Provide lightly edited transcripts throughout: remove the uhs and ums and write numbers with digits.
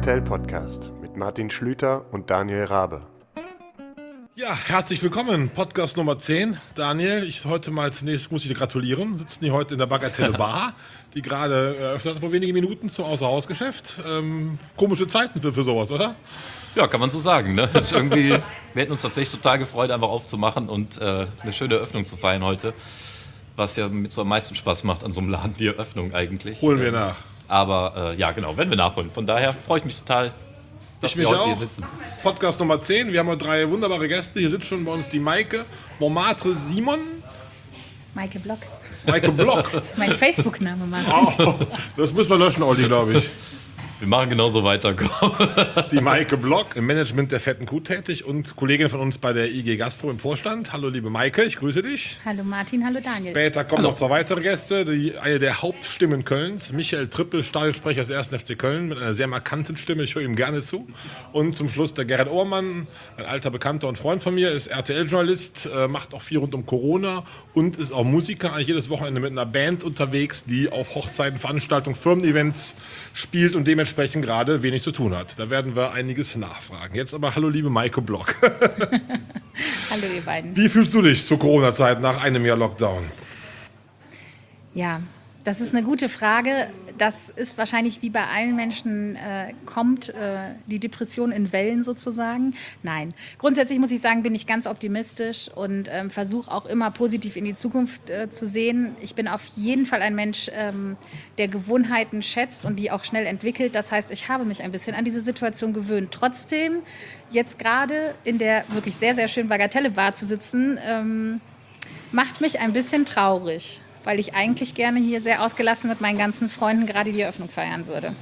Bagatell-Podcast mit Martin Schlüter und Daniel Rabe. Ja, herzlich willkommen, Podcast Nummer 10. Daniel, heute mal zunächst muss ich dir gratulieren. Sitzen hier heute in der Bagatelle Bar, die gerade eröffnet hat vor wenigen Minuten zum Außerhausgeschäft. Komische Zeiten für sowas, oder? Ja, kann man so sagen. Ne? Das ist irgendwie, wir hätten uns tatsächlich total gefreut, einfach aufzumachen und eine schöne Eröffnung zu feiern heute. Was ja mit so am meisten Spaß macht an so einem Laden, die Eröffnung eigentlich. Holen wir nach. Aber ja, genau, werden wir nachholen. Von daher freue ich mich total, dass wir heute hier sitzen. Podcast Nummer 10. Wir haben heute 3 wunderbare Gäste. Hier sitzt schon bei uns die Maike, Montmartre Simon. Maike Block. Maike Block. Das ist mein Facebook-Name, Martin. Oh, das müssen wir löschen, Olli, glaube ich. Wir machen genauso weiter. Die Maike Block, im Management der Fetten Kuh tätig und Kollegin von uns bei der IG Gastro im Vorstand. Hallo liebe Maike, ich grüße dich. Hallo Martin, hallo Daniel. Später kommen noch 2 weitere Gäste. Eine der Hauptstimmen Kölns, Michael Trippel, Stadionsprecher des 1. FC Köln mit einer sehr markanten Stimme, ich höre ihm gerne zu. Und zum Schluss der Gerrit Ohrmann, ein alter Bekannter und Freund von mir, ist RTL-Journalist, macht auch viel rund um Corona und ist auch Musiker, eigentlich jedes Wochenende mit einer Band unterwegs, die auf Hochzeiten, Veranstaltungen, Firmen-Events spielt und dementsprechend gerade wenig zu tun hat. Da werden wir einiges nachfragen. Jetzt aber hallo liebe Maike Block. Hallo ihr beiden. Wie fühlst du dich zur Corona-Zeit nach einem Jahr Lockdown? Ja, das ist eine gute Frage. Das ist wahrscheinlich wie bei allen Menschen, kommt die Depression in Wellen sozusagen. Nein, grundsätzlich muss ich sagen, bin ich ganz optimistisch und versuche auch immer positiv in die Zukunft zu sehen. Ich bin auf jeden Fall ein Mensch, der Gewohnheiten schätzt und die auch schnell entwickelt. Das heißt, ich habe mich ein bisschen an diese Situation gewöhnt. Trotzdem, jetzt gerade in der wirklich sehr, sehr schönen Bagatelle-Bar zu sitzen, macht mich ein bisschen traurig, weil ich eigentlich gerne hier sehr ausgelassen mit meinen ganzen Freunden gerade die Eröffnung feiern würde.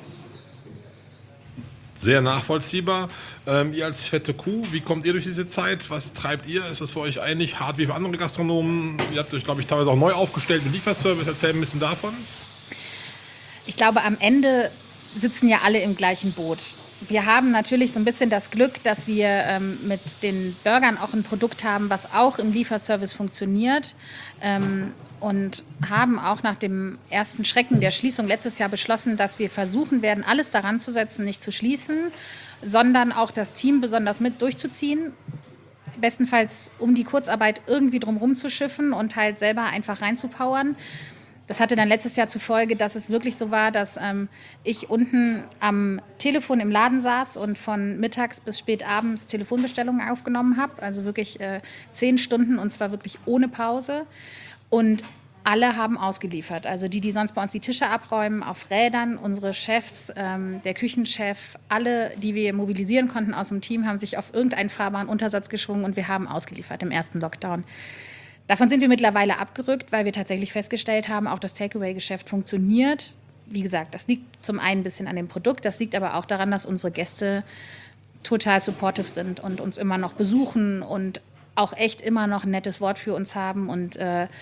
Sehr nachvollziehbar. Ihr als fette Kuh, wie kommt ihr durch diese Zeit? Was treibt ihr? Ist das für euch ähnlich hart wie für andere Gastronomen? Ihr habt euch, glaube ich, teilweise auch neu aufgestellt mit Lieferservice. Erzähl ein bisschen davon. Ich glaube, am Ende sitzen ja alle im gleichen Boot. Wir haben natürlich so ein bisschen das Glück, dass wir mit den Burgern auch ein Produkt haben, was auch im Lieferservice funktioniert. Und haben auch nach dem ersten Schrecken der Schließung letztes Jahr beschlossen, dass wir versuchen werden, alles daran zu setzen, nicht zu schließen, sondern auch das Team besonders mit durchzuziehen. Bestenfalls um die Kurzarbeit irgendwie drumherum zu schiffen und halt selber einfach reinzupowern. Das hatte dann letztes Jahr zur Folge, dass es wirklich so war, dass ich unten am Telefon im Laden saß und von mittags bis spät abends Telefonbestellungen aufgenommen habe. Also wirklich 10 Stunden und zwar wirklich ohne Pause. Und alle haben ausgeliefert. Also die sonst bei uns die Tische abräumen, auf Rädern, unsere Chefs, der Küchenchef, alle, die wir mobilisieren konnten aus dem Team, haben sich auf irgendeinen fahrbaren Untersatz geschwungen und wir haben ausgeliefert im ersten Lockdown. Davon sind wir mittlerweile abgerückt, weil wir tatsächlich festgestellt haben, auch das Takeaway-Geschäft funktioniert. Wie gesagt, das liegt zum einen ein bisschen an dem Produkt, das liegt aber auch daran, dass unsere Gäste total supportive sind und uns immer noch besuchen und auch echt immer noch ein nettes Wort für uns haben. Und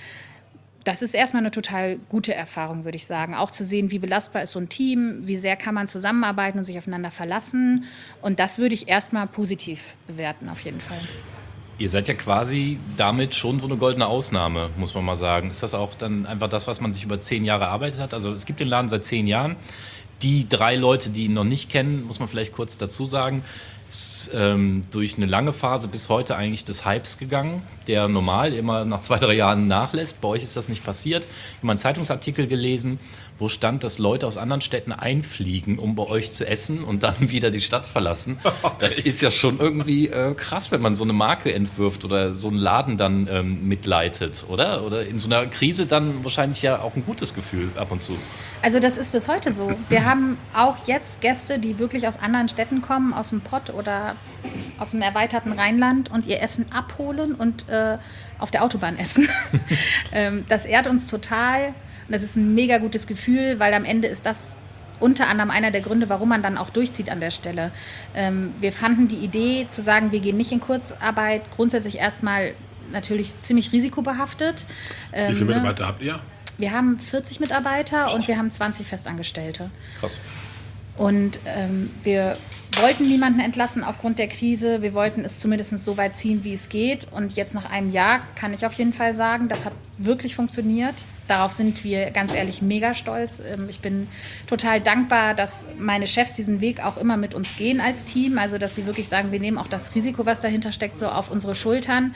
das ist erstmal eine total gute Erfahrung, würde ich sagen. Auch zu sehen, wie belastbar ist so ein Team, wie sehr kann man zusammenarbeiten und sich aufeinander verlassen. Und das würde ich erstmal positiv bewerten, auf jeden Fall. Ihr seid ja quasi damit schon so eine goldene Ausnahme, muss man mal sagen. Ist das auch dann einfach das, was man sich über 10 Jahre erarbeitet hat? Also es gibt den Laden seit 10 Jahren. Die 3 Leute, die ihn noch nicht kennen, muss man vielleicht kurz dazu sagen, ist durch eine lange Phase bis heute eigentlich des Hypes gegangen, der normal immer nach 2, 3 Jahren nachlässt. Bei euch ist das nicht passiert. Ich habe mal einen Zeitungsartikel gelesen, wo stand, dass Leute aus anderen Städten einfliegen, um bei euch zu essen und dann wieder die Stadt verlassen. Das ist ja schon irgendwie krass, wenn man so eine Marke entwirft oder so einen Laden dann mitleitet, oder? Oder in so einer Krise dann wahrscheinlich ja auch ein gutes Gefühl ab und zu. Also das ist bis heute so. Wir haben auch jetzt Gäste, die wirklich aus anderen Städten kommen, aus dem Pott oder aus dem erweiterten Rheinland und ihr Essen abholen und auf der Autobahn essen. Das ehrt uns total. Und das ist ein mega gutes Gefühl, weil am Ende ist das unter anderem einer der Gründe, warum man dann auch durchzieht an der Stelle. Wir fanden die Idee zu sagen, wir gehen nicht in Kurzarbeit, grundsätzlich erstmal natürlich ziemlich risikobehaftet. Wie viele Mitarbeiter habt ihr? Wir haben 40 Mitarbeiter und wir haben 20 Festangestellte. Krass. Und wir wollten niemanden entlassen aufgrund der Krise. Wir wollten es zumindest so weit ziehen, wie es geht. Und jetzt nach einem Jahr kann ich auf jeden Fall sagen, das hat wirklich funktioniert. Darauf sind wir ganz ehrlich mega stolz. Ich bin total dankbar, dass meine Chefs diesen Weg auch immer mit uns gehen als Team. Also dass sie wirklich sagen, wir nehmen auch das Risiko, was dahinter steckt, so auf unsere Schultern.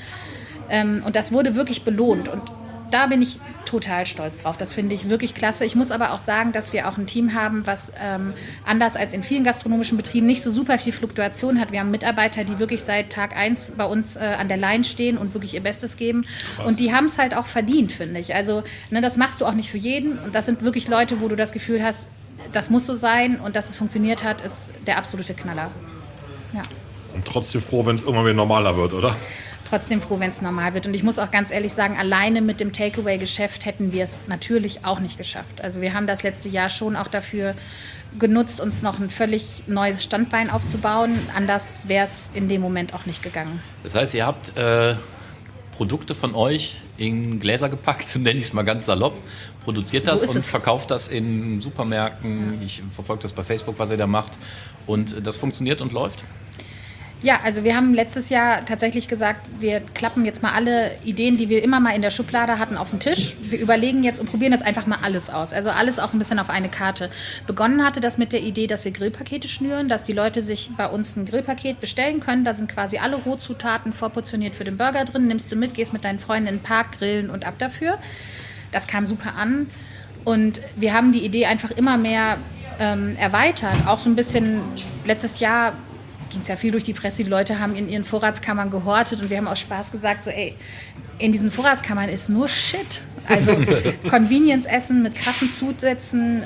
Und das wurde wirklich belohnt. Und da bin ich total stolz drauf. Das finde ich wirklich klasse. Ich muss aber auch sagen, dass wir auch ein Team haben, was anders als in vielen gastronomischen Betrieben nicht so super viel Fluktuation hat. Wir haben Mitarbeiter, die wirklich seit Tag 1 bei uns an der Line stehen und wirklich ihr Bestes geben. Krass. Und die haben es halt auch verdient, finde ich. Also das machst du auch nicht für jeden. Und das sind wirklich Leute, wo du das Gefühl hast, das muss so sein und dass es funktioniert hat, ist der absolute Knaller. Ja. Und trotzdem froh, wenn es irgendwann wieder normaler wird, oder? Trotzdem froh, wenn es normal wird. Und ich muss auch ganz ehrlich sagen, alleine mit dem Takeaway-Geschäft hätten wir es natürlich auch nicht geschafft. Also wir haben das letzte Jahr schon auch dafür genutzt, uns noch ein völlig neues Standbein aufzubauen. Anders wäre es in dem Moment auch nicht gegangen. Das heißt, ihr habt Produkte von euch in Gläser gepackt, nenne ich es mal ganz salopp, produziert das und verkauft das in Supermärkten. Ich verfolge das bei Facebook, was ihr da macht. Und das funktioniert und läuft? Ja, also wir haben letztes Jahr tatsächlich gesagt, wir klappen jetzt mal alle Ideen, die wir immer mal in der Schublade hatten, auf den Tisch. Wir überlegen jetzt und probieren jetzt einfach mal alles aus. Also alles auch so ein bisschen auf eine Karte. Begonnen hatte das mit der Idee, dass wir Grillpakete schnüren, dass die Leute sich bei uns ein Grillpaket bestellen können. Da sind quasi alle Rohzutaten vorportioniert für den Burger drin. Nimmst du mit, gehst mit deinen Freunden in den Park, grillen und ab dafür. Das kam super an. Und wir haben die Idee einfach immer mehr erweitert. Auch so ein bisschen letztes Jahr ging es ja viel durch die Presse, die Leute haben in ihren Vorratskammern gehortet und wir haben aus Spaß gesagt, so in diesen Vorratskammern ist nur Shit. Also Convenience-Essen mit krassen Zusätzen,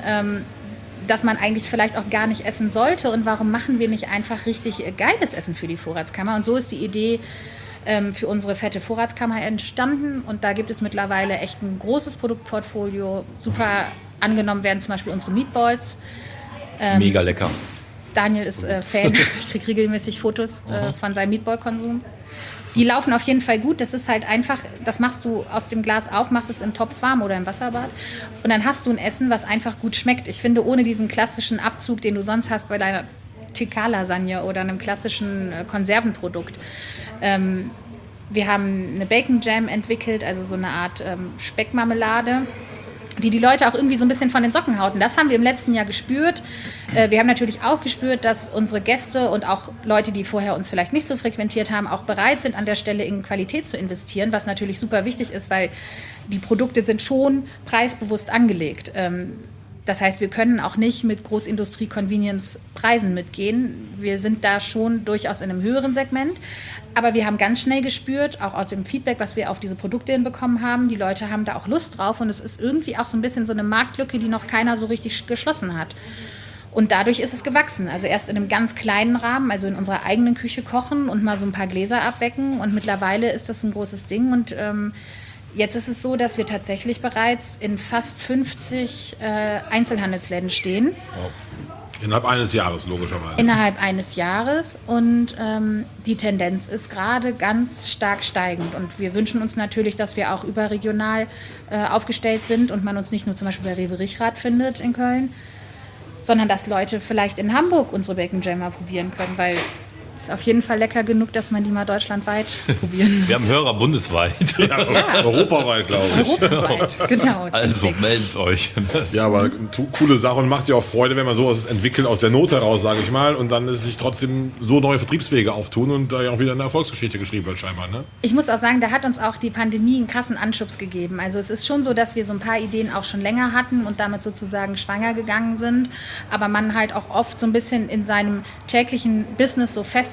dass man eigentlich vielleicht auch gar nicht essen sollte und warum machen wir nicht einfach richtig geiles Essen für die Vorratskammer? Und so ist die Idee für unsere fette Vorratskammer entstanden und da gibt es mittlerweile echt ein großes Produktportfolio. Super angenommen werden zum Beispiel unsere Meatballs. Mega lecker. Daniel ist Fan. Ich kriege regelmäßig Fotos von seinem Meatball-Konsum. Die laufen auf jeden Fall gut. Das ist halt einfach, das machst du aus dem Glas auf, machst es im Topf warm oder im Wasserbad. Und dann hast du ein Essen, was einfach gut schmeckt. Ich finde, ohne diesen klassischen Abzug, den du sonst hast bei deiner Tikka-Lasagne oder einem klassischen Konservenprodukt. Wir haben eine Bacon Jam entwickelt, also so eine Art Speckmarmelade, die Leute auch irgendwie so ein bisschen von den Socken hauten. Das haben wir im letzten Jahr gespürt. Wir haben natürlich auch gespürt, dass unsere Gäste und auch Leute, die vorher uns vielleicht nicht so frequentiert haben, auch bereit sind, an der Stelle in Qualität zu investieren, was natürlich super wichtig ist, weil die Produkte sind schon preisbewusst angelegt. Das heißt, wir können auch nicht mit Großindustrie-Convenience-Preisen mitgehen. Wir sind da schon durchaus in einem höheren Segment. Aber wir haben ganz schnell gespürt, auch aus dem Feedback, was wir auf diese Produkte hinbekommen haben, die Leute haben da auch Lust drauf. Und es ist irgendwie auch so ein bisschen so eine Marktlücke, die noch keiner so richtig geschlossen hat. Und dadurch ist es gewachsen. Also erst in einem ganz kleinen Rahmen, also in unserer eigenen Küche kochen und mal so ein paar Gläser abwecken. Und mittlerweile ist das ein großes Ding. Und jetzt ist es so, dass wir tatsächlich bereits in fast 50 Einzelhandelsläden stehen. Wow. Innerhalb eines Jahres, logischerweise. Innerhalb eines Jahres und die Tendenz ist gerade ganz stark steigend. Und wir wünschen uns natürlich, dass wir auch überregional aufgestellt sind und man uns nicht nur zum Beispiel bei Rewe Richrath findet in Köln, sondern dass Leute vielleicht in Hamburg unsere Bacon Jam mal probieren können, weil ist auf jeden Fall lecker genug, dass man die mal deutschlandweit probieren muss. Wir haben Hörer bundesweit. Ja. Europaweit, glaube ich. Europaweit, genau. Also meldet euch. Ja, aber coole Sache und macht ja auch Freude, wenn man sowas entwickelt aus der Not heraus, sage ich mal, und dann sich trotzdem so neue Vertriebswege auftun und da ja auch wieder eine Erfolgsgeschichte geschrieben wird scheinbar, ne? Ich muss auch sagen, da hat uns auch die Pandemie einen krassen Anschubs gegeben. Also es ist schon so, dass wir so ein paar Ideen auch schon länger hatten und damit sozusagen schwanger gegangen sind, aber man halt auch oft so ein bisschen in seinem täglichen Business so festklebt.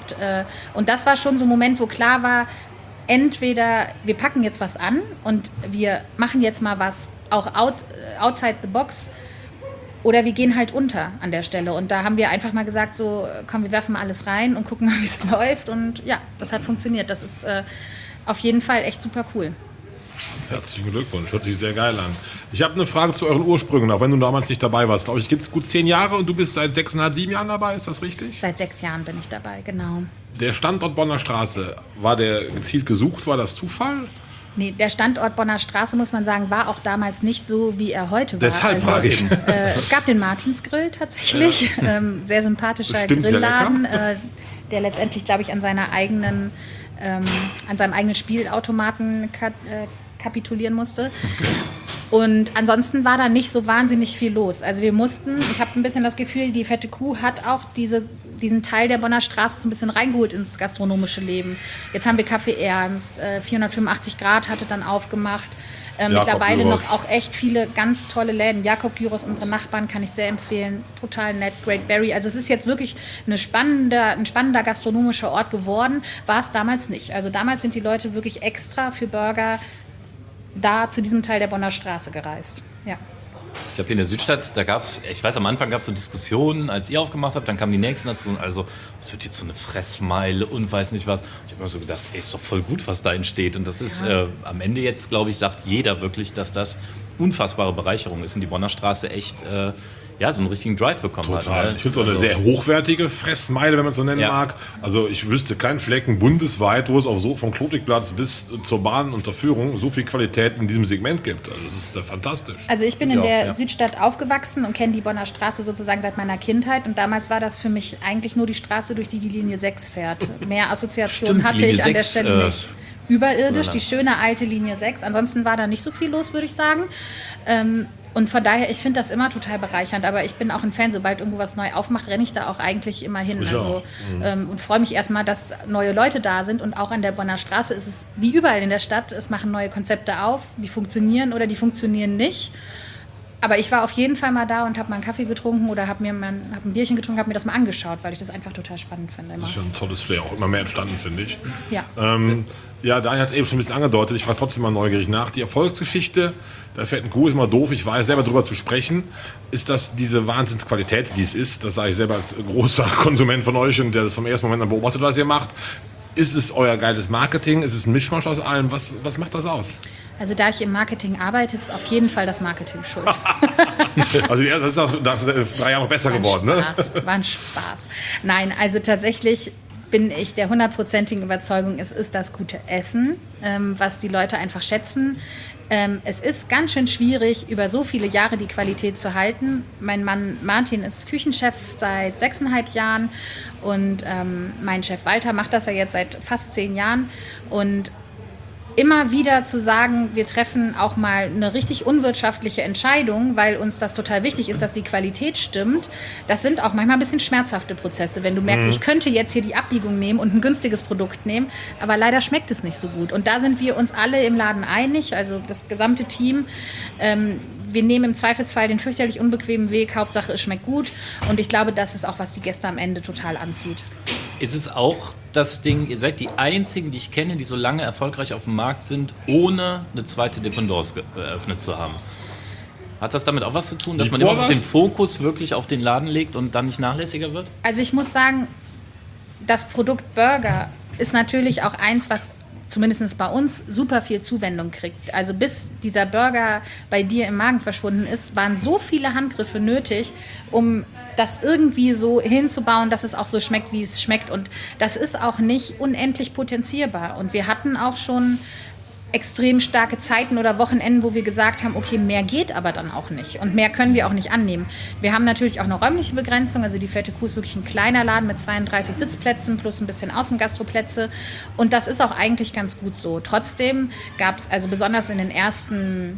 Und das war schon so ein Moment, wo klar war, entweder wir packen jetzt was an und wir machen jetzt mal was auch outside the box oder wir gehen halt unter an der Stelle. Und da haben wir einfach mal gesagt, so komm, wir werfen mal alles rein und gucken mal, wie es läuft. Und ja, das hat funktioniert. Das ist auf jeden Fall echt super cool. Herzlichen Glückwunsch, hört sich sehr geil an. Ich habe eine Frage zu euren Ursprüngen, auch wenn du damals nicht dabei warst. Glaube ich, gibt es gut 10 Jahre und du bist seit 6,5, 7 Jahren dabei, ist das richtig? Seit 6 Jahren bin ich dabei, genau. Der Standort Bonner Straße, war der gezielt gesucht, war das Zufall? Nee, der Standort Bonner Straße, muss man sagen, war auch damals nicht so, wie er heute war. Deshalb frage ich. Es gab den Martinsgrill tatsächlich, sehr sympathischer Bestimmt Grillladen, der letztendlich, glaube ich, an seinem eigenen Spielautomaten kapitulieren musste. Okay. Und ansonsten war da nicht so wahnsinnig viel los. Also ich habe ein bisschen das Gefühl, die Fette Kuh hat auch diesen Teil der Bonner Straße so ein bisschen reingeholt ins gastronomische Leben. Jetzt haben wir Café Ernst, 485 Grad hatte dann aufgemacht. Mittlerweile Gyros. noch auch echt viele ganz tolle Läden. Jakob Gyros, unsere Nachbarn, kann ich sehr empfehlen. Total nett. Great Berry. Also es ist jetzt wirklich ein spannender gastronomischer Ort geworden. War es damals nicht. Also damals sind die Leute wirklich extra für Burger da zu diesem Teil der Bonner Straße gereist. Ja. Ich habe hier in der Südstadt, da gab es, ich weiß, am Anfang gab es so Diskussionen, als ihr aufgemacht habt, dann kamen die nächsten dazu, also es wird jetzt so eine Fressmeile und weiß nicht was. Ich habe mir so gedacht, ey, ist doch voll gut, was da entsteht. Und das ist am Ende jetzt, glaube ich, sagt jeder wirklich, dass das unfassbare Bereicherung ist und die Bonner Straße echt so einen richtigen Drive bekommen Total. hat. Ne? Ich finde es auch eine sehr hochwertige Fressmeile, wenn man es so nennen Ja. mag. Also ich wüsste keinen Flecken bundesweit, wo es auch so vom Klotikplatz bis zur Bahnunterführung so viel Qualität in diesem Segment gibt. Also das ist fantastisch. Also ich bin in Ja, der ja. Südstadt aufgewachsen und kenne die Bonner Straße sozusagen seit meiner Kindheit. Und damals war das für mich eigentlich nur die Straße, durch die die Linie 6 fährt. Mehr Assoziationen Stimmt, hatte Linie ich an der 6, Stelle nicht. Überirdisch, oder? die schöne alte Linie 6. Ansonsten war da nicht so viel los, würde ich sagen. Und von daher, ich finde das immer total bereichernd. Aber ich bin auch ein Fan, sobald irgendwo was neu aufmacht, renne ich da auch eigentlich immer hin. Ich Also, auch. und freue mich erstmal, dass neue Leute da sind. Und auch an der Bonner Straße ist es wie überall in der Stadt. Es machen neue Konzepte auf, die funktionieren oder die funktionieren nicht. Aber ich war auf jeden Fall mal da und habe mal einen Kaffee getrunken oder habe ein Bierchen getrunken, habe mir das mal angeschaut, weil ich das einfach total spannend finde. Immer. Das ist schon ein tolles Flair, auch immer mehr entstanden, finde ich. Ja. Daniel hat es eben schon ein bisschen angedeutet, ich frage trotzdem mal neugierig nach. Die Erfolgsgeschichte der Fetten Kuh ist immer doof, ich weiß, selber drüber zu sprechen. Ist das diese Wahnsinnsqualität, die es ist? Das sage ich selber als großer Konsument von euch und der das vom ersten Moment an beobachtet, was ihr macht. Ist es euer geiles Marketing? Ist es ein Mischmasch aus allem? Was macht das aus? Also da ich im Marketing arbeite, ist auf jeden Fall das Marketing schuld. Also das ist auch nach 3 Jahren noch besser geworden, ne? War ein Spaß. Nein, also tatsächlich bin ich der 100%igen Überzeugung, es ist das gute Essen, was die Leute einfach schätzen. Es ist ganz schön schwierig, über so viele Jahre die Qualität zu halten. Mein Mann Martin ist Küchenchef seit 6,5 Jahren und mein Chef Walter macht das ja jetzt seit fast 10 Jahren. Und immer wieder zu sagen, wir treffen auch mal eine richtig unwirtschaftliche Entscheidung, weil uns das total wichtig ist, dass die Qualität stimmt. Das sind auch manchmal ein bisschen schmerzhafte Prozesse, wenn du merkst, ich könnte jetzt hier die Abbiegung nehmen und ein günstiges Produkt nehmen, aber leider schmeckt es nicht so gut. Und da sind wir uns alle im Laden einig, also das gesamte Team. Wir nehmen im Zweifelsfall den fürchterlich unbequemen Weg, Hauptsache es schmeckt gut. Und ich glaube, das ist auch, was die Gäste am Ende total anzieht. Ist es auch das Ding, ihr seid die einzigen, die ich kenne, die so lange erfolgreich auf dem Markt sind, ohne eine zweite Dependance eröffnet zu haben? Hat das damit auch was zu tun, dass man immer noch den Fokus wirklich auf den Laden legt und dann nicht nachlässiger wird? Also ich muss sagen, das Produkt Burger ist natürlich auch eins, was zumindest bei uns super viel Zuwendung kriegt. Also bis dieser Burger bei dir im Magen verschwunden ist, waren so viele Handgriffe nötig, um das irgendwie so hinzubauen, dass es auch so schmeckt, wie es schmeckt. Und das ist auch nicht unendlich potenzierbar. Und wir hatten auch schon extrem starke Zeiten oder Wochenenden, wo wir gesagt haben, okay, mehr geht aber dann auch nicht und mehr können wir auch nicht annehmen. Wir haben natürlich auch eine räumliche Begrenzung, also die Fette Kuh ist wirklich ein kleiner Laden mit 32 Sitzplätzen plus ein bisschen Außengastroplätze und das ist auch eigentlich ganz gut so. Trotzdem gab es also besonders in den ersten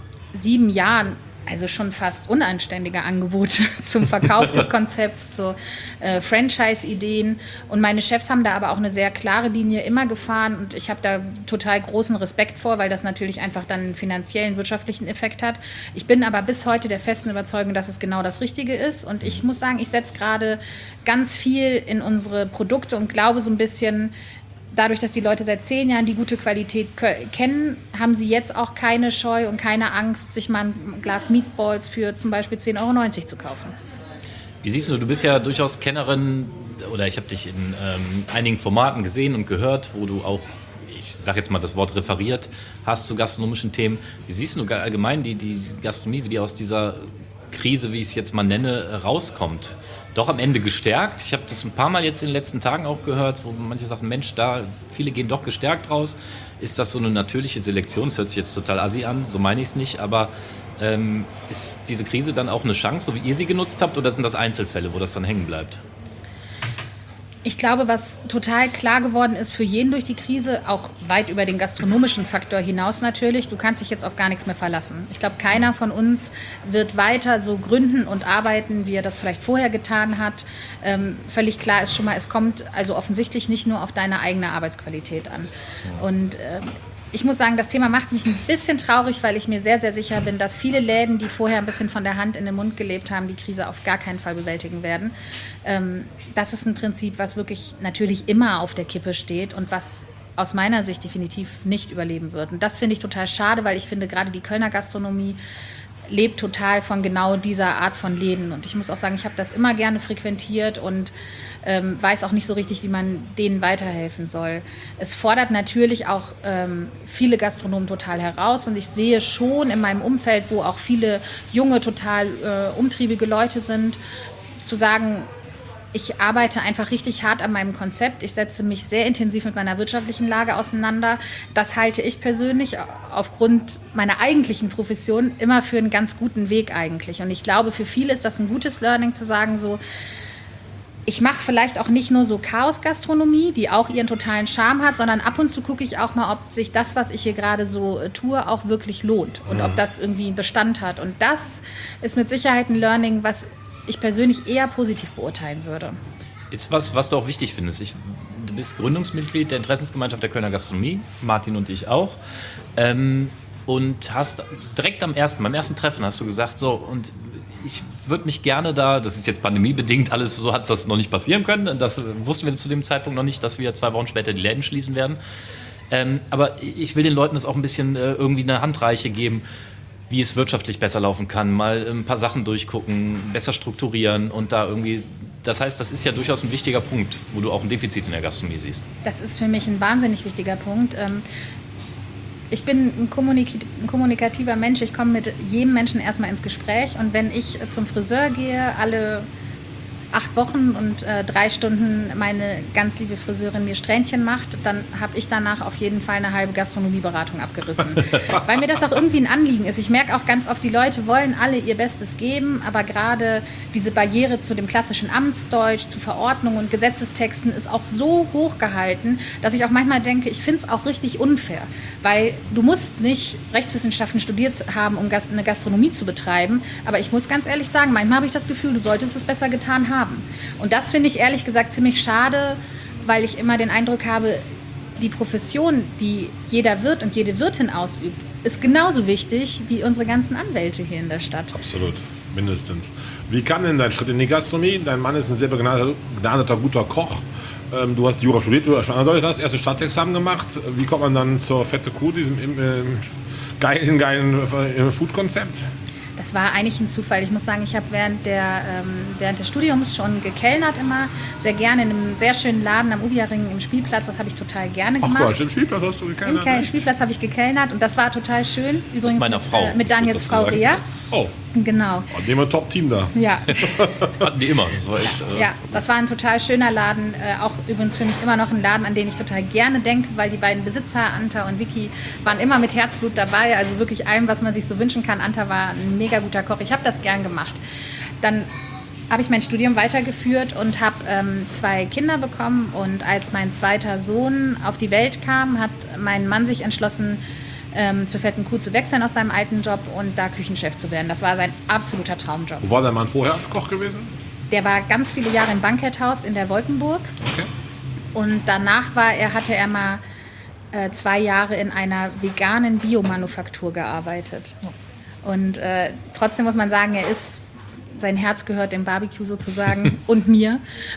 7 Jahren also schon fast unanständige Angebote zum Verkauf des Konzepts, zu Franchise-Ideen. Und meine Chefs haben da aber auch eine sehr klare Linie immer gefahren. Und ich habe da total großen Respekt vor, weil das natürlich einfach dann einen finanziellen, wirtschaftlichen Effekt hat. Ich bin aber bis heute der festen Überzeugung, dass es genau das Richtige ist. Und ich muss sagen, ich setze gerade ganz viel in unsere Produkte und glaube so ein bisschen, dadurch, dass die Leute seit 10 Jahren die gute Qualität kennen, haben sie jetzt auch keine Scheu und keine Angst, sich mal ein Glas Meatballs für zum Beispiel 10,90 € zu kaufen. Wie siehst du bist ja durchaus Kennerin, oder ich habe dich in einigen Formaten gesehen und gehört, wo du auch, ich sage jetzt mal das Wort referiert hast zu gastronomischen Themen. Wie siehst du allgemein die Gastronomie, wie die aus dieser Krise, wie ich es jetzt mal nenne, rauskommt? Doch am Ende gestärkt. Ich habe das ein paar Mal jetzt in den letzten Tagen auch gehört, wo manche sagen, Mensch, viele gehen doch gestärkt raus. Ist das so eine natürliche Selektion? Das hört sich jetzt total assi an, so meine ich es nicht, aber ist diese Krise dann auch eine Chance, so wie ihr sie genutzt habt, oder sind das Einzelfälle, wo das dann hängen bleibt? Ich glaube, was total klar geworden ist für jeden durch die Krise, auch weit über den gastronomischen Faktor hinaus natürlich, du kannst dich jetzt auf gar nichts mehr verlassen. Ich glaube, keiner von uns wird weiter so gründen und arbeiten, wie er das vielleicht vorher getan hat. Völlig klar ist schon mal, es kommt also offensichtlich nicht nur auf deine eigene Arbeitsqualität an. Und ich muss sagen, das Thema macht mich ein bisschen traurig, weil ich mir sehr, sehr sicher bin, dass viele Läden, die vorher ein bisschen von der Hand in den Mund gelebt haben, die Krise auf gar keinen Fall bewältigen werden. Das ist ein Prinzip, was wirklich natürlich immer auf der Kippe steht und was aus meiner Sicht definitiv nicht überleben wird. Und das finde ich total schade, weil ich finde, gerade die Kölner Gastronomie lebt total von genau dieser Art von Läden. Und ich muss auch sagen, ich habe das immer gerne frequentiert und weiß auch nicht so richtig, wie man denen weiterhelfen soll. Es fordert natürlich auch viele Gastronomen total heraus. Und ich sehe schon in meinem Umfeld, wo auch viele junge, total umtriebige Leute sind, zu sagen, ich arbeite einfach richtig hart an meinem Konzept. Ich setze mich sehr intensiv mit meiner wirtschaftlichen Lage auseinander. Das halte ich persönlich aufgrund meiner eigentlichen Profession immer für einen ganz guten Weg eigentlich. Und ich glaube, für viele ist das ein gutes Learning zu sagen, so, ich mache vielleicht auch nicht nur so Chaos-Gastronomie, die auch ihren totalen Charme hat, sondern ab und zu gucke ich auch mal, ob sich das, was ich hier gerade so tue, auch wirklich lohnt und ob das irgendwie einen Bestand hat. Und das ist mit Sicherheit ein Learning, was ich persönlich eher positiv beurteilen würde. Ist was du auch wichtig findest. Du bist Gründungsmitglied der Interessensgemeinschaft der Kölner Gastronomie, Martin und ich auch. Und hast direkt beim ersten Treffen hast du gesagt, so, und ich würde mich gerne da, das ist jetzt pandemiebedingt, alles so hat das noch nicht passieren können. Das wussten wir zu dem Zeitpunkt noch nicht, dass wir 2 Wochen später die Läden schließen werden. Aber ich will den Leuten das auch ein bisschen irgendwie eine Handreiche geben, wie es wirtschaftlich besser laufen kann, mal ein paar Sachen durchgucken, besser strukturieren und da irgendwie, das heißt, das ist ja durchaus ein wichtiger Punkt, wo du auch ein Defizit in der Gastronomie siehst. Das ist für mich ein wahnsinnig wichtiger Punkt. Ich bin ein kommunikativer Mensch, ich komme mit jedem Menschen erstmal ins Gespräch und wenn ich zum Friseur gehe, alle 8 Wochen und 3 Stunden meine ganz liebe Friseurin mir Strähnchen macht, dann habe ich danach auf jeden Fall eine halbe Gastronomieberatung abgerissen. Weil mir das auch irgendwie ein Anliegen ist. Ich merke auch ganz oft, die Leute wollen alle ihr Bestes geben, aber gerade diese Barriere zu dem klassischen Amtsdeutsch, zu Verordnungen und Gesetzestexten ist auch so hoch gehalten, dass ich auch manchmal denke, ich finde es auch richtig unfair. Weil du musst nicht Rechtswissenschaften studiert haben, um eine Gastronomie zu betreiben, aber ich muss ganz ehrlich sagen, manchmal habe ich das Gefühl, du solltest es besser getan haben. Und das finde ich ehrlich gesagt ziemlich schade, weil ich immer den Eindruck habe, die Profession, die jeder Wirt und jede Wirtin ausübt, ist genauso wichtig wie unsere ganzen Anwälte hier in der Stadt. Absolut, mindestens. Wie kam denn dein Schritt in die Gastronomie? Dein Mann ist ein sehr begnadeter, guter Koch. Du hast Jura studiert, du schon angedeutet hast, erste Staatsexamen gemacht. Wie kommt man dann zur Fette Kuh, diesem geilen Food-Konzept? Das war eigentlich ein Zufall. Ich muss sagen, ich habe während des Studiums schon gekellnert immer. Sehr gerne in einem sehr schönen Laden am Ubiaring im Spielplatz. Das habe ich total gerne gemacht. Ach Gott, im Spielplatz hast du gekellnert? Im Spielplatz habe ich gekellnert und das war total schön. Übrigens meiner Frau, mit Daniels Frau Rea. Oh, genau. und nehmen wir ein Top-Team da. Ja. Hatten die immer. Das war echt. Ja, das war ein total schöner Laden. Auch übrigens für mich immer noch ein Laden, an den ich total gerne denke, weil die beiden Besitzer, Anta und Vicky, waren immer mit Herzblut dabei. Also wirklich allem, was man sich so wünschen kann. Anta war ein mega guter Koch. Ich habe das gern gemacht. Dann habe ich mein Studium weitergeführt und habe 2 Kinder bekommen. Und als mein zweiter Sohn auf die Welt kam, hat mein Mann sich entschlossen, zur Fetten Kuh zu wechseln aus seinem alten Job und da Küchenchef zu werden. Das war sein absoluter Traumjob. Wo war der Mann vorher als Koch gewesen? Der war ganz viele Jahre im Banketthaus in der Wolkenburg. Okay. Und danach hatte er mal 2 Jahre in einer veganen Biomanufaktur gearbeitet. Und trotzdem muss man sagen, sein Herz gehört dem Barbecue sozusagen und mir.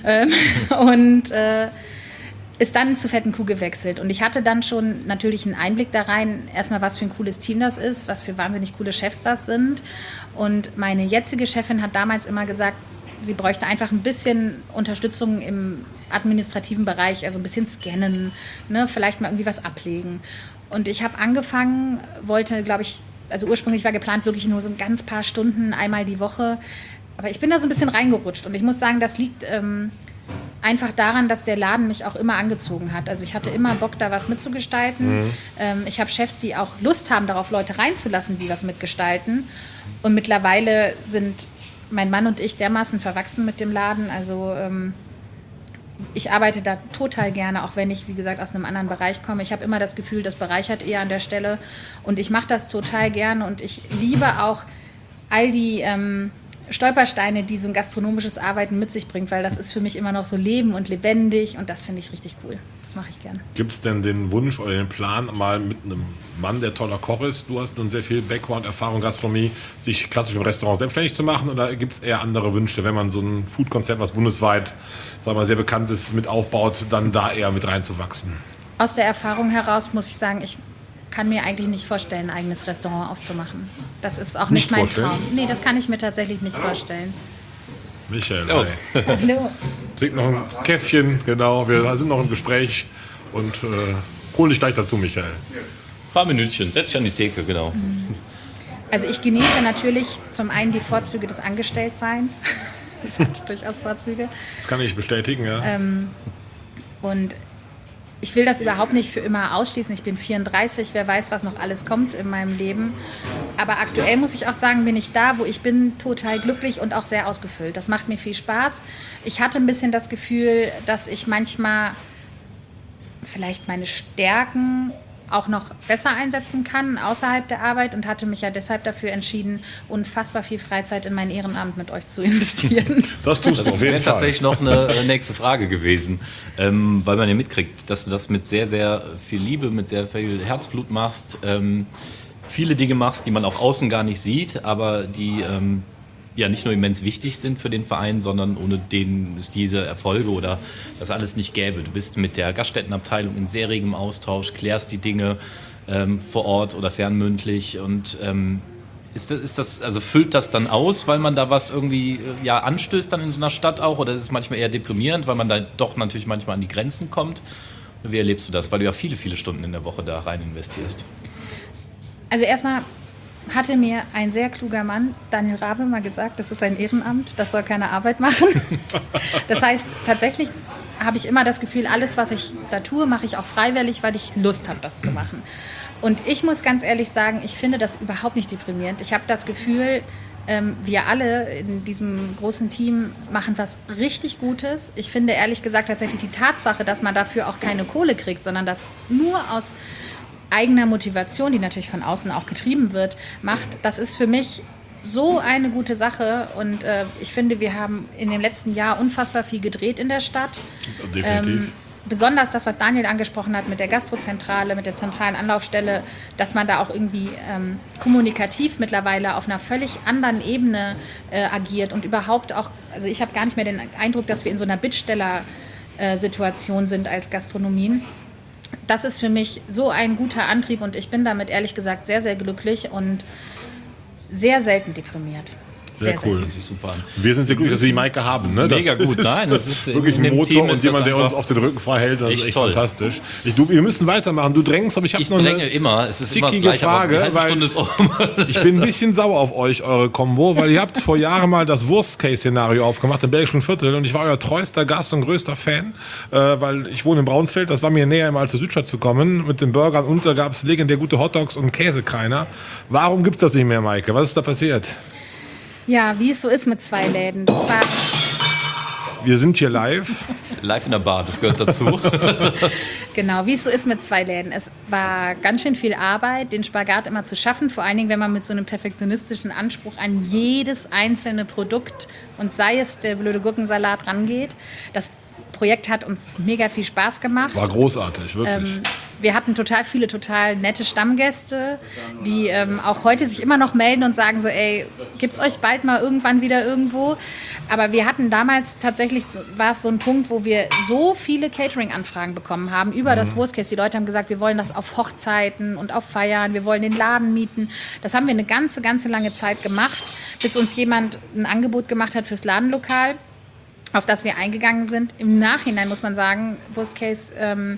Und ist dann zu Fetten Kuh gewechselt. Und ich hatte dann schon natürlich einen Einblick da rein, erstmal was für ein cooles Team das ist, was für wahnsinnig coole Chefs das sind. Und meine jetzige Chefin hat damals immer gesagt, sie bräuchte einfach ein bisschen Unterstützung im administrativen Bereich, also ein bisschen scannen, ne, vielleicht mal irgendwie was ablegen. Und ich habe angefangen, wollte, glaube ich, also ursprünglich war geplant wirklich nur so ein ganz paar Stunden, einmal die Woche. Aber ich bin da so ein bisschen reingerutscht. Und ich muss sagen, das liegt einfach daran, dass der Laden mich auch immer angezogen hat. Also ich hatte immer Bock, da was mitzugestalten. Ich habe Chefs, die auch Lust haben, darauf Leute reinzulassen, die was mitgestalten. Und mittlerweile sind mein Mann und ich dermaßen verwachsen mit dem Laden. Also ich arbeite da total gerne, auch wenn ich, wie gesagt, aus einem anderen Bereich komme. Ich habe immer das Gefühl, das bereichert eher an der Stelle. Und ich mache das total gerne und ich liebe auch all die Stolpersteine, die so ein gastronomisches Arbeiten mit sich bringt, weil das ist für mich immer noch so leben und lebendig und das finde ich richtig cool. Das mache ich gern. Gibt es denn den Wunsch oder den Plan, mal mit einem Mann, der toller Koch ist, du hast nun sehr viel Background-Erfahrung, Gastronomie, sich klassisch im Restaurant selbstständig zu machen oder gibt es eher andere Wünsche, wenn man so ein Food-Konzept, was bundesweit sagen wir mal, sehr bekannt ist, mit aufbaut, dann da eher mit reinzuwachsen? Aus der Erfahrung heraus muss ich sagen, ich kann mir eigentlich nicht vorstellen, ein eigenes Restaurant aufzumachen. Das ist auch nicht mein Traum. Nee, das kann ich mir tatsächlich nicht vorstellen. Michael, Hallo. trink noch ein Käffchen, genau, wir sind noch im Gespräch und hol dich gleich dazu, Michael. Ein paar Minütchen, setz dich an die Theke, genau. Also ich genieße natürlich zum einen die Vorzüge des Angestelltseins. Das hat durchaus Vorzüge. Das kann ich bestätigen, ja. Und ich will das überhaupt nicht für immer ausschließen. Ich bin 34, wer weiß, was noch alles kommt in meinem Leben. Aber aktuell muss ich auch sagen, bin ich da, wo ich bin, total glücklich und auch sehr ausgefüllt. Das macht mir viel Spaß. Ich hatte ein bisschen das Gefühl, dass ich manchmal vielleicht meine Stärken auch noch besser einsetzen kann außerhalb der Arbeit und hatte mich ja deshalb dafür entschieden, unfassbar viel Freizeit in mein Ehrenamt mit euch zu investieren. Das tust du auf jeden wäre Fall. tatsächlich noch eine nächste Frage gewesen, weil man ja mitkriegt, dass du das mit sehr, sehr viel Liebe, mit sehr viel Herzblut machst, viele Dinge machst, die man auch außen gar nicht sieht, aber die ja nicht nur immens wichtig sind für den Verein, sondern ohne denen es diese Erfolge oder das alles nicht gäbe. Du bist mit der Gaststättenabteilung in sehr regem Austausch, klärst die Dinge vor Ort oder fernmündlich und ist das, also füllt das dann aus, weil man da was irgendwie ja, anstößt dann in so einer Stadt auch oder ist es manchmal eher deprimierend, weil man da doch natürlich manchmal an die Grenzen kommt? Wie erlebst du das? Weil du ja viele, viele Stunden in der Woche da rein investierst. Also erstmal hatte mir ein sehr kluger Mann, Daniel Rabe, mal gesagt, das ist ein Ehrenamt, das soll keine Arbeit machen. Das heißt, tatsächlich habe ich immer das Gefühl, alles, was ich da tue, mache ich auch freiwillig, weil ich Lust habe, das zu machen. Und ich muss ganz ehrlich sagen, ich finde das überhaupt nicht deprimierend. Ich habe das Gefühl, wir alle in diesem großen Team machen was richtig Gutes. Ich finde ehrlich gesagt tatsächlich die Tatsache, dass man dafür auch keine Kohle kriegt, sondern das nur aus eigener Motivation, die natürlich von außen auch getrieben wird, macht, das ist für mich so eine gute Sache und ich finde, wir haben in dem letzten Jahr unfassbar viel gedreht in der Stadt. Definitiv. Besonders das, was Daniel angesprochen hat mit der Gastrozentrale, mit der zentralen Anlaufstelle, dass man da auch irgendwie kommunikativ mittlerweile auf einer völlig anderen Ebene agiert und überhaupt auch, also ich habe gar nicht mehr den Eindruck, dass wir in so einer Bittsteller-Situation sind als Gastronomien. Das ist für mich so ein guter Antrieb und ich bin damit ehrlich gesagt sehr, sehr glücklich und sehr selten deprimiert. Sehr cool. Das hört sich super an. Wir sind sehr glücklich, dass wir die Maike haben. Ne? Mega Das gut. ist Nein, das ist wirklich in ein dem Motor Team und ist jemand, das der uns einfach auf den Rücken frei hält. Das ist echt echt toll. fantastisch. Wir müssen weitermachen. Du drängst, aber ich habe noch dränge eine immer. Es ist immer das zickige Gleiche, aber die Frage, halbe weil Stunde ist um. ich bin ein bisschen sauer auf euch, eure Kombo, weil ihr habt vor Jahren mal das Worst-Case-Szenario aufgemacht im belgischen Viertel und ich war euer treuester Gast und größter Fan, weil ich wohne in Braunsfeld, das war mir näher immer als zur Südstadt zu kommen, mit den Burgern und da gab es legendär gute Hotdogs und Käsekreiner. Warum gibt es das nicht mehr, Maike? Was ist da passiert? Ja, wie es so ist mit zwei Läden. Das war Wir sind hier live. Live in der Bar, das gehört dazu. Genau, wie es so ist mit zwei Läden. Es war ganz schön viel Arbeit, den Spagat immer zu schaffen, vor allen Dingen, wenn man mit so einem perfektionistischen Anspruch an jedes einzelne Produkt und sei es der blöde Gurkensalat rangeht. Das Projekt hat uns mega viel Spaß gemacht. War großartig, wirklich. Wir hatten total viele, total nette Stammgäste, die auch heute sich immer noch melden und sagen so, ey, gibt's euch bald mal irgendwann wieder irgendwo? Aber wir hatten damals tatsächlich, war es so ein Punkt, wo wir so viele Catering-Anfragen bekommen haben über das Wurstcase. Die Leute haben gesagt, wir wollen das auf Hochzeiten und auf Feiern, wir wollen den Laden mieten. Das haben wir eine ganze, ganze lange Zeit gemacht, bis uns jemand ein Angebot gemacht hat fürs Ladenlokal, auf das wir eingegangen sind. Im Nachhinein muss man sagen, Wurstcase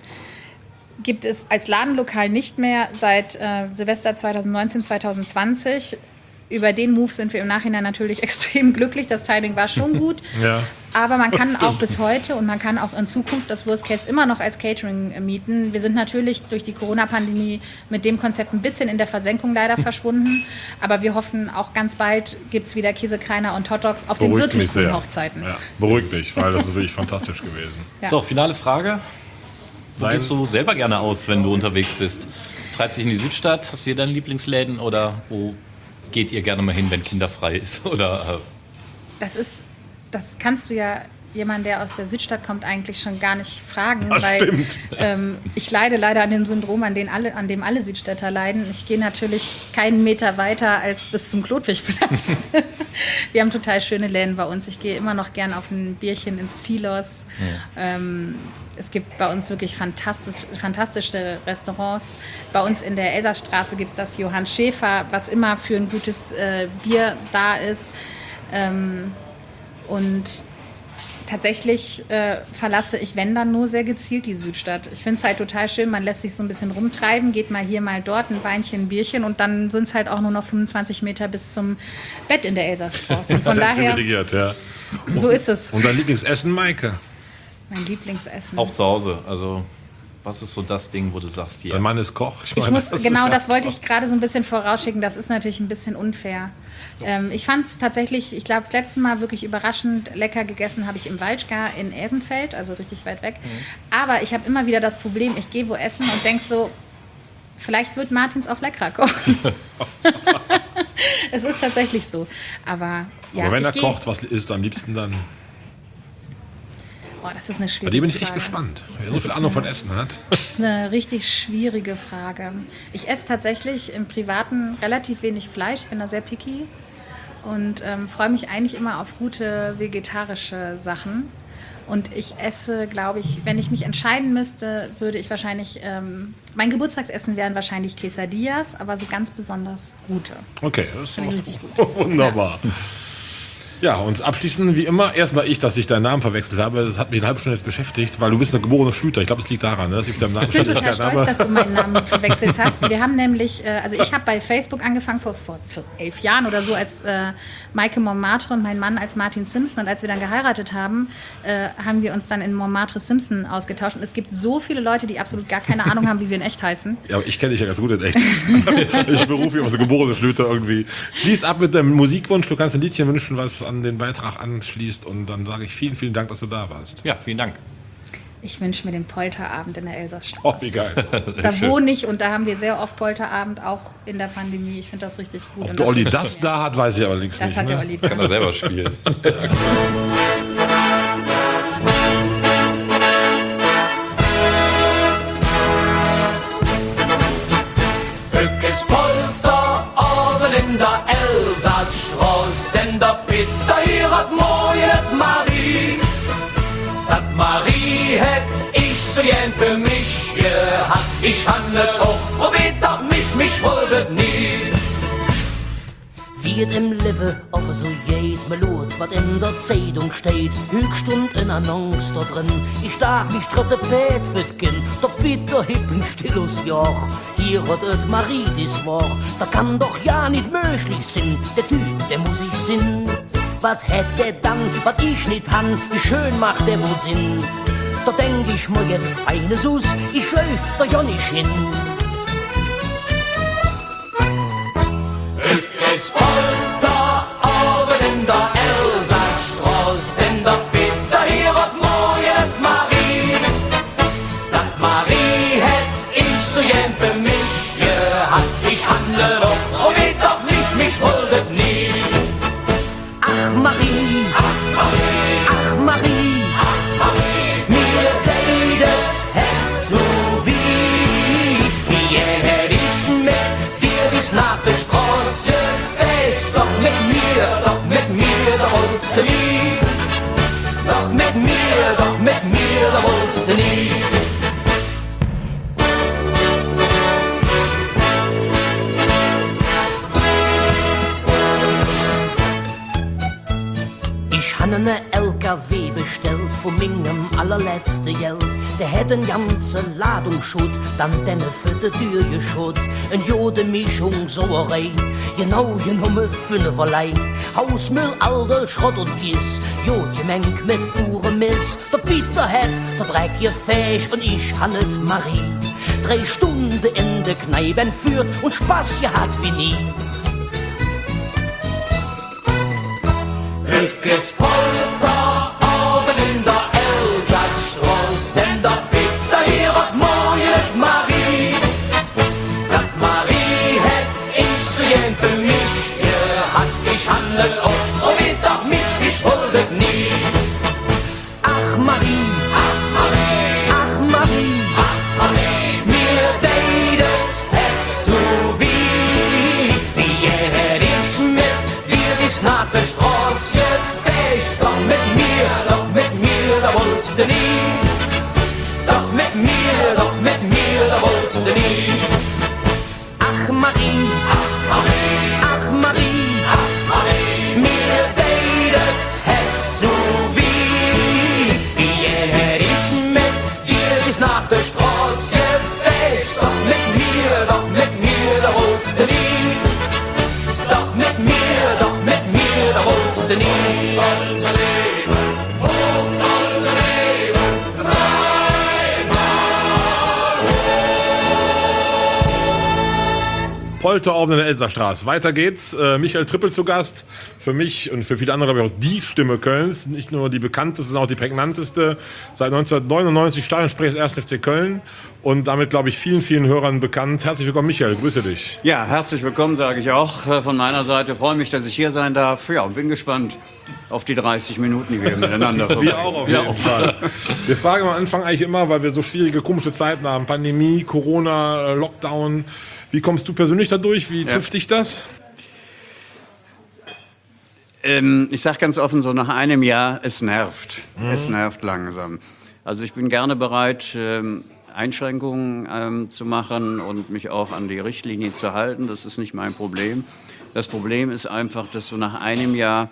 gibt es als Ladenlokal nicht mehr seit Silvester 2019, 2020. über den Move sind wir im Nachhinein natürlich extrem glücklich. Das Timing war schon gut. Ja. Aber man kann auch bis heute und man kann auch in Zukunft das Worst Case immer noch als Catering mieten. Wir sind natürlich durch die Corona-Pandemie mit dem Konzept ein bisschen in der Versenkung leider verschwunden. Aber wir hoffen, auch ganz bald gibt es wieder Käsekreiner und Hotdogs auf den Beruhigt wirklich mich coolen sehr. Hochzeiten. Ja, beruhigt mich, weil das ist wirklich fantastisch gewesen. Ja. So, finale Frage. Wo Nein. gehst du selber gerne aus, wenn du unterwegs bist? Treibst dich in die Südstadt? Hast du hier deine Lieblingsläden? Oder wo geht ihr gerne mal hin, wenn kinderfrei ist? Oder, Das kannst du ja jemand, der aus der Südstadt kommt, eigentlich schon gar nicht fragen, Das weil stimmt. Ich leide leider an dem Syndrom, an dem alle Südstädter leiden. Ich gehe natürlich keinen Meter weiter als bis zum Klotwigplatz. Wir haben total schöne Läden bei uns. Ich gehe immer noch gern auf ein Bierchen ins Philos. Ja. Es gibt bei uns wirklich fantastische Restaurants. Bei uns in der Elsassstraße gibt es das Johann Schäfer, was immer für ein gutes Bier da ist. Und tatsächlich verlasse ich, wenn dann, nur sehr gezielt die Südstadt. Ich finde es halt total schön, man lässt sich so ein bisschen rumtreiben, geht mal hier, mal dort, ein Weinchen, ein Bierchen und dann sind es halt auch nur noch 25 Meter bis zum Bett in der Elsassstraße. Und von Sehr daher, privilegiert, ja. so ist es. Und dein Lieblingsessen, Maike? Mein Lieblingsessen. auch zu Hause? Also, was ist so das Ding, wo du sagst, Dein hier? Mann ist Koch. Ich meine, muss, das genau, ist das wollte ich gerade so ein bisschen vorausschicken. Das ist natürlich ein bisschen unfair. Ich fand es tatsächlich, ich glaube, das letzte Mal wirklich überraschend lecker gegessen habe ich im Waldschgar in Ehrenfeld, also richtig weit weg. Aber ich habe immer wieder das Problem, ich gehe wo essen und denke so, vielleicht wird Martins auch leckerer kochen. Es ist tatsächlich so. Aber ja, Aber wenn er ich kocht, was ist am liebsten dann? Oh, das ist eine schwierige Bei dem bin ich echt Frage. gespannt, weil er so viel Ahnung von Essen hat. Das ist eine richtig schwierige Frage. Ich esse tatsächlich im Privaten relativ wenig Fleisch, bin da sehr picky und freue mich eigentlich immer auf gute vegetarische Sachen. Und ich esse, glaube ich, wenn ich mich entscheiden müsste, würde ich wahrscheinlich, mein Geburtstagsessen wären wahrscheinlich Quesadillas, aber so ganz besonders gute. Okay, das ist Finde ich richtig doch wunderbar. Ja, und abschließend, wie immer, erstmal dass ich deinen Namen verwechselt habe. Das hat mich eine halbe Stunde jetzt beschäftigt, weil du bist eine geborene Schlüter. Ich glaube, es liegt daran, dass ich deinen Namen Ich bin total Schwierigkeiten stolz, dass du meinen Namen verwechselt hast. Wir haben nämlich, also ich habe bei Facebook angefangen vor 11 Jahren oder so als Maike Montmartre und mein Mann als Martin Simpson. Und als wir dann geheiratet haben, haben wir uns dann in Montmartre Simpson ausgetauscht. Und es gibt so viele Leute, die absolut gar keine Ahnung haben, wie wir in echt heißen. Ja, aber ich kenne dich ja ganz gut in echt. Ich berufe mich immer so geborene Schlüter irgendwie. Schließ ab mit deinem Musikwunsch. Du kannst ein Liedchen wünschen, was an den Beitrag anschließt. Und dann sage ich vielen, vielen Dank, dass du da warst. Ja, vielen Dank. Ich wünsche mir den Polterabend in der Elsassstraße. Oh, wie geil. Da Schön. wohne ich und da haben wir sehr oft Polterabend, auch in der Pandemie. Ich finde das richtig gut. Ob Und der Olli wünsche ich das mir. da hat, weiß ich allerdings Das nicht. hat der Ne? Olli. Kann er selber spielen. Hückes Polterabend in der Elsassstraße, denn der Peter hier hat morgen Marie. Dat Marie hätt ich so gern für mich gehabt. Ich handle auch, probiert doch mich wolltet nie. Wie es im Leben auf so jed Melod, was in der Zeitung steht, Höchstund in Annonce da drin. Ich stark mich dritte Pät fütgen, doch bitte hippen stilles Joch. Hier hat et Marie dis Woch, da kann doch ja nicht möglich sein, der Typ, der muss ich sinn. Was hätt er dann, was ich nicht han, wie schön macht der wohl Sinn. Da denk ich mir jetzt feine Sus, ich schläuf da ja nicht hin. Hückes Polterabend in der Elsassstraße, denn der Peter hier hat morgen Marie. Dat Marie hätt ich so gern für mich gehabt. Ich handle doch, probiert doch nicht, mich wolltet nie. Ach Marie, ach Marie, mir redet es so wie hätt ich mit dir bis nach der Straße gefecht. Doch mit mir, da wolltest du nie. Doch mit mir, da wolltest du nie. Ich han ne LKW bestellt von mingem allerletzte Geld. Der hätt eine ganze Ladung Schutt, dann denne für die Tür geschutt. Ein Jode-Mischung Sauerei, genau genommen Fünferlei. Hausmüll, Aldel, Schrott und Gies, Jodgemeng mit Uhremiss. Der Peter hätt, der Dreck ihr Fäsch und ich hannet Marie. 3 Stunden in der Kneipen für und Spaß gehabt wie nie. Hückes Polter oben in der Elsassstraße, denn der Peter hier hat morgen Marie. Dat Marie hätt ich so gern für mich gehabt, ich handelt oft und wird auf mich geschuldet nie. Ach Marie, Ach Marie, ach Marie, ach Marie, mir deidet het so wie hätt ich mit dir bis nach der Straße gefecht. Doch mit mir, da wollt's du nie. Doch mit mir, da wollt's du nie. ach Marie, Ach Marie, ach Marie, ach Marie, mir deidet het so wie hätt ich mit dir bis nach der Straße gefecht. Doch mit mir, da wollt's du nie. Doch mit mir, da wollt's du nie. Polter oben in der Elsastraße. Weiter geht's. Michael Trippel zu Gast. Für mich und für viele andere glaube ich auch die Stimme Kölns. Nicht nur die bekannteste, sondern auch die prägnanteste. Seit 1999 Stadionsprecher des 1. FC Köln. Und damit, glaube ich, vielen, vielen Hörern bekannt. Herzlich willkommen, Michael. Grüße dich. Ja, herzlich willkommen, sage ich auch von meiner Seite. Freue mich, dass ich hier sein darf. Ja, und bin gespannt auf die 30 Minuten, die wir miteinander verbringen. Wir auch auf jeden Fall. Wir fragen am Anfang eigentlich immer, weil wir so schwierige, komische Zeiten haben. Pandemie, Corona, Lockdown. Wie kommst du persönlich dadurch? Wie trifft dich das? Ich sage ganz offen, so nach einem Jahr, es nervt. Es nervt langsam. Also ich bin gerne bereit, Einschränkungen zu machen und mich auch an die Richtlinie zu halten. Das ist nicht mein Problem. Das Problem ist einfach, dass du nach einem Jahr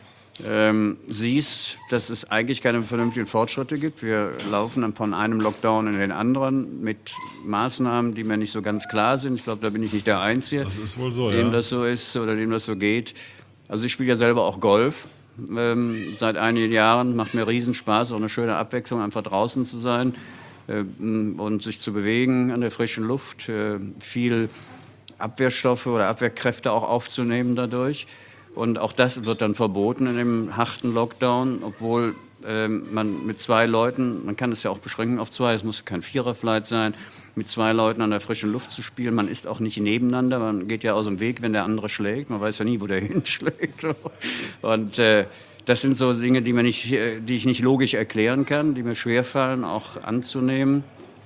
siehst, dass es eigentlich keine vernünftigen Fortschritte gibt. Wir laufen dann von einem Lockdown in den anderen mit Maßnahmen, die mir nicht so ganz klar sind. Ich glaube, da bin ich nicht der Einzige, Das ist wohl so, dem ja. das so ist oder dem das so geht. Also ich spiele ja selber auch Golf seit einigen Jahren. Macht mir Riesenspaß, auch eine schöne Abwechslung, einfach draußen zu sein und sich zu bewegen an der frischen Luft, viel Abwehrstoffe oder Abwehrkräfte auch aufzunehmen dadurch. Und auch das wird dann verboten in dem harten Lockdown, obwohl man mit 2 Leuten, man kann es ja auch beschränken auf 2, es muss kein Viererflight sein, mit 2 Leuten an der frischen Luft zu spielen. Man ist auch nicht nebeneinander, man geht ja aus dem Weg, wenn der andere schlägt. Man weiß ja nie, wo der hinschlägt. Und das sind so Dinge, die ich nicht logisch erklären kann, die mir schwerfallen, auch anzunehmen.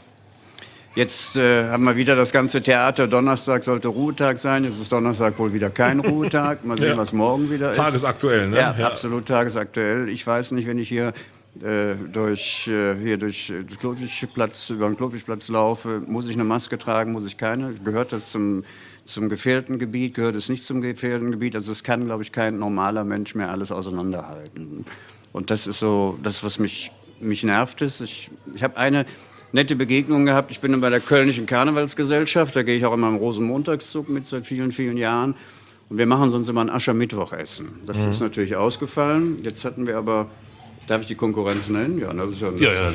Jetzt haben wir wieder das ganze Theater. Donnerstag sollte Ruhetag sein. Jetzt ist Donnerstag wohl wieder kein Ruhetag. Mal sehen, was morgen wieder ist. Tagesaktuell, ne? Ja, absolut tagesaktuell. Ich weiß nicht, wenn ich hier durch den Klofischplatz laufe, muss ich eine Maske tragen, muss ich keine? Gehört das zum gefährdeten Gebiet? Gehört es nicht zum gefährdeten Gebiet? Also es kann, glaube ich, kein normaler Mensch mehr alles auseinanderhalten. Und das ist so das, was mich nervt. Ich habe eine nette Begegnung gehabt. Ich bin bei der Kölnischen Karnevalsgesellschaft. Da gehe ich auch immer im Rosenmontagszug mit seit vielen, vielen Jahren. Und wir machen sonst immer ein Aschermittwochessen. Das ist natürlich ausgefallen. Jetzt hatten wir aber, darf ich die Konkurrenz nennen? Ja, das ist ja Ja,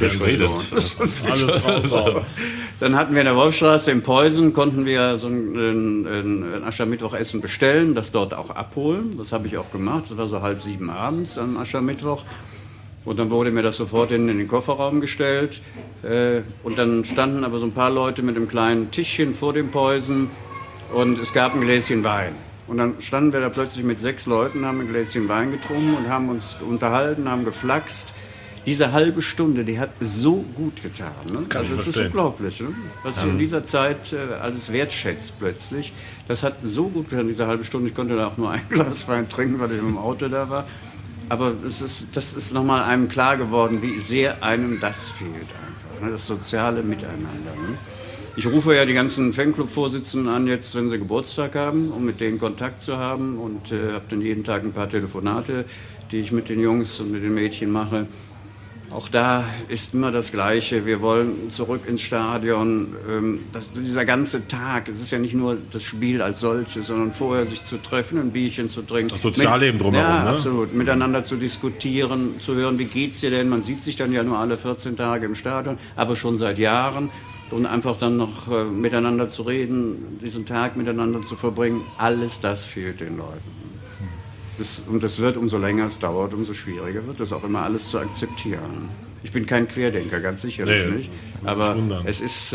Alles raus. Dann hatten wir in der Wolfstraße im Peusen, konnten wir so ein Aschermittwochessen bestellen, das dort auch abholen. Das habe ich auch gemacht. Das war so 6:30 abends am Aschermittwoch. Und dann wurde mir das sofort in den Kofferraum gestellt. Und dann standen aber so ein paar Leute mit einem kleinen Tischchen vor dem Peusen und es gab ein Gläschen Wein. Und dann standen wir da plötzlich mit 6 Leuten, haben ein Gläschen Wein getrunken und haben uns unterhalten, haben geflaxt. Diese halbe Stunde, die hat so gut getan. Ne? Kann Also ich es ist verstehen. unglaublich, ne? Was sie in dieser Zeit alles wertschätzt plötzlich. Das hat so gut getan, diese halbe Stunde. Ich konnte da auch nur ein Glas Wein trinken, weil ich im Auto da war. Aber das ist nochmal einem klar geworden, wie sehr einem das fehlt einfach, ne? Das soziale Miteinander. Ne? Ich rufe ja die ganzen Fanclub-Vorsitzenden an, jetzt, wenn sie Geburtstag haben, um mit denen Kontakt zu haben. Und habe dann jeden Tag ein paar Telefonate, die ich mit den Jungs und mit den Mädchen mache. Auch da ist immer das Gleiche. Wir wollen zurück ins Stadion. Dieser ganze Tag, es ist ja nicht nur das Spiel als solches, sondern vorher sich zu treffen, ein Bierchen zu trinken. Das Sozialleben drumherum, ja, ne? Absolut. Miteinander zu diskutieren, zu hören, wie geht's dir denn? Man sieht sich dann ja nur alle 14 Tage im Stadion, aber schon seit Jahren. Und einfach dann noch miteinander zu reden, diesen Tag miteinander zu verbringen, alles das fehlt den Leuten. Und das wird, umso länger es dauert, umso schwieriger wird es auch immer alles zu akzeptieren. Ich bin kein Querdenker, ganz sicherlich nicht. Aber es ist,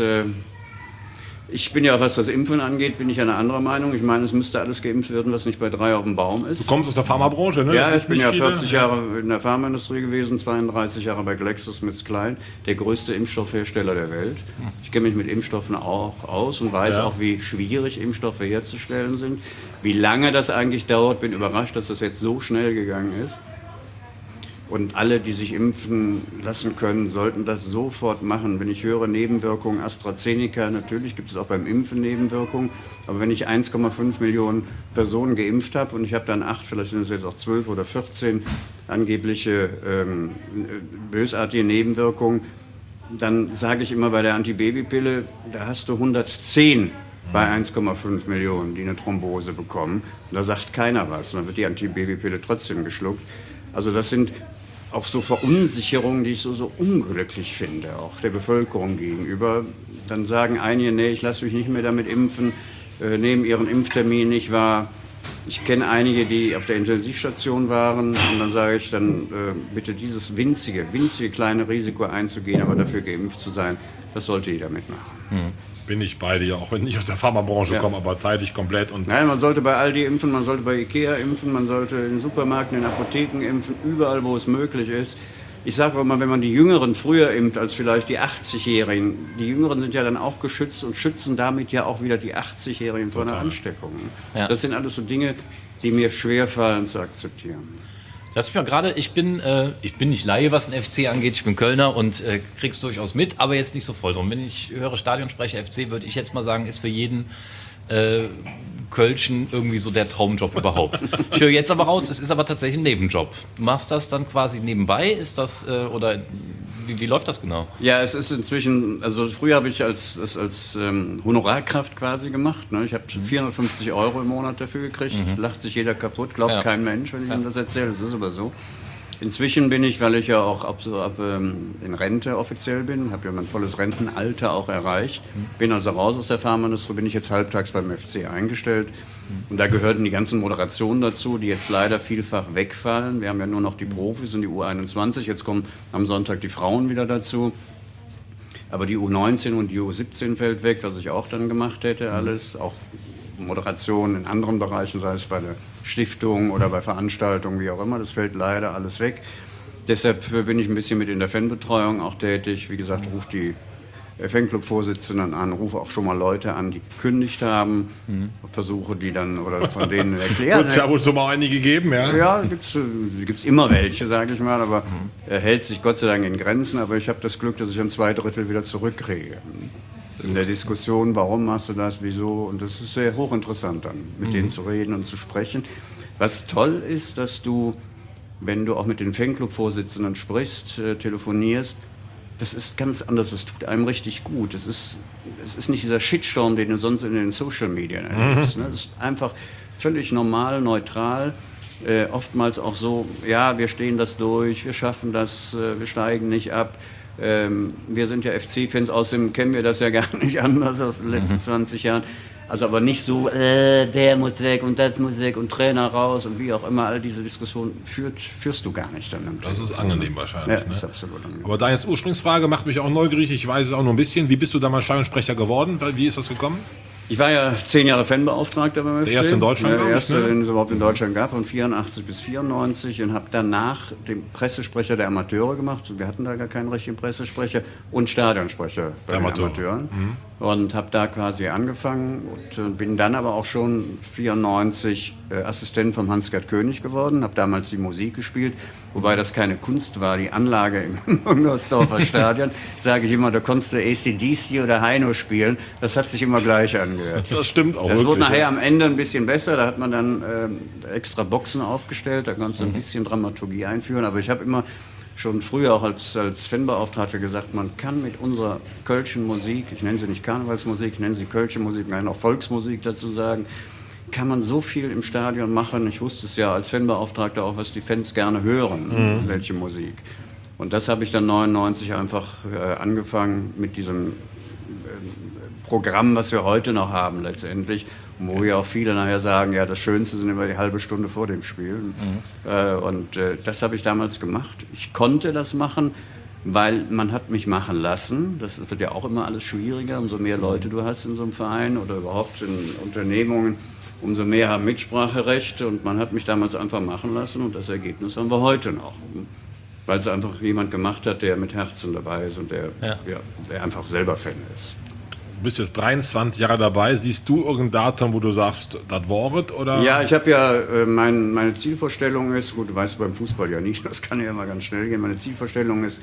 ich bin ja, was das Impfen angeht, bin ich einer anderer Meinung. Ich meine, es müsste alles geimpft werden, was nicht bei 3 auf dem Baum ist. Du kommst aus der Pharmabranche, ne? Ja, ich bin ja 40 Jahre in der Pharmaindustrie gewesen, 32 Jahre bei GlaxoSmithKline, der größte Impfstoffhersteller der Welt. Ich kenne mich mit Impfstoffen auch aus und weiß auch, wie schwierig Impfstoffe herzustellen sind, wie lange das eigentlich dauert. Bin überrascht, dass das jetzt so schnell gegangen ist. Und alle, die sich impfen lassen können, sollten das sofort machen. Wenn ich höre Nebenwirkungen AstraZeneca, natürlich gibt es auch beim Impfen Nebenwirkungen. Aber wenn ich 1,5 Millionen Personen geimpft habe und ich habe dann 8, vielleicht sind es jetzt auch 12 oder 14 angebliche bösartige Nebenwirkungen, dann sage ich immer bei der Antibabypille, da hast du 110 bei 1,5 Millionen, die eine Thrombose bekommen. Und da sagt keiner was. Und dann wird die Antibabypille trotzdem geschluckt. Also das sind auch so Verunsicherungen, die ich so unglücklich finde, auch der Bevölkerung gegenüber. Dann sagen einige, nee, ich lasse mich nicht mehr damit impfen, nehmen ihren Impftermin nicht wahr. Ich kenne einige, die auf der Intensivstation waren und dann sage ich dann, bitte dieses winzige kleine Risiko einzugehen, aber dafür geimpft zu sein, das sollte jeder mitmachen. Bin ich bei dir, auch wenn ich nicht aus der Pharmabranche komme, aber teile ich komplett. Und nein, man sollte bei Aldi impfen, man sollte bei Ikea impfen, man sollte in den Supermärkten, in Apotheken impfen, überall, wo es möglich ist. Ich sage immer, wenn man die Jüngeren früher impft als vielleicht die 80-Jährigen, die Jüngeren sind ja dann auch geschützt und schützen damit ja auch wieder die 80-Jährigen vor einer Ansteckung. Ja. Das sind alles so Dinge, die mir schwerfallen zu akzeptieren. Lass mich mal gerade, ich bin nicht Laie, was den FC angeht, ich bin Kölner und krieg's durchaus mit, aber jetzt nicht so voll drum. Wenn ich höre Stadionsprecher FC, würde ich jetzt mal sagen, ist für jeden Kölschen irgendwie so der Traumjob überhaupt. Ich höre jetzt aber raus, es ist aber tatsächlich ein Nebenjob. Du machst das dann quasi nebenbei, ist das, oder wie läuft das genau? Ja, es ist inzwischen, also früher habe ich als Honorarkraft quasi gemacht. Ne? Ich habe 450 € im Monat dafür gekriegt, lacht sich jeder kaputt, glaubt kein Mensch, wenn ich ihm das erzähle, das ist aber so. Inzwischen bin ich, weil ich ja auch in Rente offiziell bin, habe ja mein volles Rentenalter auch erreicht, bin also raus aus der Pharmaindustrie, bin ich jetzt halbtags beim FC eingestellt. Und da gehörten die ganzen Moderationen dazu, die jetzt leider vielfach wegfallen. Wir haben ja nur noch die Profis und die U21, jetzt kommen am Sonntag die Frauen wieder dazu. Aber die U19 und die U17 fällt weg, was ich auch dann gemacht hätte, alles, auch Moderation in anderen Bereichen, sei es bei der Stiftung oder bei Veranstaltungen, wie auch immer, das fällt leider alles weg. Deshalb bin ich ein bisschen mit in der Fanbetreuung auch tätig. Wie gesagt, rufe die Fanclub-Vorsitzenden an, rufe auch schon mal Leute an, die gekündigt haben, versuche die dann oder von denen erklären. Wird es ja wohl so mal einige geben, ja? Ja, gibt's immer welche, sage ich mal, aber er hält sich Gott sei Dank in Grenzen, aber ich habe das Glück, dass ich ein 2/3 wieder zurückkriege. In der Diskussion, warum machst du das, wieso, und das ist sehr hochinteressant dann, mit denen zu reden und zu sprechen. Was toll ist, dass du, wenn du auch mit den Fanclub-Vorsitzenden sprichst, telefonierst, das ist ganz anders, das tut einem richtig gut. Es ist nicht dieser Shitstorm, den du sonst in den Social-Medien erlebst. Ne? Es ist einfach völlig normal, neutral, oftmals auch so, ja, wir stehen das durch, wir schaffen das, wir steigen nicht ab. Wir sind ja FC-Fans, außerdem kennen wir das ja gar nicht anders aus den letzten 20 Jahren. Also aber nicht so, der muss weg und das muss weg und Trainer raus und wie auch immer. All diese Diskussionen führst du gar nicht dann. Das ist angenehm wahrscheinlich. Ja, ne? Ist absolut angenehm. Aber deine Ursprungsfrage macht mich auch neugierig. Ich weiß es auch nur ein bisschen. Wie bist du damals Stadionsprecher geworden? Wie ist das gekommen? Ich war ja 10 Jahre Fanbeauftragter beim FC. Der erste in Deutschland, ja, der erste, den es überhaupt in Deutschland gab, von 84 bis 94 und habe danach den Pressesprecher der Amateure gemacht. Wir hatten da gar keinen richtigen Pressesprecher und Stadionsprecher bei den Amateuren. Und habe da quasi angefangen und bin dann aber auch schon 94 Assistent von Hans-Gerd König geworden, habe damals die Musik gespielt, wobei das keine Kunst war, die Anlage im Hungersdorfer Stadion, sage ich immer, da konntest du AC/DC oder Heino spielen, das hat sich immer gleich angehört. Das stimmt auch. Das wirklich, wurde nachher am Ende ein bisschen besser, da hat man dann extra Boxen aufgestellt, da konntest du ein bisschen Dramaturgie einführen, aber ich habe immer schon früher auch als Fanbeauftragter gesagt, man kann mit unserer kölschen Musik, ich nenne sie nicht Karnevalsmusik, ich nenne sie kölsche Musik, man kann auch Volksmusik dazu sagen, kann man so viel im Stadion machen. Ich wusste es ja als Fanbeauftragter auch, was die Fans gerne hören, welche Musik. Und das habe ich dann 99 einfach angefangen mit diesem Programm, was wir heute noch haben letztendlich, wo ja auch viele nachher sagen, ja, das Schönste sind immer die halbe Stunde vor dem Spiel. Und das habe ich damals gemacht. Ich konnte das machen, weil man hat mich machen lassen. Das wird ja auch immer alles schwieriger, umso mehr Leute du hast in so einem Verein oder überhaupt in Unternehmungen, umso mehr haben Mitspracherecht. Und man hat mich damals einfach machen lassen und das Ergebnis haben wir heute noch. Weil es einfach jemand gemacht hat, der mit Herzen dabei ist und der einfach selber Fan ist. Du bist jetzt 23 Jahre dabei. Siehst du irgendein Datum, wo du sagst, das war es? Oder? Ja, ich habe ja, meine Zielvorstellung ist, gut, du weißt beim Fußball ja nicht, das kann ja immer ganz schnell gehen. Meine Zielvorstellung ist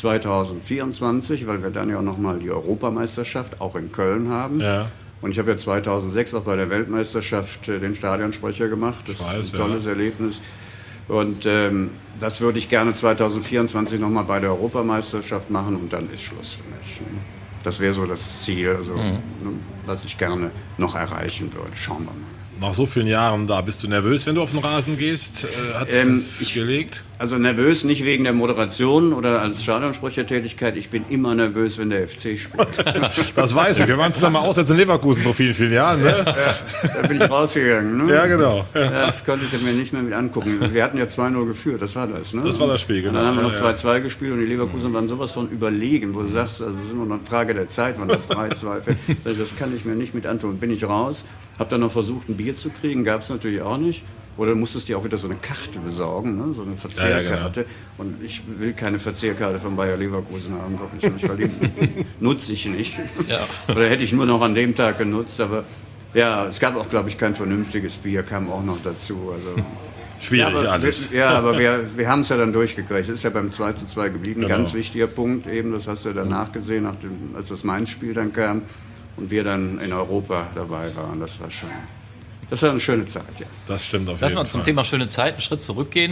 2024, weil wir dann ja auch nochmal die Europameisterschaft auch in Köln haben. Ja. Und ich habe ja 2006 auch bei der Weltmeisterschaft den Stadionsprecher gemacht. Das ist ein tolles Erlebnis. Und das würde ich gerne 2024 nochmal bei der Europameisterschaft machen und dann ist Schluss für mich. Das wäre so das Ziel, also, was ich gerne noch erreichen würde. Schauen wir mal. Nach so vielen Jahren da, bist du nervös, wenn du auf den Rasen gehst? Hat sich das gelegt? Also nervös nicht wegen der Moderation oder als Stadionsprechertätigkeit. Ich bin immer nervös, wenn der FC spielt. Das weiß ich. Wir waren zusammen auswärts in Leverkusen vor vielen, vielen Jahren. Ne? Ja, da bin ich rausgegangen. Ne? Ja, genau. Das konnte ich mir nicht mehr mit angucken. Wir hatten ja 2-0 geführt, das war das. Ne? Das war das Spiel, genau. Und dann haben wir noch 2-2 gespielt und die Leverkusen waren sowas von überlegen, wo du sagst, also es ist nur noch eine Frage der Zeit, wann das 3-2 fällt. Das kann ich mir nicht mit antun. Bin ich raus, habe dann noch versucht, ein Bier zu kriegen, gab es natürlich auch nicht. Oder du musstest dir auch wieder so eine Karte besorgen, ne? So eine Verzehrkarte. Ja, genau. Und ich will keine Verzehrkarte von Bayer Leverkusen haben, wirklich nicht, weil die nutze ich nicht. Ja. Oder hätte ich nur noch an dem Tag genutzt. Aber ja, es gab auch, glaube ich, kein vernünftiges Bier, kam auch noch dazu. Also, Schwierig alles. Aber wir haben es ja dann durchgekriegt. Es ist ja beim 2:2 geblieben. Genau. Ganz wichtiger Punkt eben, das hast du ja danach gesehen, als das Mainz-Spiel dann kam und wir dann in Europa dabei waren. Das war eine schöne Zeit, ja. Das stimmt auf Lass jeden mal Fall. zum Thema schöne Zeit einen Schritt zurückgehen.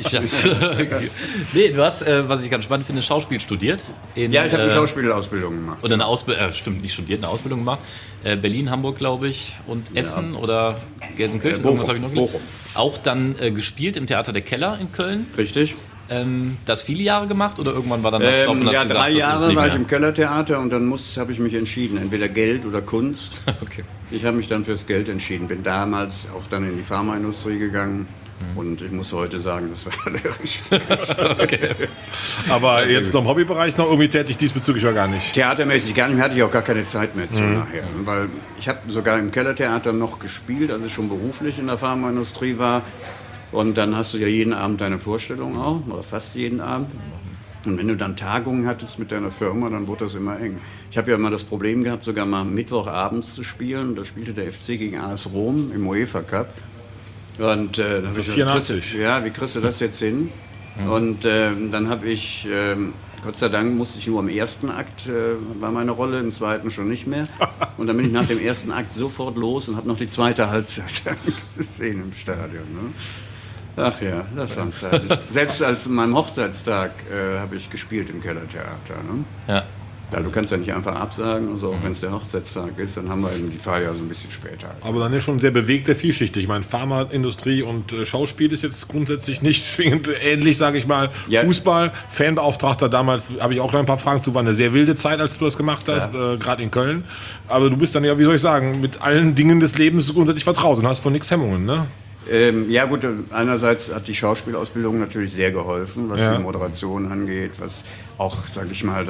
Du hast, was ich ganz spannend finde, Schauspiel studiert. Ja, ich habe eine Schauspielausbildung gemacht. Oder eine Ausbildung, stimmt, nicht studiert, eine Ausbildung gemacht. Berlin, Hamburg, glaube ich, und Essen oder Gelsenkirchen. Irgendwas habe ich noch gelesen. Bochum. Auch dann gespielt im Theater der Keller in Köln. Richtig. Das viele Jahre gemacht oder irgendwann war dann das Stop und hast Ja, gesagt, 3 das ist Jahre nicht war ich mehr? im Kellertheater und dann habe ich mich entschieden, entweder Geld oder Kunst. Okay. Ich habe mich dann fürs Geld entschieden, bin damals auch dann in die Pharmaindustrie gegangen und ich muss heute sagen, das war der richtige. Okay. Aber jetzt noch im Hobbybereich noch irgendwie tätig diesbezüglich ja gar nicht. Theatermäßig gar nicht mehr, hatte ich auch gar keine Zeit mehr zu nachher. Weil ich habe sogar im Kellertheater noch gespielt, als ich schon beruflich in der Pharmaindustrie war. Und dann hast du ja jeden Abend deine Vorstellung auch, oder fast jeden Abend. Und wenn du dann Tagungen hattest mit deiner Firma, dann wurde das immer eng. Ich habe ja immer das Problem gehabt, sogar mal Mittwochabends zu spielen. Da spielte der FC gegen AS Rom im UEFA Cup. Und da habe ich 84. wie kriegst du das jetzt hin? Und dann habe ich, Gott sei Dank musste ich nur im ersten Akt, war meine Rolle, im zweiten schon nicht mehr. Und dann bin ich nach dem ersten Akt sofort los und habe noch die zweite Halbzeit gesehen im Stadion. Ne? Ach ja, das war Zeiten. Selbst als an meinem Hochzeitstag habe ich gespielt im Kellertheater. Ne? Ja. Ja, du kannst ja nicht einfach absagen, also auch wenn es der Hochzeitstag ist, dann haben wir eben die Feier ja so ein bisschen später. Aber dann ist schon sehr bewegt, sehr vielschichtig. Ich meine, Pharmaindustrie und Schauspiel ist jetzt grundsätzlich nicht zwingend ähnlich, sage ich mal. Ja. Fußball, Fanbeauftragter damals, habe ich auch gleich ein paar Fragen zu, war eine sehr wilde Zeit, als du das gemacht hast, gerade in Köln. Aber du bist dann ja, wie soll ich sagen, mit allen Dingen des Lebens grundsätzlich vertraut und hast von nichts Hemmungen, ne? Ja gut, einerseits hat die Schauspielausbildung natürlich sehr geholfen, was die Moderation angeht, was auch, sage ich mal,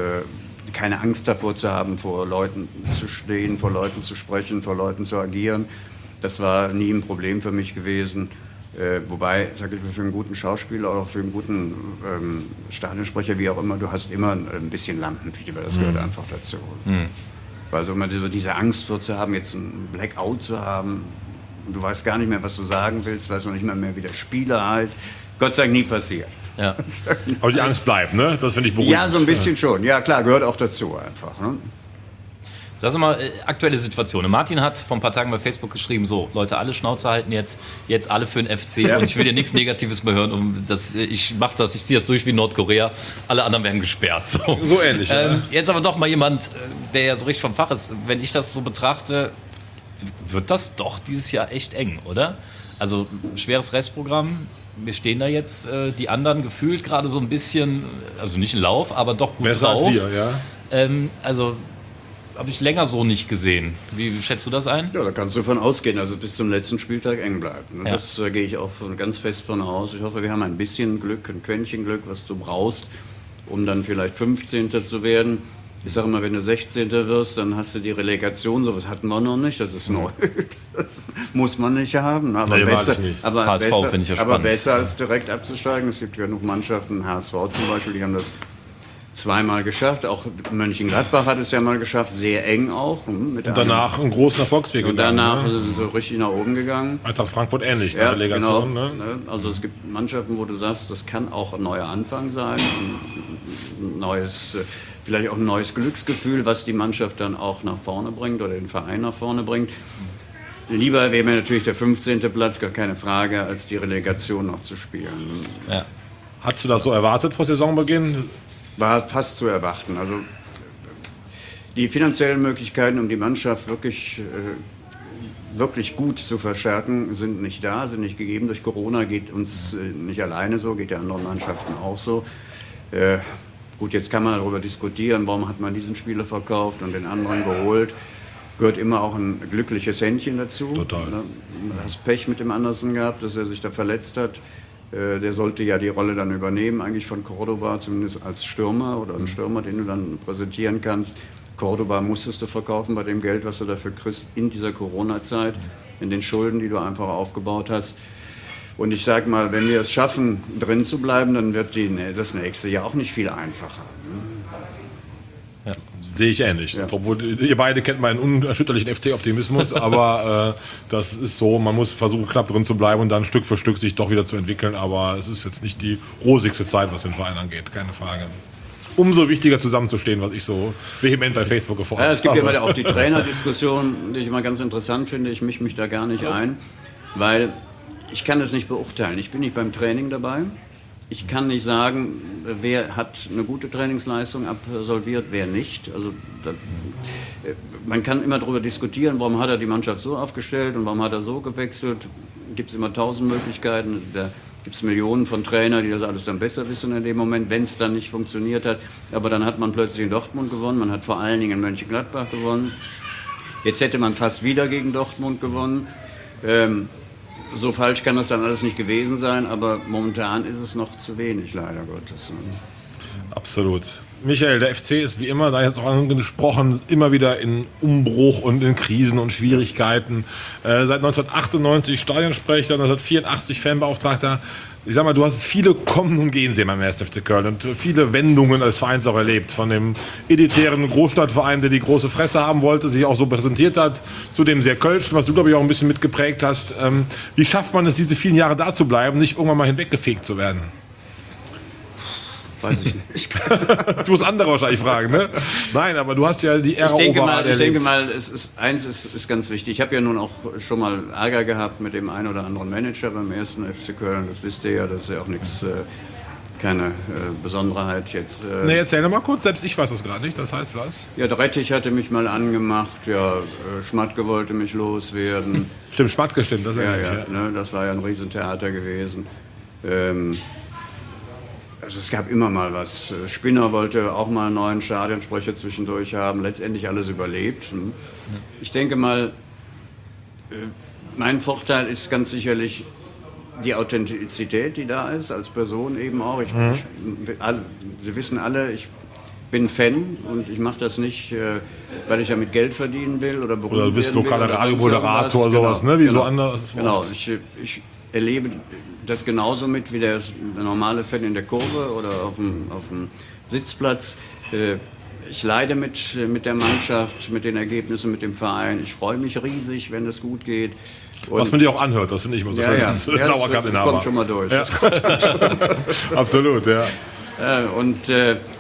keine Angst davor zu haben, vor Leuten zu stehen, vor Leuten zu sprechen, vor Leuten zu agieren. Das war nie ein Problem für mich gewesen. Wobei, sage ich mal, für einen guten Schauspieler oder für einen guten Stadionsprecher, wie auch immer, du hast immer ein bisschen Lampenfieber, das gehört einfach dazu. Weil so immer diese Angst vor zu haben, jetzt ein Blackout zu haben, und du weißt gar nicht mehr, was du sagen willst, weißt noch nicht mehr, wie der Spieler heißt. Gott sei Dank nie passiert. Ja. Aber die Angst bleibt, ne? Das finde ich beruhigend. Ja, so ein bisschen schon. Ja, klar, gehört auch dazu einfach. Ne? Sag mal, aktuelle Situation. Martin hat vor ein paar Tagen bei Facebook geschrieben, so, Leute, alle Schnauze halten jetzt alle für den FC und ich will dir nichts Negatives mehr hören. Ich ziehe das durch wie Nordkorea, alle anderen werden gesperrt. So ähnlich. Jetzt aber doch mal jemand, der ja so richtig vom Fach ist. Wenn ich das so betrachte, wird das doch dieses Jahr echt eng, oder? Also ein schweres Restprogramm. Wir stehen da jetzt, die anderen gefühlt gerade so ein bisschen, also nicht in Lauf, aber doch gut Besser drauf. als wir, ja. Also habe ich länger so nicht gesehen. Wie schätzt du das ein? Ja, da kannst du von ausgehen, also bis zum letzten Spieltag eng bleibt. Ne? Ja. Das gehe ich auch ganz fest von aus. Ich hoffe, wir haben ein bisschen Glück, ein Quäntchen Glück, was du brauchst, um dann vielleicht 15. zu werden. Ich sage immer, wenn du 16. wirst, dann hast du die Relegation, sowas hatten wir noch nicht, das ist neu. Das muss man nicht haben. Aber, Nee, besser, mag ich nicht. aber, HSV besser, finde ich ja aber spannend. besser als direkt abzusteigen. Es gibt genug Mannschaften, HSV zum Beispiel, die haben das zweimal geschafft. Auch Mönchengladbach hat es ja mal geschafft, sehr eng auch. Mit Und danach einen großen Erfolgsweg und gegangen. danach Ne? so richtig nach oben gegangen. Eintracht Frankfurt ähnlich, Ja, der Relegation. genau. Ne? Also es gibt Mannschaften, wo du sagst, das kann auch ein neuer Anfang sein, ein neues, vielleicht auch ein neues Glücksgefühl, was die Mannschaft dann auch nach vorne bringt oder den Verein nach vorne bringt. Lieber wäre mir natürlich der 15. Platz, gar keine Frage, als die Relegation noch zu spielen. Ja. Hast du das so erwartet vor Saisonbeginn? War fast zu erwarten. Also die finanziellen Möglichkeiten, um die Mannschaft wirklich gut zu verstärken, sind nicht da, sind nicht gegeben. Durch Corona geht uns nicht alleine so, geht ja anderen Mannschaften auch so. Gut, jetzt kann man darüber diskutieren, warum hat man diesen Spieler verkauft und den anderen geholt. Gehört immer auch ein glückliches Händchen dazu. Total. Du hast Pech mit dem Andersen gehabt, dass er sich da verletzt hat. Der sollte ja die Rolle dann übernehmen, eigentlich von Cordoba, zumindest als Stürmer oder ein Stürmer, den du dann präsentieren kannst. Cordoba musstest du verkaufen bei dem Geld, was du dafür kriegst in dieser Corona-Zeit, in den Schulden, die du einfach aufgebaut hast. Und ich sage mal, wenn wir es schaffen, drin zu bleiben, dann wird das nächste Jahr auch nicht viel einfacher. Sehe ich ähnlich. Ja. Obwohl ihr beide kennt meinen unerschütterlichen FC-Optimismus, aber das ist so, man muss versuchen, knapp drin zu bleiben und dann Stück für Stück sich doch wieder zu entwickeln. Aber es ist jetzt nicht die rosigste Zeit, was den Verein angeht, keine Frage. Umso wichtiger zusammenzustehen, was ich so vehement bei Facebook gefordert Ja, es gibt ja habe. immer auch die Trainerdiskussion, die ich immer ganz interessant finde. Ich mische mich da gar nicht ein, weil ich kann das nicht beurteilen. Ich bin nicht beim Training dabei. Ich kann nicht sagen, wer hat eine gute Trainingsleistung absolviert, wer nicht. Also man kann immer darüber diskutieren, warum hat er die Mannschaft so aufgestellt und warum hat er so gewechselt. Gibt es immer 1000 Möglichkeiten. Da gibt es Millionen von Trainern, die das alles dann besser wissen in dem Moment, wenn es dann nicht funktioniert hat. Aber dann hat man plötzlich in Dortmund gewonnen, man hat vor allen Dingen in Mönchengladbach gewonnen. Jetzt hätte man fast wieder gegen Dortmund gewonnen. So falsch kann das dann alles nicht gewesen sein, aber momentan ist es noch zu wenig, leider Gottes. Absolut. Michael, der FC ist wie immer, da jetzt auch angesprochen, immer wieder in Umbruch und in Krisen und Schwierigkeiten. Seit 1998 Stadionsprecher, 1984 Fanbeauftragter. Ich sag mal, du hast viele kommen und gehen sehen beim 1. FC Köln und viele Wendungen als Vereins auch erlebt. Von dem elitären Großstadtverein, der die große Fresse haben wollte, sich auch so präsentiert hat, zu dem sehr Kölschen, was du, glaube ich, auch ein bisschen mitgeprägt hast. Wie schafft man es, diese vielen Jahre da zu bleiben, nicht irgendwann mal hinweggefegt zu werden? Weiß ich nicht. Das muss andere wahrscheinlich fragen, ne? Nein, aber du hast ja die Ära Ich overall denke erlebt. mal, eins ist ganz wichtig. Ich habe ja nun auch schon mal Ärger gehabt mit dem einen oder anderen Manager beim 1. FC Köln. Das wisst ihr ja, das ist ja auch nichts, keine Besonderheit jetzt. Ne, erzähl doch mal kurz, selbst ich weiß das gerade nicht, das heißt was? Ja, der Rettich hatte mich mal angemacht, ja, Schmatke wollte mich loswerden. Stimmt, Schmatke stimmt, das Ja, erinnere ich, ja, ne, das war ja ein Riesentheater gewesen. Also es gab immer mal was. Spinner wollte auch mal einen neuen Stadionsprecher zwischendurch haben, letztendlich alles überlebt. Ich denke mal, mein Vorteil ist ganz sicherlich die Authentizität, die da ist, als Person eben auch. Sie wissen alle, ich bin Fan und ich mache das nicht, weil ich damit Geld verdienen will oder berühmt Oder du bist werden will lokaler oder sonst Radiomoderator oder irgendwas. sowas, ne? Wie so Genau. anders. Genau, ich erlebe das genauso mit wie der normale Fan in der Kurve oder auf dem Sitzplatz. Ich leide mit der Mannschaft, mit den Ergebnissen, mit dem Verein. Ich freue mich riesig, wenn es gut geht. Und Was man dir auch anhört, das finde ich immer so schön als das Dauerkarteninhaber. kommt schon mal durch. Ja. Absolut, ja. Und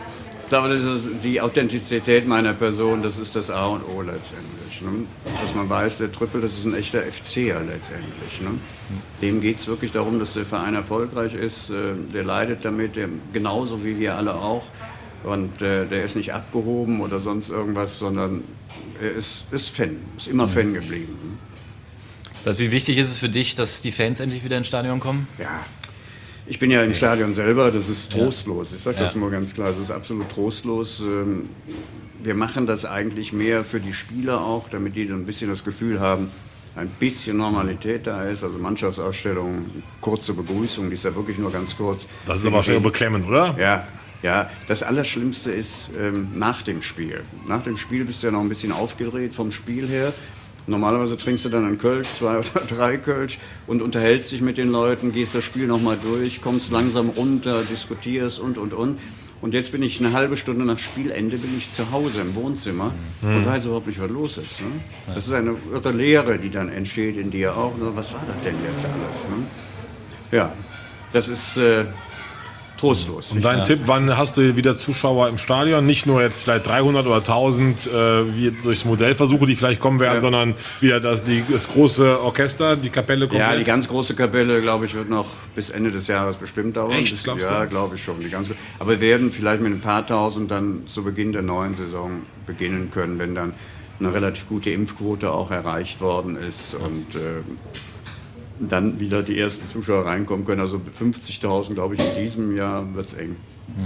Ich glaube, das ist die Authentizität meiner Person, das ist das A und O letztendlich. Ne? Dass man weiß, der Trüppel, das ist ein echter FCer letztendlich. Ne? Dem geht es wirklich darum, dass der Verein erfolgreich ist. Der leidet damit, genauso wie wir alle auch. Und der ist nicht abgehoben oder sonst irgendwas, sondern er ist Fan, ist immer Fan geblieben. Das heißt, wie wichtig ist es für dich, dass die Fans endlich wieder ins Stadion kommen? Ja, ich bin ja im Stadion selber, das ist trostlos. Ich sage das mal ganz klar, das ist absolut trostlos. Wir machen das eigentlich mehr für die Spieler auch, damit die ein bisschen das Gefühl haben, ein bisschen Normalität da ist. Also Mannschaftsausstellung, kurze Begrüßung, die ist ja wirklich nur ganz kurz. Das ist aber schon beklemmend, oder? Ja, das Allerschlimmste ist nach dem Spiel. Nach dem Spiel bist du ja noch ein bisschen aufgedreht vom Spiel her. Normalerweise trinkst du dann einen Kölsch, 2 oder 3 Kölsch und unterhältst dich mit den Leuten, gehst das Spiel nochmal durch, kommst langsam runter, diskutierst und. Und jetzt bin ich eine halbe Stunde nach Spielende bin ich zu Hause im Wohnzimmer und weiß überhaupt nicht, was los ist. Ne? Das ist eine irre Leere, die dann entsteht in dir auch. Was war das denn jetzt alles? Ne? Ja, das ist trostlos. Und dein Tipp, wann hast du wieder Zuschauer im Stadion? Nicht nur jetzt vielleicht 300 oder 1000 wie durch Modellversuche, die vielleicht kommen werden, sondern wieder das große Orchester, die Kapelle komplett? Ja, die ganz große Kapelle, glaube ich, wird noch bis Ende des Jahres bestimmt dauern. Echt, glaubst du? Ja, glaube ich schon. Aber wir werden vielleicht mit ein paar Tausend dann zu Beginn der neuen Saison beginnen können, wenn dann eine relativ gute Impfquote auch erreicht worden ist und dann wieder die ersten Zuschauer reinkommen können. Also 50.000, glaube ich, in diesem Jahr wird es eng.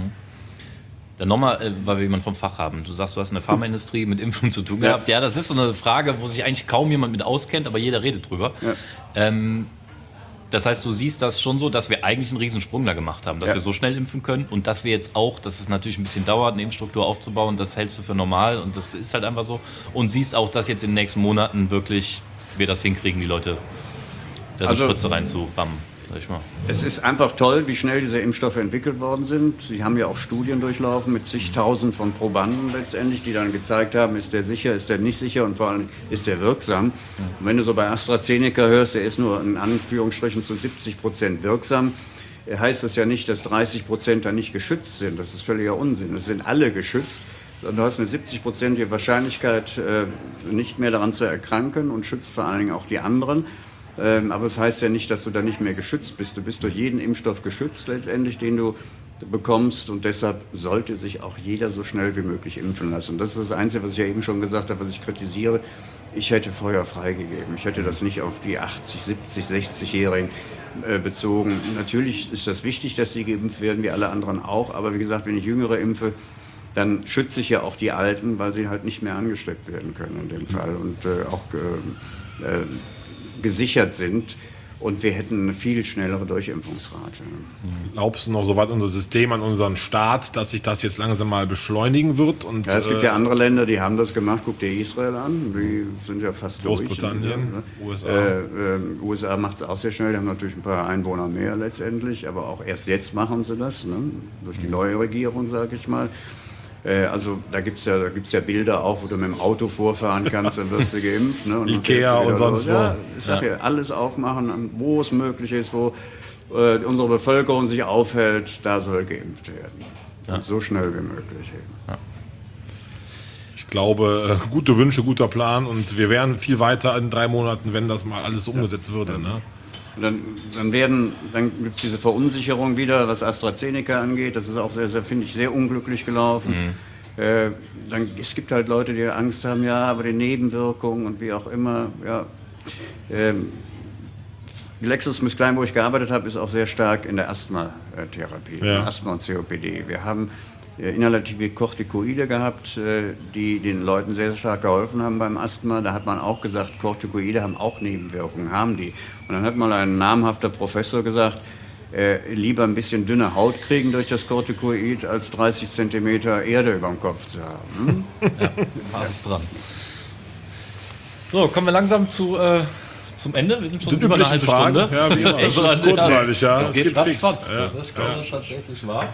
Dann nochmal, weil wir jemanden vom Fach haben. Du sagst, du hast in der Pharmaindustrie mit Impfen zu tun gehabt. Ja, das ist so eine Frage, wo sich eigentlich kaum jemand mit auskennt, aber jeder redet drüber. Ja. Das heißt, du siehst das schon so, dass wir eigentlich einen Riesensprung da gemacht haben, dass wir so schnell impfen können und dass wir jetzt auch, dass es natürlich ein bisschen dauert, eine Impfstruktur aufzubauen, das hältst du für normal und das ist halt einfach so. Und siehst auch, dass jetzt in den nächsten Monaten wirklich wir das hinkriegen, die Leute die Spritze reinzurammen, sag ich mal. Es ist einfach toll, wie schnell diese Impfstoffe entwickelt worden sind. Sie haben ja auch Studien durchlaufen mit zigtausend von Probanden letztendlich, die dann gezeigt haben, ist der sicher, ist der nicht sicher und vor allem ist der wirksam. Und wenn du so bei AstraZeneca hörst, der ist nur in Anführungsstrichen zu 70% wirksam, heißt das ja nicht, dass 30% dann nicht geschützt sind. Das ist völliger Unsinn. Es sind alle geschützt. Du hast eine 70%ige Wahrscheinlichkeit, nicht mehr daran zu erkranken und schützt vor allen Dingen auch die anderen. Aber es heißt ja nicht, dass du da nicht mehr geschützt bist. Du bist durch jeden Impfstoff geschützt letztendlich, den du bekommst. Und deshalb sollte sich auch jeder so schnell wie möglich impfen lassen. Das ist das Einzige, was ich ja eben schon gesagt habe, was ich kritisiere. Ich hätte Feuer freigegeben. Ich hätte das nicht auf die 80, 70, 60-Jährigen bezogen. Natürlich ist das wichtig, dass die geimpft werden, wie alle anderen auch. Aber wie gesagt, wenn ich Jüngere impfe, dann schütze ich ja auch die Alten, weil sie halt nicht mehr angesteckt werden können in dem Fall. Und auch gesichert sind und wir hätten eine viel schnellere Durchimpfungsrate. Glaubst du noch soweit unser System an unseren Staat, dass sich das jetzt langsam mal beschleunigen wird? Und, ja, es gibt ja andere Länder, die haben das gemacht. Guck dir Israel an, die sind ja fast Großbritannien, durch. USA macht es auch sehr schnell, die haben natürlich ein paar Einwohner mehr letztendlich, aber auch erst jetzt machen sie das, ne? Durch die neue Regierung, sage ich mal. Also da gibt's ja Bilder auch, wo du mit dem Auto vorfahren kannst, dann wirst du geimpft. Ne? Und Ikea und sonst wo. Ja, ich sag ja, alles aufmachen, wo es möglich ist, wo unsere Bevölkerung sich aufhält, da soll geimpft werden. Ja. Und so schnell wie möglich. Ja. Ich glaube, gute Wünsche, guter Plan und wir wären viel weiter in 3 Monaten, wenn das mal alles so umgesetzt würde. Ne? Dann gibt es diese Verunsicherung wieder, was AstraZeneca angeht. Das ist auch finde ich, sehr unglücklich gelaufen. Es gibt halt Leute, die Angst haben, ja, aber die Nebenwirkungen und wie auch immer. Ja. GlaxoSmithKline, wo ich gearbeitet habe, ist auch sehr stark in der Asthmatherapie, Asthma und COPD. Wir haben inhalative Corticoide gehabt, die den Leuten sehr stark geholfen haben beim Asthma. Da hat man auch gesagt, Corticoide haben auch Nebenwirkungen, haben die. Und dann hat mal ein namhafter Professor gesagt, lieber ein bisschen dünne Haut kriegen durch das Corticoid, als 30 Zentimeter Erde über dem Kopf zu haben. Ja, alles dran. So, kommen wir langsam zum Ende. Wir sind schon über eine halbe Stunde. Ja, wie immer. Das ist kurzweilig, ja. Das geht ratzfatz. Das ist tatsächlich wahr.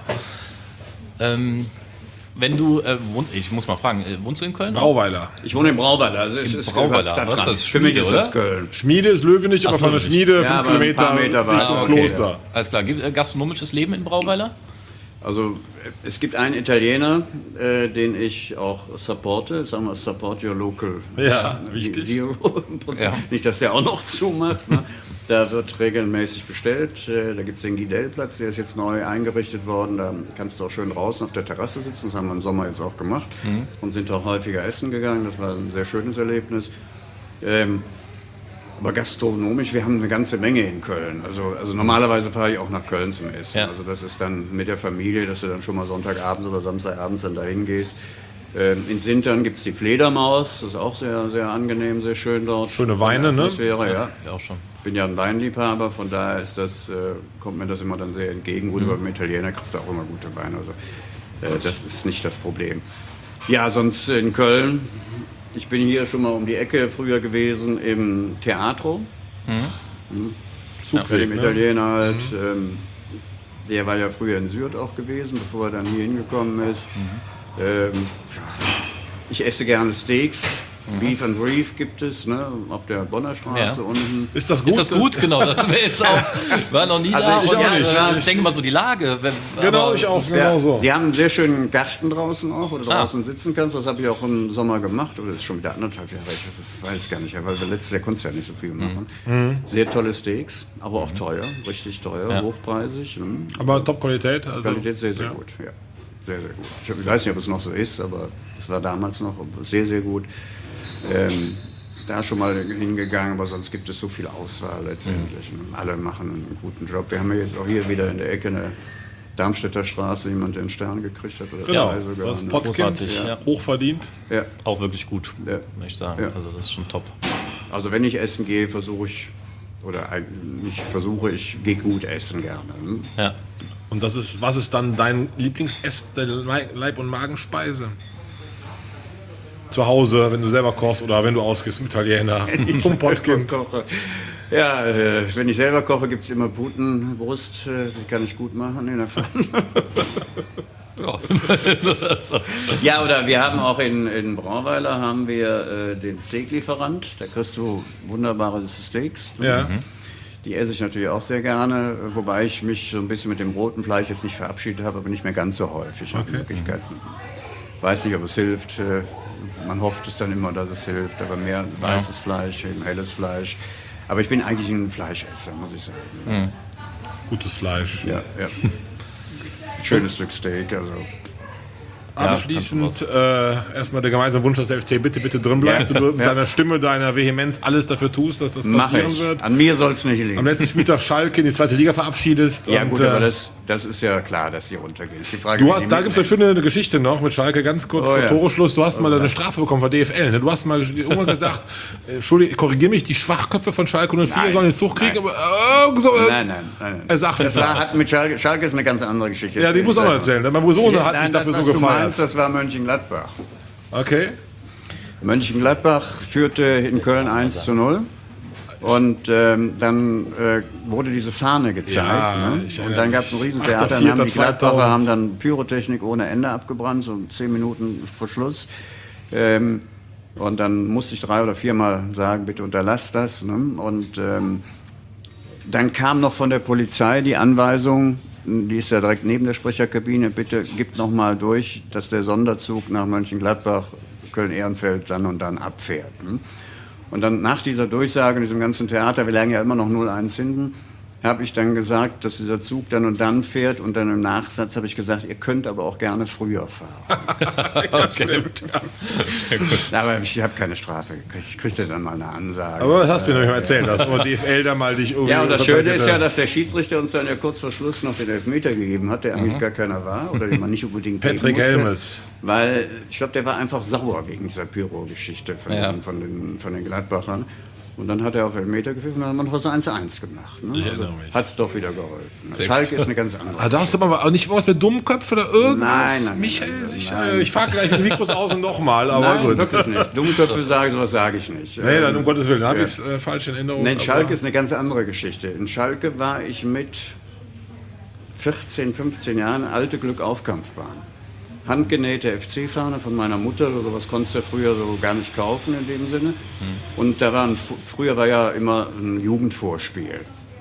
Wenn du ich muss mal fragen, wohnst du in Köln? Brauweiler. Ich wohne in Brauweiler. Also es ist Brauweiler. Was ist das? Für mich ist das oder? Köln. Schmiede ist Löwenich, aber von der Schmiede 5 ein paar Meter weit. Richtung Kloster. Alles klar. Gibt gastronomisches Leben in Brauweiler? Also es gibt einen Italiener, den ich auch supporte, sagen wir Support Your Local. Ja, wichtig. Hero im Prinzip. Ja. Nicht, dass der auch noch zumacht. Ne? Da wird regelmäßig bestellt. Da gibt es den Guidel-Platz, der ist jetzt neu eingerichtet worden. Da kannst du auch schön draußen auf der Terrasse sitzen. Das haben wir im Sommer jetzt auch gemacht und sind auch häufiger essen gegangen. Das war ein sehr schönes Erlebnis. Aber gastronomisch, wir haben eine ganze Menge in Köln. Also normalerweise fahre ich auch nach Köln zum Essen. Ja. Also das ist dann mit der Familie, dass du dann schon mal Sonntagabends oder Samstagabends dann dahin gehst. In Sintern gibt es die Fledermaus, das ist auch sehr, sehr angenehm, sehr schön dort. Schöne Weine, ne? Atmosphäre, ja. Ja, auch schon. Ich bin ja ein Weinliebhaber, von daher ist das, kommt mir das immer dann sehr entgegen. Gut, beim Italiener kriegst du auch immer gute Weine. Also, das ist nicht das Problem. Ja, sonst in Köln. Ich bin hier schon mal um die Ecke früher gewesen im Teatro. Mit dem Italiener halt. Der war ja früher in Sylt auch gewesen, bevor er dann hier hingekommen ist. Ich esse gerne Steaks. Beef and Reef gibt es, ne, auf der Bonner Straße unten. Ist das gut? Ist das gut? Genau, das sind wir jetzt auch. War noch nie Also da. ich und auch nicht. Ich denke mal so die Lage. Genau, ich auch. Genau so. Die haben einen sehr schönen Garten draußen auch, wo du draußen sitzen kannst. Das habe ich auch im Sommer gemacht. Oder das ist schon wieder 1,5 Jahre. Ich weiß gar nicht, weil letztes Jahr konntest du ja nicht so viel machen. Sehr tolle Steaks, aber auch teuer, richtig teuer, hochpreisig. Aber Top-Qualität? Also, Qualität sehr, sehr gut. Ja. Sehr, sehr gut. Ich weiß nicht, ob es noch so ist, aber es war damals noch sehr, sehr gut. Da schon mal hingegangen, aber sonst gibt es so viel Auswahl letztendlich. Alle machen einen guten Job. Wir haben ja jetzt auch hier wieder in der Ecke eine Darmstädter Straße, jemand, der einen Stern gekriegt hat. Oder genau, zwei sogar. das Ne? Potkind, Großartig, ja. hochverdient. Ja. Auch wirklich gut, Ja. muss ich sagen. Ja. Also das ist schon top. Also wenn ich essen gehe, ich gehe gut essen gerne. Ne? Ja. Und was ist dann dein Lieblingsess, der Leib- und Magenspeise? Zu Hause, wenn du selber kochst oder wenn du ausgehst mit Italiener, zum Potkind. Koche. Ja, wenn ich selber koche, gibt es immer Putenbrust. Die kann ich gut machen in der Pfanne. Ja, oder wir haben auch in Brauweiler haben wir den Steaklieferant. Da kriegst du wunderbare Steaks. Ja. Die esse ich natürlich auch sehr gerne, wobei ich mich so ein bisschen mit dem roten Fleisch jetzt nicht verabschiedet habe, aber nicht mehr ganz so häufig. Okay. Möglichkeiten. Weiß nicht, ob es hilft. Man hofft es dann immer, dass es hilft, aber mehr weißes Fleisch, eben helles Fleisch. Aber ich bin eigentlich ein Fleischesser, muss ich sagen. Gutes Fleisch. Ja. Schönes Stück Steak, also. Abschließend erstmal der gemeinsame Wunsch, dass der FC bitte drin bleibt. Du mit deiner Stimme, deiner Vehemenz alles dafür tust, dass das passieren wird. An mir soll es nicht liegen. Am letzten Spieltag Schalke in die 2. Liga verabschiedest. Ja und, gut, aber das ist ja klar, dass die runtergehen. Ist die Frage, da gibt es eine schöne Geschichte noch mit Schalke, ganz kurz vor Toreschluss. Du hast mal eine Strafe bekommen von DFL. Ne? Du hast mal irgendwann gesagt, Entschuldigung, korrigiere mich, die Schwachköpfe von Schalke 04 sollen den Zug kriegen. Nein. Er sagt, das hat mit Schalke ist eine ganz andere Geschichte. Ja, die muss auch noch erzählen. Mein Sohn hat mich dafür so gefeiert. Das war Mönchengladbach. Okay. Mönchengladbach führte in Köln 1:0. Und dann wurde diese Fahne gezeigt. Ja, Ne? Und dann gab es ein Riesentheater. Dann haben die Gladbacher haben dann Pyrotechnik ohne Ende abgebrannt, so 10 Minuten vor Schluss. Und dann musste ich 3 oder 4 Mal sagen, bitte unterlasst das. Ne? Und dann kam noch von der Polizei die Anweisung, die ist ja direkt neben der Sprecherkabine, bitte gibt noch mal durch, dass der Sonderzug nach Mönchengladbach, Köln-Ehrenfeld dann und dann abfährt. Ne? Und dann nach dieser Durchsage in diesem ganzen Theater, wir lagen ja immer noch 0-1 hinten, habe ich dann gesagt, dass dieser Zug dann und dann fährt und dann im Nachsatz habe ich gesagt, ihr könnt aber auch gerne früher fahren. Stimmt. Aber ich habe keine Strafe gekriegt, ich kriegte dann mal eine Ansage. Aber das hast du mir noch nicht mal erzählt, dass aber DFL da mal dich irgendwie... Ja, und das Schöne ist ja, dass der Schiedsrichter uns dann ja kurz vor Schluss noch den Elfmeter gegeben hat, der eigentlich gar keiner war oder den man nicht unbedingt geben Patrick musste. Helmes. Weil ich glaube, der war einfach sauer wegen dieser Pyro-Geschichte von den Gladbachern. Und dann hat er auf Elfmeter gepfiffen und dann haben wir noch das 1:1 gemacht. Ne? Ich erinnere mich. Hat es doch wieder geholfen. Schalke ist eine ganz andere. Da hast du aber nicht was mit dummen Köpfen oder irgendwas? Nein. Michael, ich fahre gleich mit Mikros aus und nochmal, aber Nein, gut. wirklich nicht. Dummköpfe sowas sage ich nicht. Nee, dann um Gottes Willen, habe ich es falsch in Erinnerung. Nein, Schalke ist eine ganz andere Geschichte. In Schalke war ich mit 14, 15 Jahren alte Glückaufkampfbahn. Handgenähte FC-Fahne von meiner Mutter, oder sowas konntest du ja früher so gar nicht kaufen in dem Sinne. Und früher war ja immer ein Jugendvorspiel.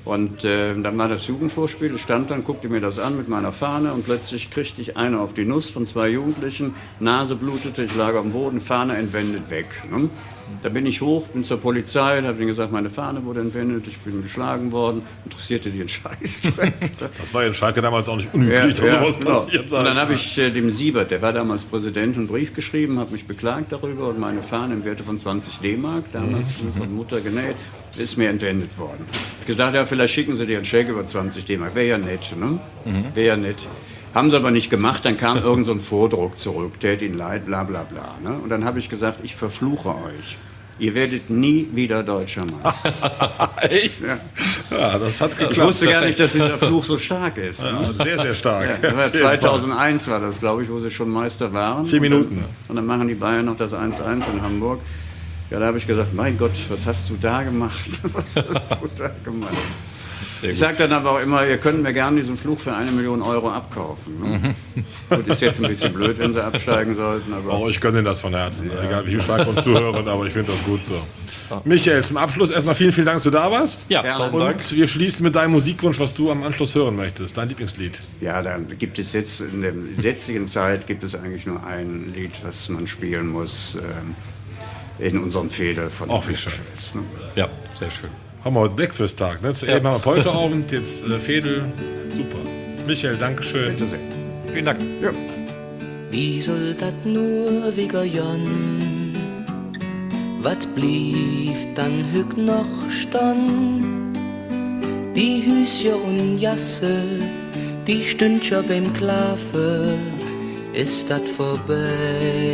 Und dann war das Jugendvorspiel, ich stand dann, guckte mir das an mit meiner Fahne und plötzlich kriegte ich eine auf die Nuss von 2 Jugendlichen, Nase blutete, ich lag am Boden, Fahne entwendet, weg. Ne? Da bin ich hoch, bin zur Polizei, da habe ich gesagt, meine Fahne wurde entwendet, ich bin geschlagen worden, interessierte die einen Scheißdreck. Das war ja in Schalke damals auch nicht unüblich, dass sowas genau. passiert. Und dann habe ich dem Siebert, der war damals Präsident, einen Brief geschrieben, habe mich beklagt darüber und meine Fahne im Werte von 20 D-Mark, damals von Mutter genäht, ist mir entwendet worden. Ich gedacht, ja, vielleicht schicken sie dir einen Scheck über 20 D-Mark, wäre ja nett, ne? Wäre ja nett. Haben sie aber nicht gemacht, dann kam irgend so ein Vordruck zurück, tät ihnen leid, bla bla bla. Ne? Und dann habe ich gesagt, ich verfluche euch. Ihr werdet nie wieder Deutscher Meister. Echt? Ja. Ja, das hat geklappt. Ich wusste gar nicht, dass dieser Fluch so stark ist. Ja, Ne? sehr, sehr stark. Ja, das war 2001 war das, glaube ich, wo sie schon Meister waren. 4 Minuten. Und dann machen die Bayern noch das 1-1 in Hamburg. Ja, da habe ich gesagt, mein Gott, was hast du da gemacht? Was hast du da gemacht? Ich sage dann aber auch immer, ihr könnt mir gerne diesen Fluch für 1 Million Euro abkaufen. Ne? Gut, ist jetzt ein bisschen blöd, wenn sie absteigen sollten. Aber Oh, ich gönne Ihnen das von Herzen. Egal wie viel Schalke uns zuhören, aber ich finde das gut so. Michael, zum Abschluss erstmal vielen, vielen Dank, dass du da warst. Ja, Gerne. tausend Dank. Und wir schließen mit deinem Musikwunsch, was du am Anschluss hören möchtest. Dein Lieblingslied. ja, dann gibt es jetzt in der jetzigen Zeit gibt es eigentlich nur ein Lied, was man spielen muss in unserem Fädel von Ach, wie schön. Blackfist, ne? Ja, sehr schön. Haben wir heute Blackfist-Tag, ne? Zuerst haben wir Polterabend, jetzt Fädel. Super. Michael, Dankeschön. Bitte sehr. Vielen Dank. Ja. Wie soll dat nur wegern? Wat blieb dann hüg noch stand? Die Hüsje und Jasse, die Stündcher beim Klafe, ist dat vorbei.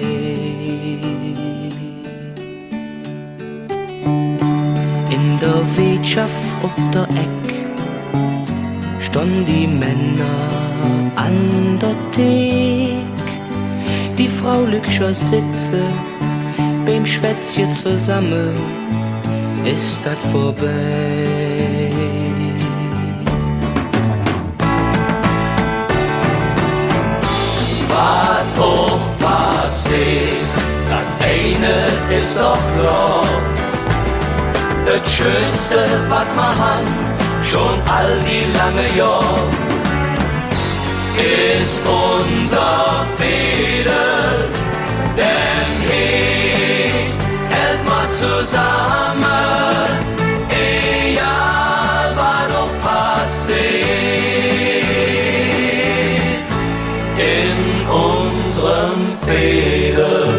In der Wirtschaft ob der Eck standen die Männer an der Thek. Die Frau Lügscher sitze beim Schwätzchen zusammen, ist dat vorbei. Was auch passiert, das eine ist doch klar. Das Schönste, was man hat, schon all die lange Jahr, ist unser Fädel, denn hier hält man zusammen, egal was doch passiert, in unserem Fädel.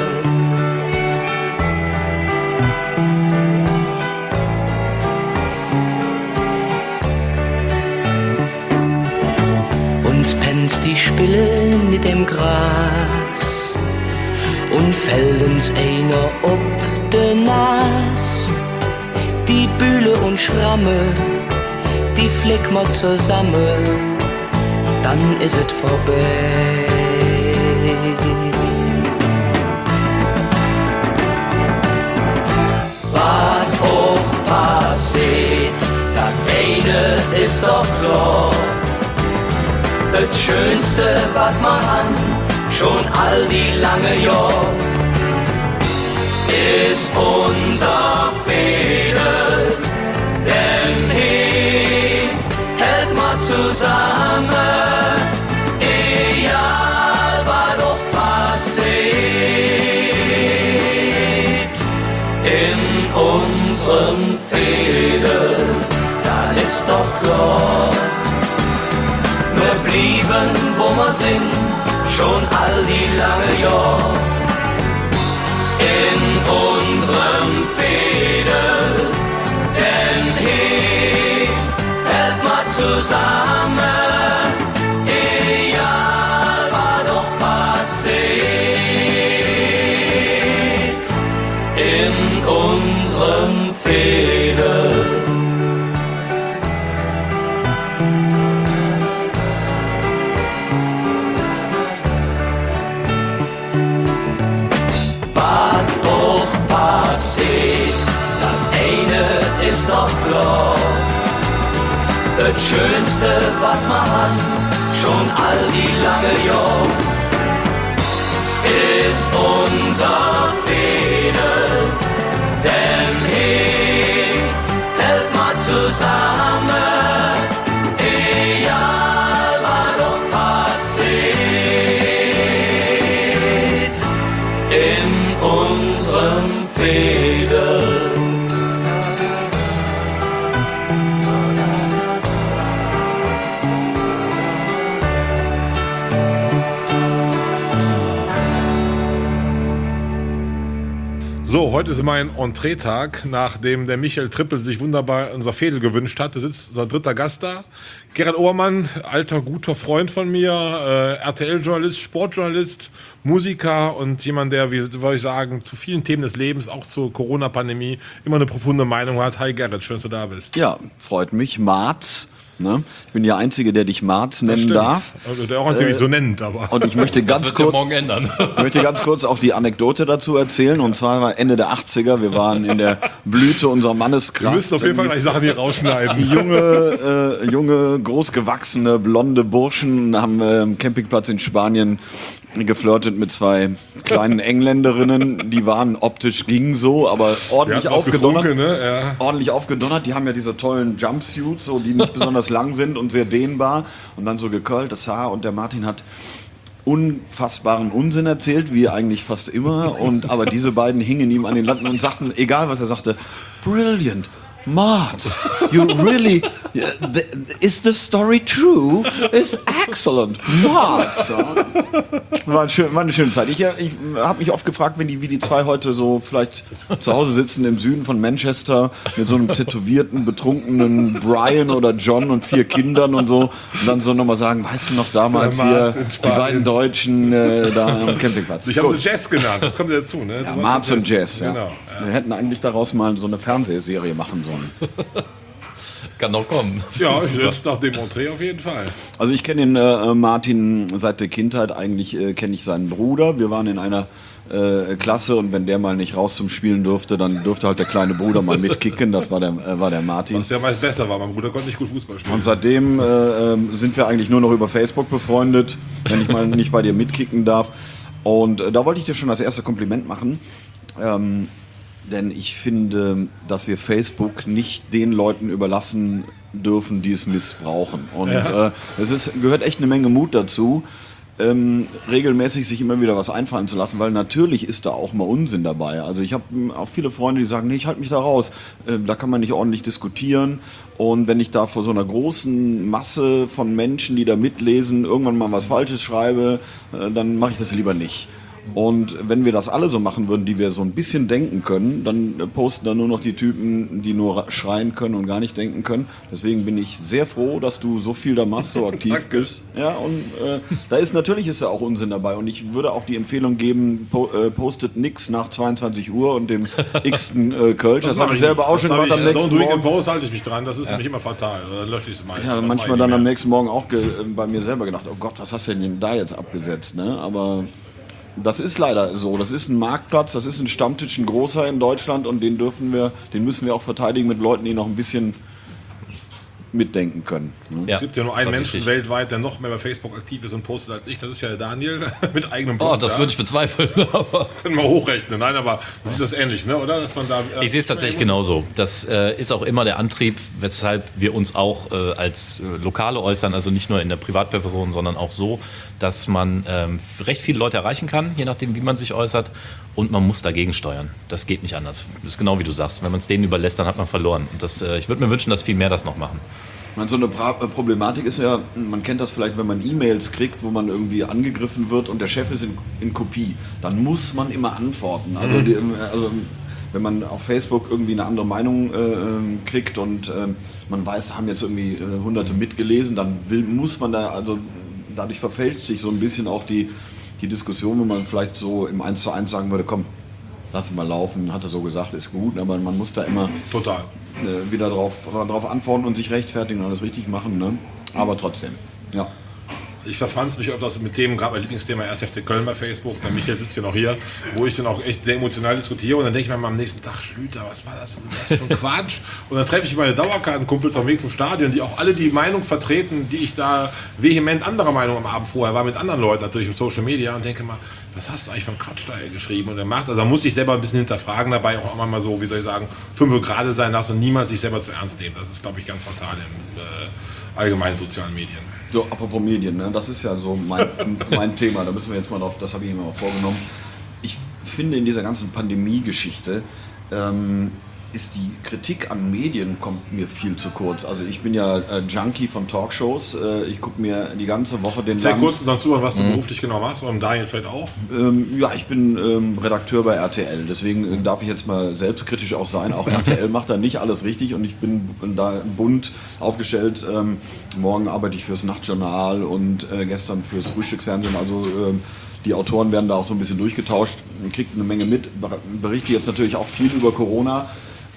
Uns pennt die Spille mit dem Gras und fällt uns einer ob de Nas. Die Bühle und Schramme, die flick mal zusammen, dann ist es vorbei. Was auch passiert, das eine ist doch klar. Das Schönste, was man hat, schon all die lange Jahr, ist unser Fädel, denn hier hält man zusammen, egal was doch passiert, in unserem Fädel, das ist doch klar. Wir blieben, wo wir sind, schon all die lange Jahr. In unserem Fädel, denn hier hält man zusammen, egal was doch passiert, in unserem Fädel. Das eine ist doch klar, das Schönste, was man hat, schon all die lange Jahr, ist unser Fädel, denn hier hält man zusammen, heute ist mein Entree-Tag, nachdem der Michael Trippel sich wunderbar unser Fädel gewünscht hat. Da sitzt unser dritter Gast da. Gerhard Ohrmann, alter, guter Freund von mir, RTL-Journalist, Sportjournalist, Musiker und jemand, der, wie soll ich sagen, zu vielen Themen des Lebens, auch zur Corona-Pandemie, immer eine profunde Meinung hat. Hi Gerhard, schön, dass du da bist. Ja, freut mich. Marz. Ne? Ich bin der Einzige, der dich Marz nennen darf. Also der auch ein ziemlich so nennt, aber. Und ich möchte ganz Das wird kurz, ja morgen ändern. ich möchte ganz kurz auch die Anekdote dazu erzählen. Und zwar war Ende der 80er. Wir waren in der Blüte unserer Manneskraft. Wir müssen auf jeden Fall gleich Sachen hier rausschneiden. Junge, großgewachsene, blonde Burschen haben am Campingplatz in Spanien geflirtet mit zwei kleinen Engländerinnen. Die waren optisch, gingen so, aber ordentlich aufgedonnert. Ne? Ja. Ordentlich aufgedonnert. Die haben ja diese tollen Jumpsuits, so, die nicht besonders lang sind und sehr dehnbar. Und dann so gekölltes Haar. Und der Martin hat unfassbaren Unsinn erzählt, wie eigentlich fast immer. Aber diese beiden hingen ihm an den Latten und sagten, egal was er sagte, brilliant. Marz, you really, is the story true? It's excellent. Marz. War eine schöne Zeit. Ich habe mich oft gefragt, wie die zwei heute so vielleicht zu Hause sitzen im Süden von Manchester mit so einem tätowierten, betrunkenen Brian oder John und 4 Kindern und so. Und dann so nochmal sagen, weißt du noch damals hier, die beiden Deutschen da am Campingplatz. Ich habe sie Jazz genannt, das kommt ja dazu. Ne? Ja, Marz und Jazz, ja. Genau, ja. Wir hätten eigentlich daraus mal so eine Fernsehserie machen sollen. Kann noch kommen. Ja, jetzt nach dem Entree auf jeden Fall. Also ich kenne den Martin seit der Kindheit, eigentlich kenne ich seinen Bruder. Wir waren in einer Klasse und wenn der mal nicht raus zum Spielen durfte, dann durfte halt der kleine Bruder mal mitkicken, das war der Martin. Was ja meist besser war, mein Bruder konnte nicht gut Fußball spielen. Und seitdem sind wir eigentlich nur noch über Facebook befreundet, wenn ich mal nicht bei dir mitkicken darf. Und da wollte ich dir schon das erste Kompliment machen. Denn ich finde, dass wir Facebook nicht den Leuten überlassen dürfen, die es missbrauchen. Und gehört echt eine Menge Mut dazu, regelmäßig sich immer wieder was einfallen zu lassen, weil natürlich ist da auch mal Unsinn dabei. Also ich habe auch viele Freunde, die sagen, nee, ich halte mich da raus. Da kann man nicht ordentlich diskutieren. Und wenn ich da vor so einer großen Masse von Menschen, die da mitlesen, irgendwann mal was Falsches schreibe, dann mache ich das lieber nicht. Und wenn wir das alle so machen würden, die wir so ein bisschen denken können, dann posten da nur noch die Typen, die nur schreien können und gar nicht denken können. Deswegen bin ich sehr froh, dass du so viel da machst, so aktiv bist. Ja, und natürlich ist ja auch Unsinn dabei. Und ich würde auch die Empfehlung geben, postet nix nach 22 Uhr und dem x-ten Kölsch. Das habe ich selber auch schon gemacht am nächsten Morgen. Post halte ich mich dran, das ist nämlich immer fatal. Dann lösche ich es meistens. Ja, manchmal dann am nächsten Morgen auch bei mir selber gedacht, oh Gott, was hast du denn da jetzt abgesetzt? Ne? Aber das ist leider so. Das ist ein Marktplatz, das ist ein Stammtisch, ein großer in Deutschland und den müssen wir auch verteidigen mit Leuten, die noch ein bisschen mitdenken können. Ne? Ja, es gibt ja nur einen Menschen richtig weltweit, der noch mehr bei Facebook aktiv ist und postet als ich. Das ist ja der Daniel mit eigenem Blog. Oh, das würde ich bezweifeln. Aber können wir hochrechnen. Nein, aber du siehst das ähnlich, ne? Oder? Dass man da, ich sehe es tatsächlich genauso. Das ist auch immer der Antrieb, weshalb wir uns auch als Lokale äußern, also nicht nur in der Privatperson, sondern auch so, dass man recht viele Leute erreichen kann, je nachdem, wie man sich äußert. Und man muss dagegen steuern. Das geht nicht anders. Das ist genau wie du sagst. Wenn man es denen überlässt, dann hat man verloren. Und ich würde mir wünschen, dass viel mehr das noch machen. Ich meine, so eine Problematik ist ja, man kennt das vielleicht, wenn man E-Mails kriegt, wo man irgendwie angegriffen wird und der Chef ist in Kopie. Dann muss man immer antworten. Also, wenn man auf Facebook irgendwie eine andere Meinung kriegt und man weiß, da haben jetzt irgendwie Hunderte mitgelesen, dann muss man da, also dadurch verfälscht sich so ein bisschen auch die Diskussion, wo man vielleicht so im 1:1 sagen würde, komm, lass ihn mal laufen, hat er so gesagt, ist gut, aber man muss da immer total wieder drauf antworten und sich rechtfertigen und alles richtig machen, ne? Aber trotzdem, ja. Ich verfranz mich öfters mit Themen, gerade mein Lieblingsthema 1. FC Köln bei Facebook, der Michael sitzt ja noch hier, wo ich dann auch echt sehr emotional diskutiere und dann denke ich mir mal am nächsten Tag, Schlüter, was war das für ein Quatsch? Und dann treffe ich meine Dauerkartenkumpels auf dem Weg zum Stadion, die auch alle die Meinung vertreten, die ich da vehement anderer Meinung am Abend vorher war, mit anderen Leuten natürlich im Social Media und denke mal, was hast du eigentlich für einen Quatsch da geschrieben? Und er macht, also da muss ich selber ein bisschen hinterfragen dabei, auch immer mal so, wie soll ich sagen, 5 gerade sein lassen und niemals sich selber zu ernst nehmen. Das ist, glaube ich, ganz fatal in allgemeinen sozialen Medien. So, apropos Medien, ne? Das ist ja so mein Thema, da müssen wir jetzt mal drauf, das habe ich mir auch vorgenommen. Ich finde in dieser ganzen Pandemie-Geschichte ist die Kritik an Medien kommt mir viel zu kurz. Also ich bin ja Junkie von Talkshows. Ich gucke mir die ganze Woche den Sehr kurz noch zu, was du beruflich genau machst, und Daniel vielleicht auch. Ja, ich bin Redakteur bei RTL. Deswegen darf ich jetzt mal selbstkritisch auch sein. Auch RTL macht da nicht alles richtig und ich bin da bunt aufgestellt. Morgen arbeite ich fürs Nachtjournal und gestern fürs Frühstücksfernsehen. Also die Autoren werden da auch so ein bisschen durchgetauscht. Man kriegt eine Menge mit. Berichte jetzt natürlich auch viel über Corona.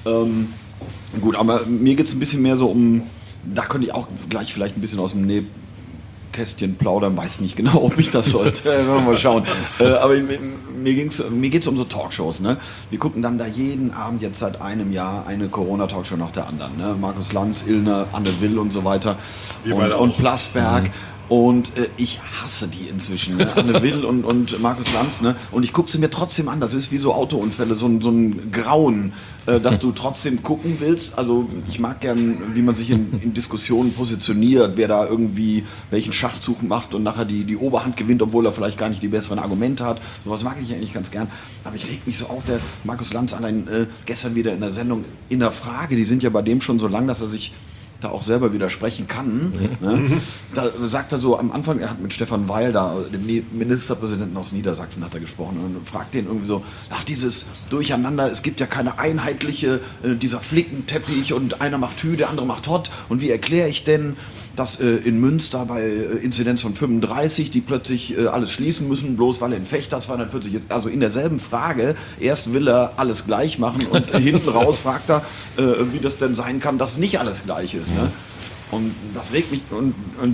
Gut, aber mir geht es ein bisschen mehr so um, da könnte ich auch gleich vielleicht ein bisschen aus dem Nähkästchen plaudern, weiß nicht genau, ob ich das sollte, werden wir mal schauen. Aber mir geht's um so Talkshows, ne? Wir gucken dann da jeden Abend jetzt seit einem Jahr eine Corona-Talkshow nach der anderen, ne? Markus Lanz, Illner, Anne Will und so weiter und Plasberg. Und ich hasse die inzwischen, ne? Anne Will und Markus Lanz, ne? Und ich gucke sie mir trotzdem an. Das ist wie so Autounfälle, so ein Grauen, dass du trotzdem gucken willst. Also ich mag gern, wie man sich in Diskussionen positioniert, wer da irgendwie welchen Schachzug macht und nachher die Oberhand gewinnt, obwohl er vielleicht gar nicht die besseren Argumente hat. Sowas mag ich eigentlich ganz gern. Aber ich reg mich so auf, der Markus Lanz allein gestern wieder in der Sendung in der Frage, die sind ja bei dem schon so lang, dass er sich da auch selber widersprechen kann. Ne? Da sagt er so am Anfang, er hat mit Stefan Weil da, dem Ministerpräsidenten aus Niedersachsen, hat er gesprochen und fragt den irgendwie so, ach, dieses Durcheinander, es gibt ja keine einheitliche, dieser Flickenteppich und einer macht Hü, der andere macht Hott und wie erkläre ich denn, dass in Münster bei Inzidenz von 35, die plötzlich alles schließen müssen, bloß weil er in Fechter 240 ist. Also in derselben Frage, erst will er alles gleich machen und hinten raus fragt er, wie das denn sein kann, dass nicht alles gleich ist. Ne? Und das regt mich. Und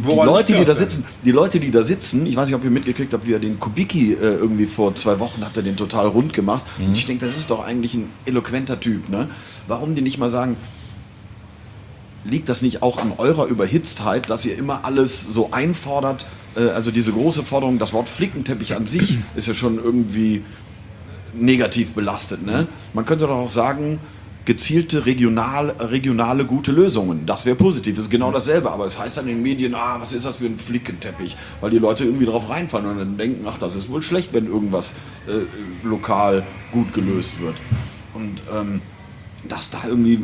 die Leute, die da sitzen, ich weiß nicht, ob ihr mitgekriegt habt, wie er den Kubicki irgendwie vor 2 Wochen hat er den total rund gemacht. Und ich denke, das ist doch eigentlich ein eloquenter Typ. Ne? Warum die nicht mal sagen, liegt das nicht auch an eurer Überhitztheit, dass ihr immer alles so einfordert? Also diese große Forderung, das Wort Flickenteppich an sich ist ja schon irgendwie negativ belastet. Ne? Man könnte doch auch sagen, gezielte regionale gute Lösungen. Das wäre positiv, das ist genau dasselbe. Aber es heißt dann in den Medien, was ist das für ein Flickenteppich? Weil die Leute irgendwie drauf reinfallen und dann denken, ach, das ist wohl schlecht, wenn irgendwas lokal gut gelöst wird. Und dass da irgendwie,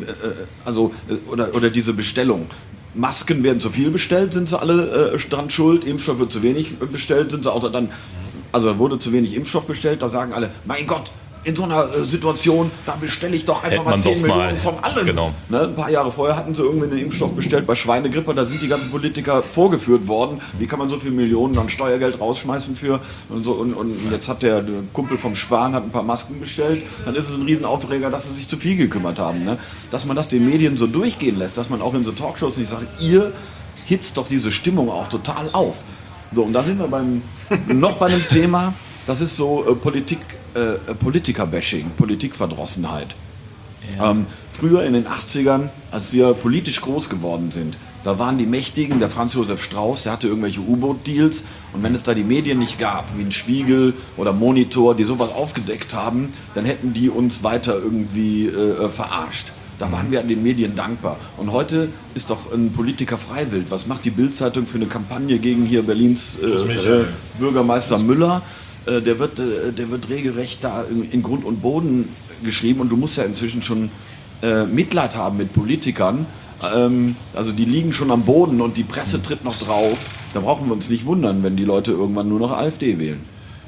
oder diese Bestellung. Masken werden zu viel bestellt, sind sie alle dran schuld. Impfstoff wird zu wenig bestellt, sind sie auch dann. Also wurde zu wenig Impfstoff bestellt, da sagen alle, mein Gott, in so einer Situation, da bestelle ich doch einfach mal 10 Millionen von allem. Genau. Ne, ein paar Jahre vorher hatten sie irgendwie einen Impfstoff bestellt bei Schweinegrippe, da sind die ganzen Politiker vorgeführt worden. Wie kann man so viele Millionen an Steuergeld rausschmeißen für und so. Und jetzt hat der Kumpel vom Spahn hat ein paar Masken bestellt. Dann ist es ein Riesenaufreger, dass sie sich zu viel gekümmert haben. Ne? Dass man das den Medien so durchgehen lässt, dass man auch in so Talkshows nicht sagt, ihr hitzt doch diese Stimmung auch total auf. So, und da sind wir noch bei einem Thema, das ist so Politiker-Bashing, Politikverdrossenheit. Ja. Früher in den 80ern, als wir politisch groß geworden sind, da waren die Mächtigen, der Franz Josef Strauß, der hatte irgendwelche U-Boot-Deals und wenn es da die Medien nicht gab, wie ein Spiegel oder Monitor, die sowas aufgedeckt haben, dann hätten die uns weiter irgendwie verarscht. Da waren wir an den Medien dankbar. Und heute ist doch ein Politiker freiwillig. Was macht die Bild-Zeitung für eine Kampagne gegen hier Berlins Bürgermeister Müller? Der wird regelrecht da in Grund und Boden geschrieben. Und du musst ja inzwischen schon Mitleid haben mit Politikern. Also die liegen schon am Boden und die Presse tritt noch drauf. Da brauchen wir uns nicht wundern, wenn die Leute irgendwann nur noch AfD wählen.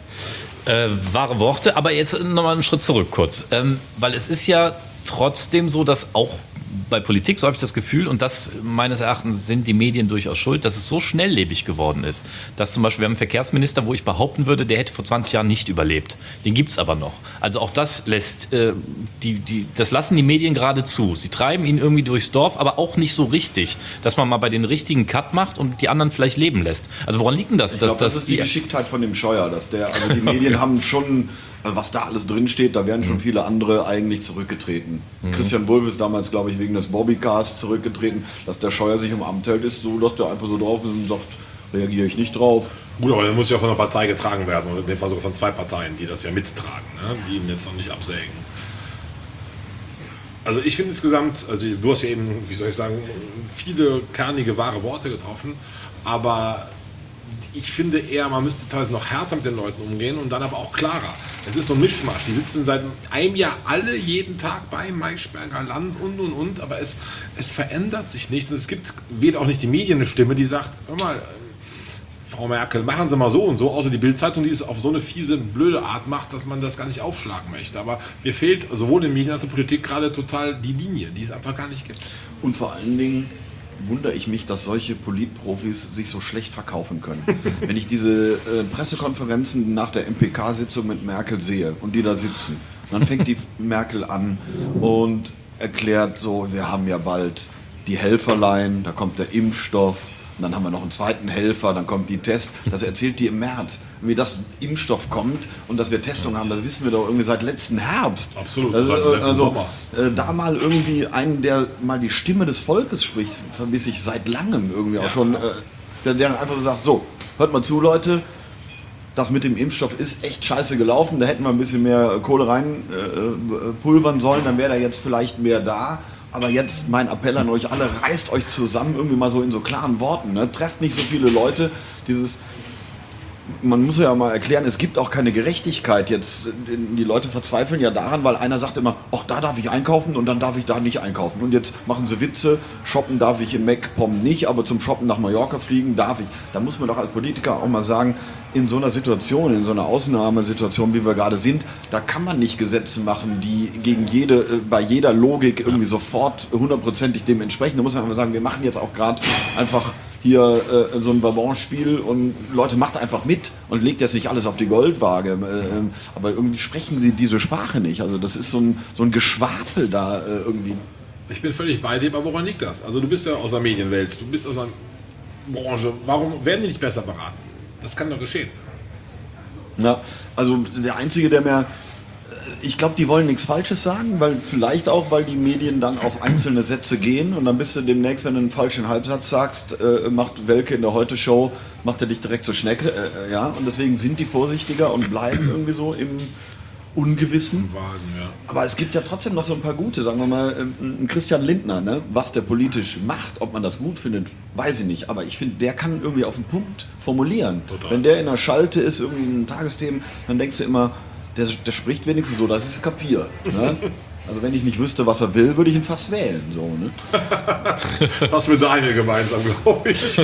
Wahre Worte, aber jetzt nochmal einen Schritt zurück kurz. Weil es ist ja trotzdem so, dass auch bei Politik, so habe ich das Gefühl, und das meines Erachtens sind die Medien durchaus schuld, dass es so schnelllebig geworden ist. Dass zum Beispiel, wir haben einen Verkehrsminister, wo ich behaupten würde, der hätte vor 20 Jahren nicht überlebt. Den gibt es aber noch. Also auch das lässt, das lassen die Medien gerade zu. Sie treiben ihn irgendwie durchs Dorf, aber auch nicht so richtig. Dass man mal bei den richtigen Cut macht und die anderen vielleicht leben lässt. Also woran liegt denn das? Ich glaube, das ist die Geschicktheit von dem Scheuer. Also die Medien haben schon, was da alles drinsteht, da wären schon viele andere eigentlich zurückgetreten. Christian Wulff ist damals, glaube ich, wegen des Bobbycars zurückgetreten, dass der Scheuer sich im Amt hält, ist so, dass der einfach so drauf ist und sagt, reagiere ich nicht drauf. Gut, aber der muss ja von einer Partei getragen werden, oder in dem Fall sogar von 2 Parteien, die das ja mittragen, ne? Die ihn jetzt noch nicht absägen. Also ich finde insgesamt, also du hast ja eben, wie soll ich sagen, viele kernige, wahre Worte getroffen, aber ich finde eher, man müsste teilweise noch härter mit den Leuten umgehen und dann aber auch klarer. Es ist so ein Mischmasch. Die sitzen seit einem Jahr alle jeden Tag bei Maischberger, Lanz und. Aber es verändert sich nichts. Und es gibt weder auch nicht die Medien eine Stimme, die sagt, hör mal, Frau Merkel, machen Sie mal so und so. Außer die Bild-Zeitung, die es auf so eine fiese, blöde Art macht, dass man das gar nicht aufschlagen möchte. Aber mir fehlt sowohl in den Medien als auch in der Politik gerade total die Linie, die es einfach gar nicht gibt. Und vor allen Dingen wundere ich mich, dass solche Politprofis sich so schlecht verkaufen können. Wenn ich diese Pressekonferenzen nach der MPK-Sitzung mit Merkel sehe und die da sitzen, dann fängt die Merkel an und erklärt so, wir haben ja bald die Helferlein, da kommt der Impfstoff, und dann haben wir noch einen zweiten Helfer, dann kommt die Test. Das erzählt die im März. Wie das Impfstoff kommt und dass wir Testung haben, das wissen wir doch irgendwie seit letzten Herbst. Absolut, Also, seit letzten Sommer. Da mal irgendwie einen, der mal die Stimme des Volkes spricht, vermisse ich seit langem irgendwie auch schon. Der dann einfach so sagt, so, hört mal zu, Leute, das mit dem Impfstoff ist echt scheiße gelaufen, da hätten wir ein bisschen mehr Kohle reinpulvern sollen, dann wäre da jetzt vielleicht mehr da. Aber jetzt mein Appell an euch alle, reißt euch zusammen, irgendwie mal so in so klaren Worten. Ne? Trefft nicht so viele Leute. Man muss ja mal erklären, es gibt auch keine Gerechtigkeit. Jetzt, die Leute verzweifeln ja daran, weil einer sagt immer, ach, da darf ich einkaufen und dann darf ich da nicht einkaufen. Und jetzt machen sie Witze, shoppen darf ich in MacPom nicht, aber zum Shoppen nach Mallorca fliegen darf ich. Da muss man doch als Politiker auch mal sagen, in so einer Situation, in so einer Ausnahmesituation, wie wir gerade sind, da kann man nicht Gesetze machen, die gegen bei jeder Logik irgendwie sofort hundertprozentig dem entsprechen. Da muss man einfach sagen, wir machen jetzt auch gerade einfach hier so ein Wabonspiel und Leute, macht einfach mit und legt jetzt nicht alles auf die Goldwaage. Aber irgendwie sprechen sie diese Sprache nicht. Also das ist so ein Geschwafel da irgendwie. Ich bin völlig bei dir, aber woran liegt das? Also du bist ja aus der Medienwelt, du bist aus der Branche. Warum werden die nicht besser beraten? Das kann doch geschehen. Ja, also der Einzige, der mir... Ich glaube, die wollen nichts Falsches sagen, weil die Medien dann auf einzelne Sätze gehen und dann bist du demnächst, wenn du einen falschen Halbsatz sagst, macht Welke in der Heute-Show, macht er dich direkt zur Schnecke, ja, und deswegen sind die vorsichtiger und bleiben irgendwie so im Ungewissen. Aber es gibt ja trotzdem noch so ein paar gute, sagen wir mal, ein Christian Lindner, ne? Was der politisch macht, ob man das gut findet, weiß ich nicht, aber ich finde, der kann irgendwie auf den Punkt formulieren. Total. Wenn der in der Schalte ist, irgendwie in Tagesthemen, dann denkst du immer, der spricht wenigstens so, dass ich es kapiere. Ne? Also wenn ich nicht wüsste, was er will, würde ich ihn fast wählen. So, ne? Was mit Daniel gemeinsam, glaube ich.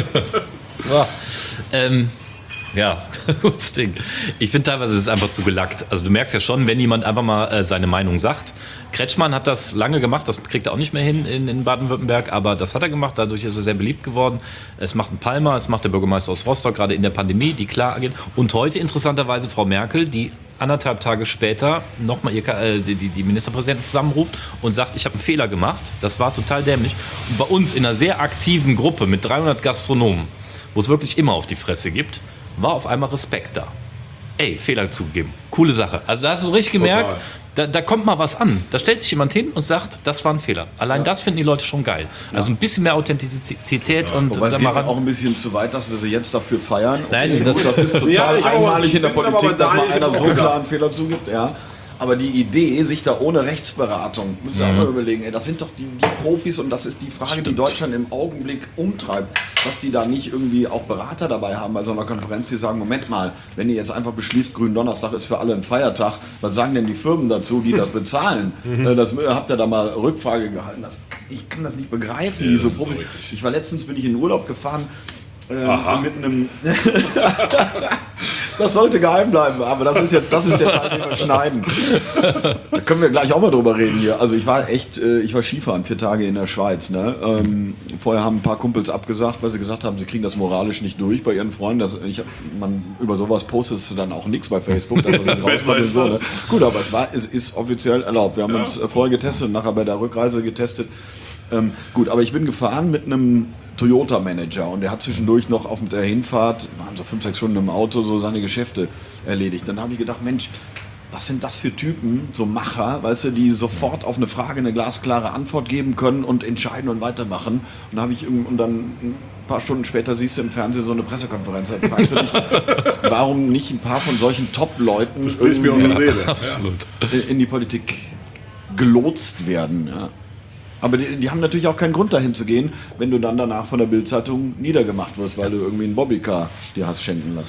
Ja, gutes Ding. Ich finde teilweise ist es einfach zu gelackt. Also du merkst ja schon, wenn jemand einfach mal seine Meinung sagt. Kretschmann hat das lange gemacht, das kriegt er auch nicht mehr hin in Baden-Württemberg, aber das hat er gemacht, dadurch ist er sehr beliebt geworden. Es macht ein Palmer, es macht der Bürgermeister aus Rostock, gerade in der Pandemie, die klar agieren. Und heute interessanterweise Frau Merkel, die 1,5 Tage später nochmal die Ministerpräsidenten zusammenruft und sagt, ich habe einen Fehler gemacht, das war total dämlich. Und bei uns in einer sehr aktiven Gruppe mit 300 Gastronomen, wo es wirklich immer auf die Fresse gibt, war auf einmal Respekt da. Ey, Fehler zugeben. Coole Sache. Also da hast du so richtig gemerkt, da kommt mal was an. Da stellt sich jemand hin und sagt, das war ein Fehler. Allein das finden die Leute schon geil. Also ein bisschen mehr Authentizität und wobei es geht auch ein bisschen zu weit, dass wir sie jetzt dafür feiern. Nein, das ist total einmalig in der Politik, dass mal einer so klar einen Fehler zugibt. Ja. Aber die Idee, sich da ohne Rechtsberatung, müsst ihr auch mal überlegen, ey, das sind doch die Profis und das ist die Frage, die Deutschland im Augenblick umtreibt, dass die da nicht irgendwie auch Berater dabei haben bei so einer Konferenz, die sagen, Moment mal, wenn ihr jetzt einfach beschließt, Gründonnerstag ist für alle ein Feiertag, was sagen denn die Firmen dazu, die das bezahlen? Habt ihr da mal Rückfrage gehalten? Ich kann das nicht begreifen, diese Profis. So ich war letztens, bin ich in den Urlaub gefahren, mit einem... Das sollte geheim bleiben, aber das ist der Teil, den wir schneiden. Da können wir gleich auch mal drüber reden hier. Also ich war Skifahren 4 Tage in der Schweiz. Ne? Vorher haben ein paar Kumpels abgesagt, weil sie gesagt haben, sie kriegen das moralisch nicht durch bei ihren Freunden. Über sowas postest du dann auch nichts bei Facebook. Dass das rauskommt und so, ne? Gut, aber es ist offiziell erlaubt. Wir haben uns vorher getestet und nachher bei der Rückreise getestet. Gut, aber ich bin gefahren mit einem Toyota-Manager und der hat zwischendurch noch auf der Hinfahrt, waren so 5-6 Stunden im Auto, so seine Geschäfte erledigt. Dann habe ich gedacht, Mensch, was sind das für Typen, so Macher, weißt du, die sofort auf eine Frage eine glasklare Antwort geben können und entscheiden und weitermachen. Und dann ein paar Stunden später siehst du im Fernsehen so eine Pressekonferenz. Da fragst du dich, warum nicht ein paar von solchen Top-Leuten in die Politik gelotst werden, ja. Aber die haben natürlich auch keinen Grund, dahin zu gehen, wenn du dann danach von der Bild-Zeitung niedergemacht wirst, weil du irgendwie einen Bobbycar dir hast schenken lassen.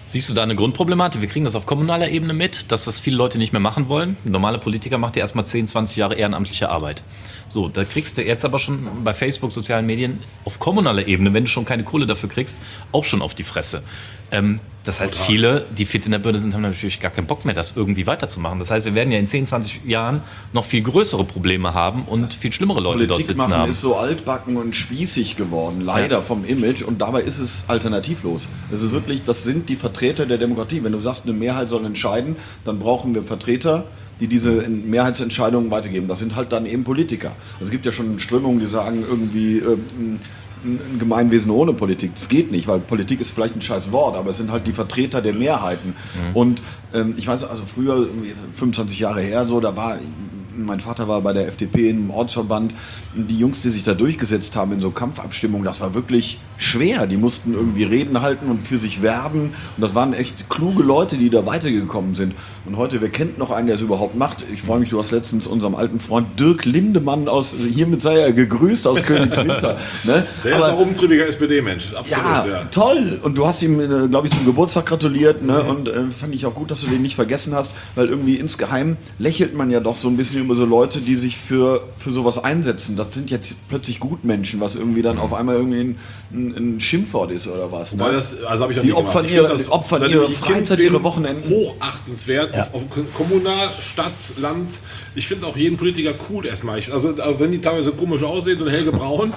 Siehst du da eine Grundproblematik? Wir kriegen das auf kommunaler Ebene mit, dass das viele Leute nicht mehr machen wollen. Ein normaler Politiker macht ja erstmal 10, 20 Jahre ehrenamtliche Arbeit. So, da kriegst du jetzt aber schon bei Facebook, sozialen Medien, auf kommunaler Ebene, wenn du schon keine Kohle dafür kriegst, auch schon auf die Fresse. Das heißt, viele, die fit in der Birne sind, haben natürlich gar keinen Bock mehr, das irgendwie weiterzumachen. Das heißt, wir werden ja in 10, 20 Jahren noch viel größere Probleme haben und viel schlimmere Leute dort sitzen Politik machen haben. ist so altbacken und spießig geworden, leider vom Image, und dabei ist es alternativlos. Es ist wirklich, das sind die Vertreter der Demokratie. Wenn du sagst, eine Mehrheit soll entscheiden, dann brauchen wir Vertreter, die diese Mehrheitsentscheidungen weitergeben. Das sind halt dann eben Politiker. Also es gibt ja schon Strömungen, die sagen irgendwie ein Gemeinwesen ohne Politik. Das geht nicht, weil Politik ist vielleicht ein scheiß Wort, aber es sind halt die Vertreter der Mehrheiten. Und ich weiß, also früher, 25 Jahre her, so, da war... Mein Vater war bei der FDP im Ortsverband. Die Jungs, die sich da durchgesetzt haben in so Kampfabstimmungen, das war wirklich schwer. Die mussten irgendwie Reden halten und für sich werben. Und das waren echt kluge Leute, die da weitergekommen sind. Und heute, wer kennt noch einen, der es überhaupt macht? Ich freue mich, du hast letztens unserem alten Freund Dirk Lindemann hiermit sei er gegrüßt aus Königswinter. Ne? Der ist auch umtriebiger SPD-Mensch, absolut. Ja, toll. Und du hast ihm, glaube ich, zum Geburtstag gratuliert. Ne? Und fand ich auch gut, dass du den nicht vergessen hast, weil irgendwie insgeheim lächelt man ja doch so ein bisschen über so Leute, die sich für sowas einsetzen. Das sind jetzt plötzlich Gutmenschen, was irgendwie dann auf einmal irgendwie ein Schimpfwort ist oder was. Ne? Hab ich auch Die nicht opfern ihre Freizeit, ihre Wochenenden. Hochachtenswert, auf Kommunal, Stadt, Land. Ich finde auch jeden Politiker cool erstmal. Also wenn die teilweise komisch aussehen, so ein hellgebraun,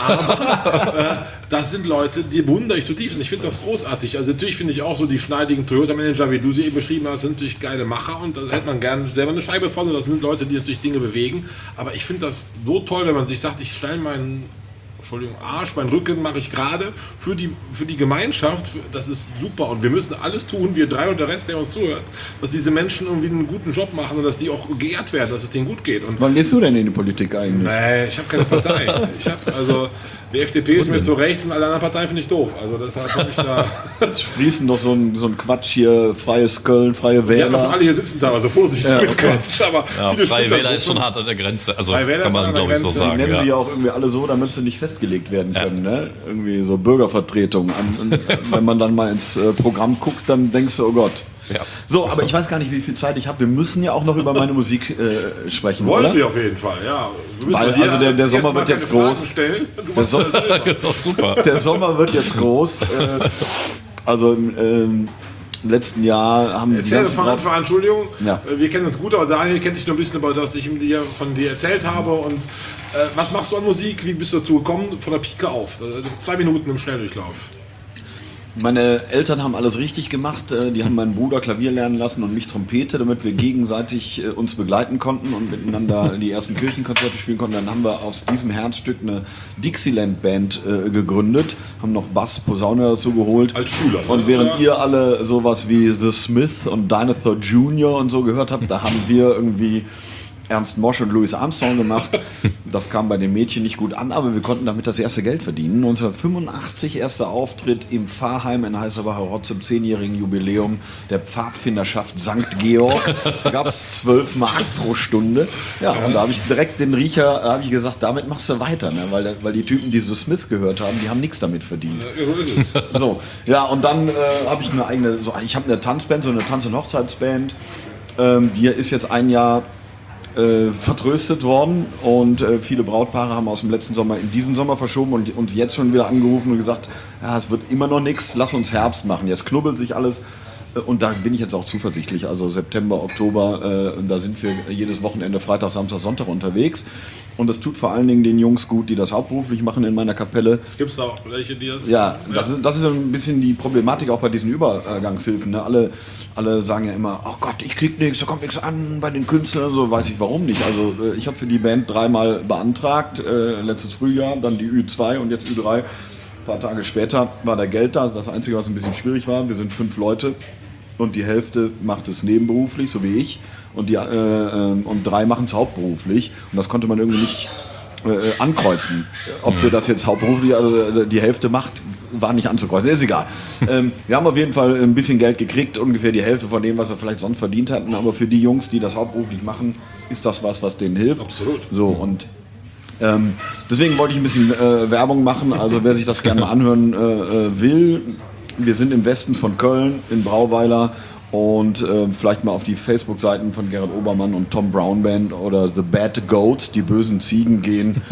aber das sind Leute, die bewundere ich zutiefst. Und ich finde das großartig. Also natürlich finde ich auch so die schneidigen Toyota-Manager, wie du sie eben beschrieben hast, sind natürlich geile Macher und da hätte man gerne selber eine Scheibe von. Und das sind Leute, die natürlich Dinge bewegen. Aber ich finde das so toll, wenn man sich sagt, ich stelle meinen Arsch, meinen Rücken mache ich gerade für die Gemeinschaft. Das ist super und wir müssen alles tun, wir drei und der Rest, der uns zuhört, dass diese Menschen irgendwie einen guten Job machen und dass die auch geehrt werden, dass es denen gut geht. Und wann gehst du denn in die Politik eigentlich? Nee, ich habe keine Partei. Die FDP ist mir zu rechts und alle anderen Parteien finde ich doof. Also deshalb habe ich da... Jetzt sprießen doch so ein Quatsch hier, freies Köln, freie Wähler. Die haben schon alle hier sitzen da, also Vorsicht mit Quatsch. Aber freie Wähler ist schon hart an der Grenze. Also kann man, glaube ich, so sagen. Die nennen sie ja auch irgendwie alle so, damit sie nicht festgelegt werden können. Ne? Irgendwie so Bürgervertretung. Wenn man dann mal ins Programm guckt, dann denkst du, oh Gott. Ja. So, aber ich weiß gar nicht, wie viel Zeit ich habe. Wir müssen ja auch noch über meine Musik sprechen, wollen oder? wir auf jeden Fall, ja. Weil also der Sommer wird jetzt groß. Super. Der Sommer wird jetzt groß. Also im letzten Jahr haben wir... Entschuldigung, ja. Wir kennen uns gut, aber Daniel kennt dich nur ein bisschen über das, was ich von dir erzählt habe. Und was machst du an Musik? Wie bist du dazu gekommen? Von der Pike auf. 2 Minuten im Schnelldurchlauf. Meine Eltern haben alles richtig gemacht. Die haben meinen Bruder Klavier lernen lassen und mich Trompete, damit wir gegenseitig uns begleiten konnten und miteinander die ersten Kirchenkonzerte spielen konnten. Dann haben wir aus diesem Herzstück eine Dixieland-Band gegründet, haben noch Bass, Posaune dazu geholt. Als Schüler. Und während ihr alle sowas wie The Smith und Dinosaur Jr. und so gehört habt, da haben wir irgendwie Ernst Mosch und Louis Armstrong gemacht. Das kam bei den Mädchen nicht gut an, aber wir konnten damit das erste Geld verdienen. 1985 erster Auftritt im Pfarrheim in Heißerbacher Rott zum 10-jährigen Jubiläum der Pfadfinderschaft St. Georg. Da gab es 12 Mark pro Stunde. Ja, und da habe ich direkt den Riecher, gesagt, damit machst du weiter, ne? Weil die Typen, die The Smith gehört haben, die haben nichts damit verdient. Ja, so ist es. So, ja, und dann habe ich ich habe eine Tanzband, so eine Tanz- und Hochzeitsband. Die ist jetzt ein Jahr vertröstet worden und viele Brautpaare haben aus dem letzten Sommer in diesen Sommer verschoben und uns jetzt schon wieder angerufen und gesagt, ja, es wird immer noch nichts, lass uns Herbst machen. Jetzt knubbelt sich alles und da bin ich jetzt auch zuversichtlich. Also September, Oktober, da sind wir jedes Wochenende Freitag, Samstag, Sonntag unterwegs. Und das tut vor allen Dingen den Jungs gut, die das hauptberuflich machen in meiner Kapelle. Gibt es da auch welche, die das... Ja, das ist ein bisschen die Problematik auch bei diesen Übergangshilfen. Ne? Alle sagen ja immer, oh Gott, ich krieg nichts, da kommt nichts an bei den Künstlern und so. Weiß ich warum nicht. Also ich habe für die Band 3-mal beantragt, letztes Frühjahr, dann die Ü2 und jetzt Ü3. Ein paar Tage später war da Geld da. Das Einzige, was ein bisschen schwierig war, wir sind 5 Leute und die Hälfte macht es nebenberuflich, so wie ich. Und 3 machen es hauptberuflich. Und das konnte man irgendwie nicht ankreuzen. Ob wir das jetzt hauptberuflich, also die Hälfte macht, war nicht anzukreuzen. Ist egal. Wir haben auf jeden Fall ein bisschen Geld gekriegt, ungefähr die Hälfte von dem, was wir vielleicht sonst verdient hatten. Aber für die Jungs, die das hauptberuflich machen, ist das was denen hilft. Absolut. So, und deswegen wollte ich ein bisschen Werbung machen. Also wer sich das gerne mal anhören will, wir sind im Westen von Köln, in Brauweiler. Und vielleicht mal auf die Facebook-Seiten von Gerrit Obermann und Tom Brown Band oder The Bad Goats, die bösen Ziegen gehen.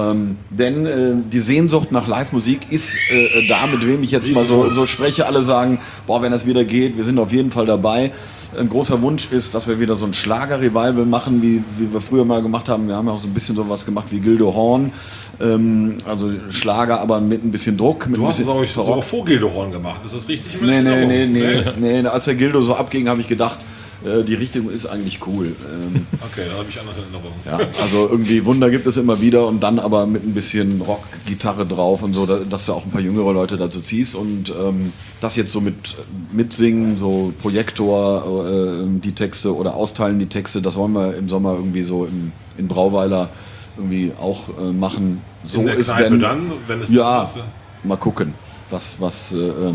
Denn die Sehnsucht nach Live-Musik ist da, mit wem ich jetzt mal so spreche. Alle sagen, boah, wenn das wieder geht, wir sind auf jeden Fall dabei. Ein großer Wunsch ist, dass wir wieder so ein Schlager-Revival machen, wie wir früher mal gemacht haben. Wir haben ja auch so ein bisschen sowas gemacht wie Gildo Horn. Also Schlager, aber mit ein bisschen Druck. Mit Du ein hast es bisschen auch sogar vor Gildo Horn gemacht, ist das richtig? Nee. Als der Gildo so abging, habe ich gedacht, die Richtung ist eigentlich cool. Okay, da habe ich anders in Erinnerung. Ja, also irgendwie Wunder gibt es immer wieder und dann aber mit ein bisschen Rock-Gitarre drauf und so, dass du auch ein paar jüngere Leute dazu ziehst und das jetzt so mitsingen, so Projektor, die Texte oder austeilen die Texte, das wollen wir im Sommer irgendwie so in Brauweiler irgendwie auch machen. So In der ist Kneipe denn dann, wenn es ja, das ist? mal gucken, was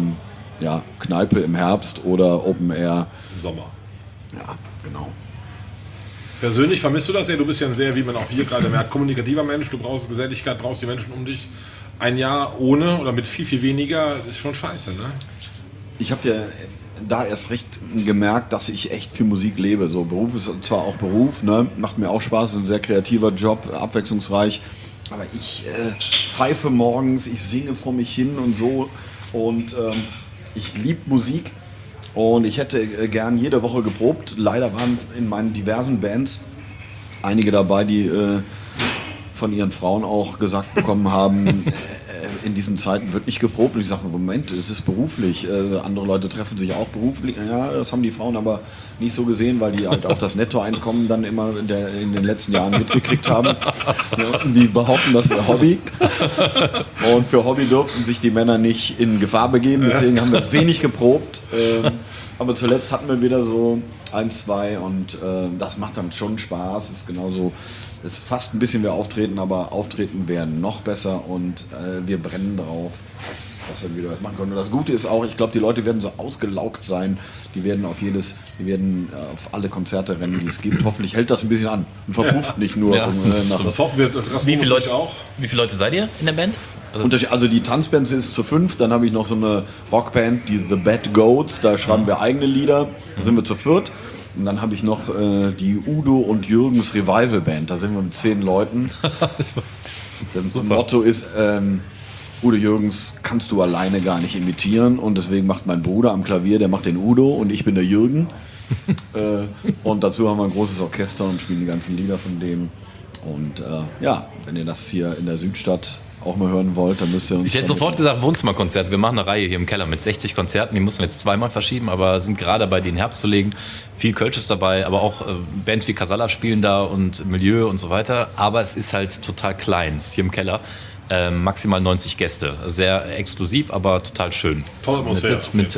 Kneipe im Herbst oder Open Air. Im Sommer. Ja, genau. Persönlich vermisst du das ja? Du bist ja ein sehr, wie man auch hier gerade merkt, kommunikativer Mensch. Du brauchst Geselligkeit, brauchst die Menschen um dich. Ein Jahr ohne oder mit viel, viel weniger ist schon scheiße, ne? Ich habe ja da erst recht gemerkt, dass ich echt für Musik lebe. So, Beruf ist zwar auch Beruf, ne? Macht mir auch Spaß, ist ein sehr kreativer Job, abwechslungsreich. Aber ich pfeife morgens, ich singe vor mich hin und so. Und ich liebe Musik. Und ich hätte gern jede Woche geprobt. Leider waren in meinen diversen Bands einige dabei, die von ihren Frauen auch gesagt bekommen haben, in diesen Zeiten wird nicht geprobt. Und ich sage, Moment, es ist beruflich. Andere Leute treffen sich auch beruflich. Ja, das haben die Frauen aber nicht so gesehen, weil die halt auch das Nettoeinkommen dann immer in den letzten Jahren mitgekriegt haben. Ja, die behaupten, das wäre Hobby. Und für Hobby durften sich die Männer nicht in Gefahr begeben. Deswegen haben wir wenig geprobt. Aber zuletzt hatten wir wieder so 1, 2 und das macht dann schon Spaß. Ist genauso, ist fast ein bisschen wie Auftreten, aber Auftreten wäre noch besser und wir brennen drauf, dass wir wieder was machen können. Und das Gute ist auch, ich glaube, die Leute werden so ausgelaugt sein, die werden auf alle Konzerte rennen, die es gibt. Hoffentlich hält das ein bisschen an und verpufft nicht nur. Ja. Das hoffen wir, das Wie viele Leute seid ihr in der Band? Also die Tanzband ist zu 5, dann habe ich noch so eine Rockband, die The Bad Goats, da schreiben wir eigene Lieder, da sind wir zu 4. Und dann habe ich noch die Udo und Jürgens Revival Band, da sind wir mit 10 Leuten. Das Motto ist, Udo Jürgens kannst du alleine gar nicht imitieren und deswegen macht mein Bruder am Klavier, der macht den Udo und ich bin der Jürgen. Und dazu haben wir ein großes Orchester und spielen die ganzen Lieder von dem. Und wenn ihr das hier in der Südstadt auch mal hören wollt, dann müsst ihr uns... Ich hätte sofort gesagt, Wohnzimmerkonzerte. Wir machen eine Reihe hier im Keller mit 60 Konzerten. Die mussten wir jetzt 2-mal verschieben, aber sind gerade dabei, die in den Herbst zu legen. Viel Kölsch ist dabei, aber auch Bands wie Casalla spielen da und Milieu und so weiter. Aber es ist halt total klein. Es ist hier im Keller. Maximal 90 Gäste. Sehr exklusiv, aber total schön. Tolle Atmosphäre.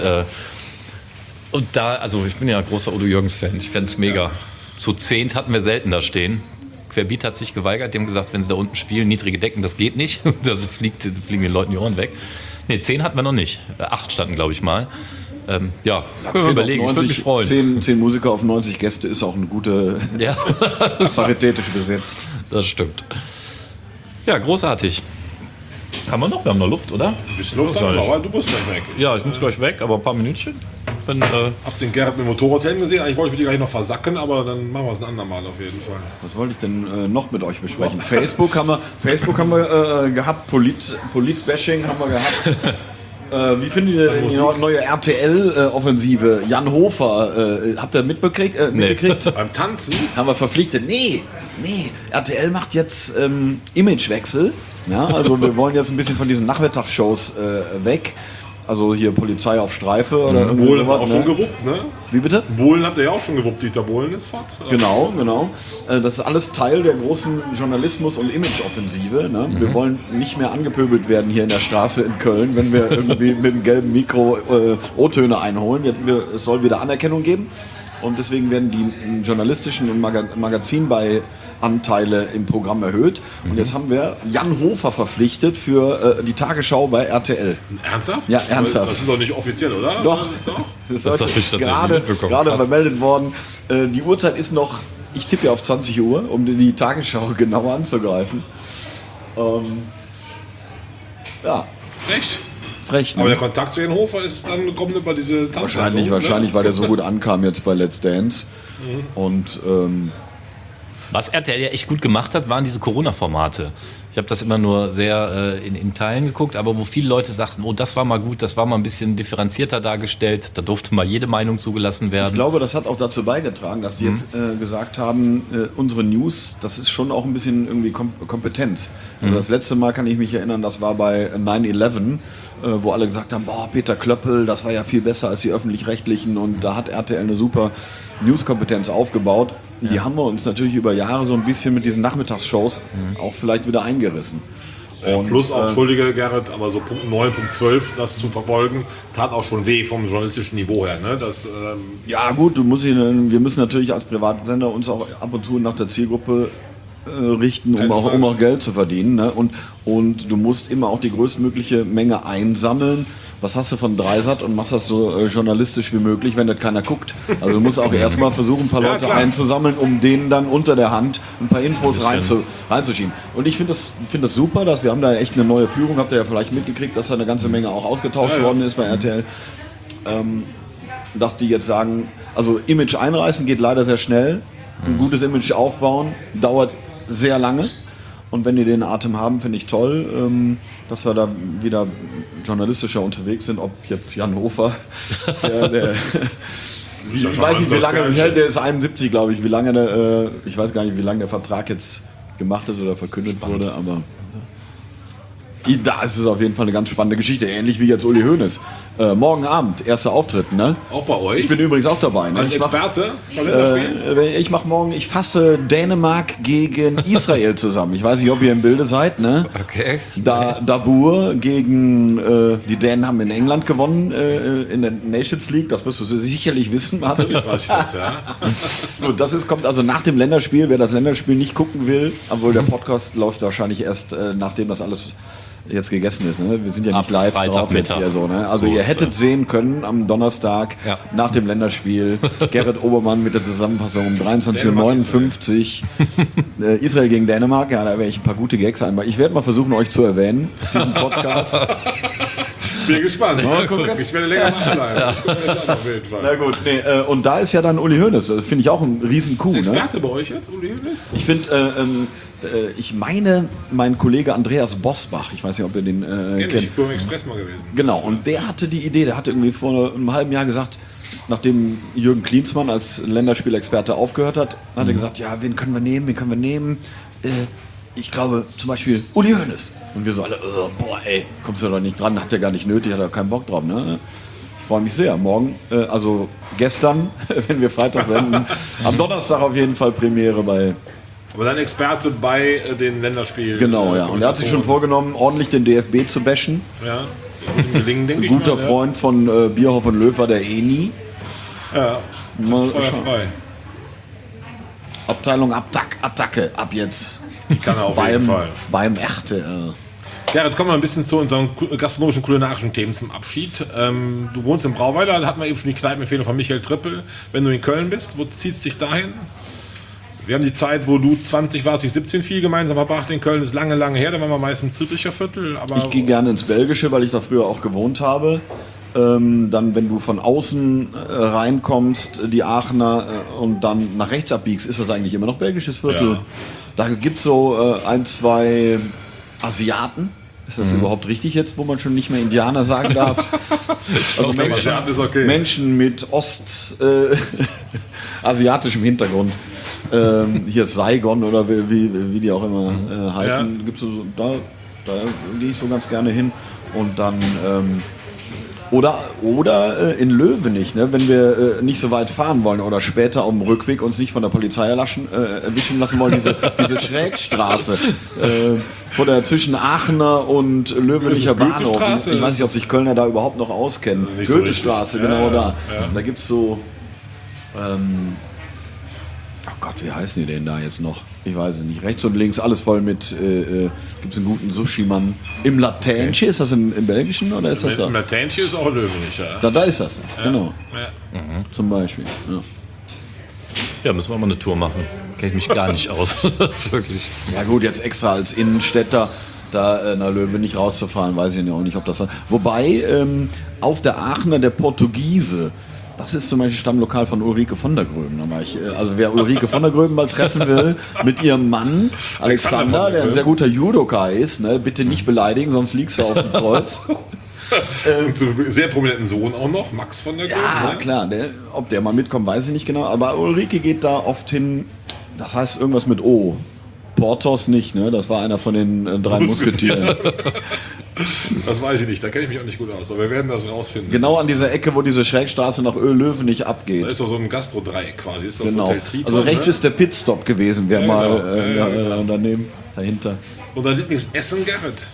Und da, also ich bin ja ein großer Udo Jürgens-Fan. Ich fände es mega. Zu 10 hatten wir selten da stehen. Querbeat hat sich geweigert. Die haben gesagt, wenn sie da unten spielen, niedrige Decken, das geht nicht. Das fliegen den Leuten die Ohren weg. Ne, 10 hatten wir noch nicht. 8 standen, glaube ich, mal. Können wir überlegen. 90, ich würde mich freuen. 10 Musiker auf 90 Gäste ist auch eine gute, paritätisch besetzt. Das stimmt. Ja, großartig. Haben wir noch? Wir haben noch Luft, oder? Ein bisschen Luft haben wir noch, aber du musst dann weg. Ja, ich muss gleich weg, aber ein paar Minütchen. Hab den Gerrit mit dem Motorradhelm gesehen. Eigentlich wollte ich mit dir gleich noch versacken, aber dann machen wir es ein andermal auf jeden Fall. Was wollte ich denn noch mit euch besprechen? Facebook haben wir gehabt, Polit-Bashing haben wir gehabt. Wie findet ihr die neue RTL-Offensive? Jan Hofer, habt ihr mitbekriegt? Beim Tanzen? Haben wir verpflichtet. Nee, RTL macht jetzt Imagewechsel. Ja, also wir wollen jetzt ein bisschen von diesen Nachmittagsshows weg. Also hier Polizei auf Streife oder irgendwie Bohlen habt ihr auch sowas, schon gewuppt, ne? Wie bitte? Bohlen habt ihr ja auch schon gewuppt, Dieter Bohlen ist fort. Genau. Das ist alles Teil der großen Journalismus- und Image-Offensive. Ne? Wir wollen nicht mehr angepöbelt werden hier in der Straße in Köln, wenn wir irgendwie mit dem gelben Mikro O-Töne einholen. Es soll wieder Anerkennung geben. Und deswegen werden die journalistischen und Magazinanteile im Programm erhöht. Und jetzt haben wir Jan Hofer verpflichtet für die Tagesschau bei RTL. Ernsthaft? Ja, ernsthaft. Das ist doch nicht offiziell, oder? Doch. Das habe ich gerade vermeldet worden. Die Uhrzeit ist noch, ich tippe ja auf 20 Uhr, um die Tagesschau genauer anzugreifen. Frech. frech. Ne? Aber der Kontakt zu Herrn Hofer ist dann gekommen über diese Wahrscheinlich, weil der so gut ankam jetzt bei Let's Dance. Und Was RTL ja echt gut gemacht hat, waren diese Corona-Formate. Ich habe das immer nur sehr in Teilen geguckt, aber wo viele Leute sagten, oh, das war mal gut, das war mal ein bisschen differenzierter dargestellt, da durfte mal jede Meinung zugelassen werden. ich glaube, das hat auch dazu beigetragen, dass die jetzt gesagt haben, unsere News, das ist schon auch ein bisschen irgendwie Kompetenz. Also das letzte Mal kann ich mich erinnern, das war bei 9/11, wo alle gesagt haben, boah, Peter Klöppel, das war ja viel besser als die Öffentlich-Rechtlichen und da hat RTL eine super Newskompetenz aufgebaut. Die haben wir uns natürlich über Jahre so ein bisschen mit diesen Nachmittagsshows auch vielleicht wieder eingerissen. Und, plus auch, entschuldige Gerrit, aber so Punkt 9, Punkt 12, das zu verfolgen, tat auch schon weh vom journalistischen Niveau her. Ne? Das, ja gut, wir müssen natürlich als Privatsender uns auch ab und zu nach der Zielgruppe richten, um auch Geld zu verdienen. Ne? Und du musst immer auch die größtmögliche Menge einsammeln. Was hast du von Dreisat und machst das so journalistisch wie möglich, wenn das keiner guckt. Also du musst auch erstmal versuchen, ein paar Leute einzusammeln, um denen dann unter der Hand ein paar Infos reinzuschieben. Und ich finde das super, dass wir haben da echt eine neue Führung, habt ihr ja vielleicht mitgekriegt, dass da eine ganze Menge auch ausgetauscht worden ist bei RTL. Dass die jetzt sagen, also Image einreißen geht leider sehr schnell. Ein gutes Image aufbauen dauert sehr lange. Und wenn die den Atem haben, finde ich toll, dass wir da wieder journalistischer unterwegs sind. Ob jetzt Jan Hofer, ich weiß nicht, wie lange er hält, der ist 71, glaube ich. Ich weiß gar nicht, wie lange der Vertrag jetzt gemacht ist oder verkündet wurde, aber da ist es auf jeden Fall eine ganz spannende Geschichte. Ähnlich wie jetzt Uli Hoeneß. Morgen Abend, erster Auftritt, ne? auch bei euch? Ich bin übrigens auch dabei. Ne? Als Experte? Ich fasse Dänemark gegen Israel zusammen. Ich weiß nicht, ob ihr im Bilde seid, ne? Okay. Dabur gegen, die Dänen haben in England gewonnen, in der Nations League. Das wirst du sicherlich wissen, Martin. Weiß ich das, ja. Gut, kommt also nach dem Länderspiel. Wer das Länderspiel nicht gucken will, obwohl der Podcast läuft wahrscheinlich erst, nachdem das alles jetzt gegessen ist. Ne? Wir sind ja nicht live drauf jetzt hier so. Ne? Also ihr hättet sehen können am Donnerstag nach dem Länderspiel Gerrit Obermann mit der Zusammenfassung um 23:59 Uhr Israel gegen Dänemark. Ja, da werde ich ein paar gute Gags einmal. Ich werde mal versuchen, euch zu erwähnen, diesen Podcast. Bin gespannt. Ich werde länger machen bleiben. Na gut, und da ist ja dann Uli Hoeneß. Das finde ich auch ein riesen Coup. Ist Experte bei euch jetzt, Uli Hoeneß? Ich finde, ich meine, mein Kollege Andreas Bosbach, ich weiß nicht, ob ihr den kennt. Ich bin im Express mal gewesen. Genau, und der hatte die Idee, der hatte irgendwie vor einem halben Jahr gesagt, nachdem Jürgen Klinsmann als Länderspielexperte aufgehört hat, hat er gesagt, ja, wen können wir nehmen? Ich glaube zum Beispiel Uli Hoeneß. Und wir so alle, boah ey, kommst du doch nicht dran, hat ja gar nicht nötig, hat ja keinen Bock drauf. Ne? Ich freue mich sehr. Morgen, also gestern, wenn wir Freitag senden, am Donnerstag auf jeden Fall Premiere bei... Aber dann Experte bei den Länderspielen. Genau, ja. Und er hat sich schon vorgenommen, ordentlich den DFB zu bashen. Ja, gelingen, denke ich. Ein guter Freund von Bierhoff und Löw war der nie. Ja, das ist feuerfrei. Abteilung Attacke, ab jetzt. Kann er auf jeden Fall. Beim Echte. Gerrit, kommen wir ein bisschen zu unseren gastronomischen, kulinarischen Themen zum Abschied. Du wohnst in Brauweiler, da hatten wir eben schon die Kneipenempfehlung von Michael Trippel. Wenn du in Köln bist, wo zieht es dich dahin? Wir haben die Zeit, wo du 20 warst, ich 17 viel gemeinsam verbracht in Köln. Das ist lange, lange her, da waren wir meist im Züricher Viertel. Aber ich gehe gerne ins Belgische, weil ich da früher auch gewohnt habe. Dann, wenn du von außen reinkommst, die Aachener, und dann nach rechts abbiegst, ist das eigentlich immer noch belgisches Viertel. Ja. Da gibt es so ein, zwei Asiaten. Ist das überhaupt richtig jetzt, wo man schon nicht mehr Indianer sagen darf? Also Menschen mit ostasiatischem Hintergrund. Hier ist Saigon oder wie die auch immer heißen. Ja. Gibt's so, da gehe ich so ganz gerne hin. Und dann oder in Löwenich, ne? Wenn wir nicht so weit fahren wollen oder später auf dem Rückweg uns nicht von der Polizei erwischen lassen wollen, diese Schrägstraße zwischen Aachener und Löwenicher Bahnhof. Ich weiß nicht, ob sich Kölner da überhaupt noch auskennen. Goethestraße, so genau da. Ja. Da gibt es so oh Gott, wie heißen die denn da jetzt noch? Ich weiß es nicht. Rechts und links, alles voll mit, gibt es einen guten Sushi-Mann. Im Latänche, ist das im Belgischen oder ist das da? Im Latänche ist auch Löwenich, ja. Da ist das, genau. Ja. Zum Beispiel, Ja, müssen wir mal eine Tour machen. Kenne ich mich gar nicht aus. Das ist wirklich. Ja gut, jetzt extra als Innenstädter, da in der Löwe nicht rauszufallen, weiß ich auch nicht, ob das... Wobei, auf der Aachener der Portugiese, das ist zum Beispiel Stammlokal von Ulrike von der Gröben. Da war ich, also wer Ulrike von der Gröben mal treffen will, mit ihrem Mann Alexander, der ein sehr guter Judoka ist, ne, bitte nicht beleidigen, sonst liegst du auf dem Kreuz. Und so einen sehr prominenten Sohn auch noch, Max von der Gröben. Ja, ne? klar, ob der mal mitkommt, weiß ich nicht genau, aber Ulrike geht da oft hin, das heißt irgendwas mit O. Porthos nicht, ne? Das war einer von den 3 Musketieren. Das weiß ich nicht, da kenne ich mich auch nicht gut aus, aber wir werden das rausfinden. Genau an dieser Ecke, wo diese Schrägstraße nach Öllöwen nicht Da abgeht. ist doch so ein Gastro-Dreieck quasi, ist das Genau. Hotel Triton, Also rechts ne? ist der Pitstop gewesen, wer Ja, mal genau. daneben, dahinter. Und dein Lieblingsessen, Gerrit?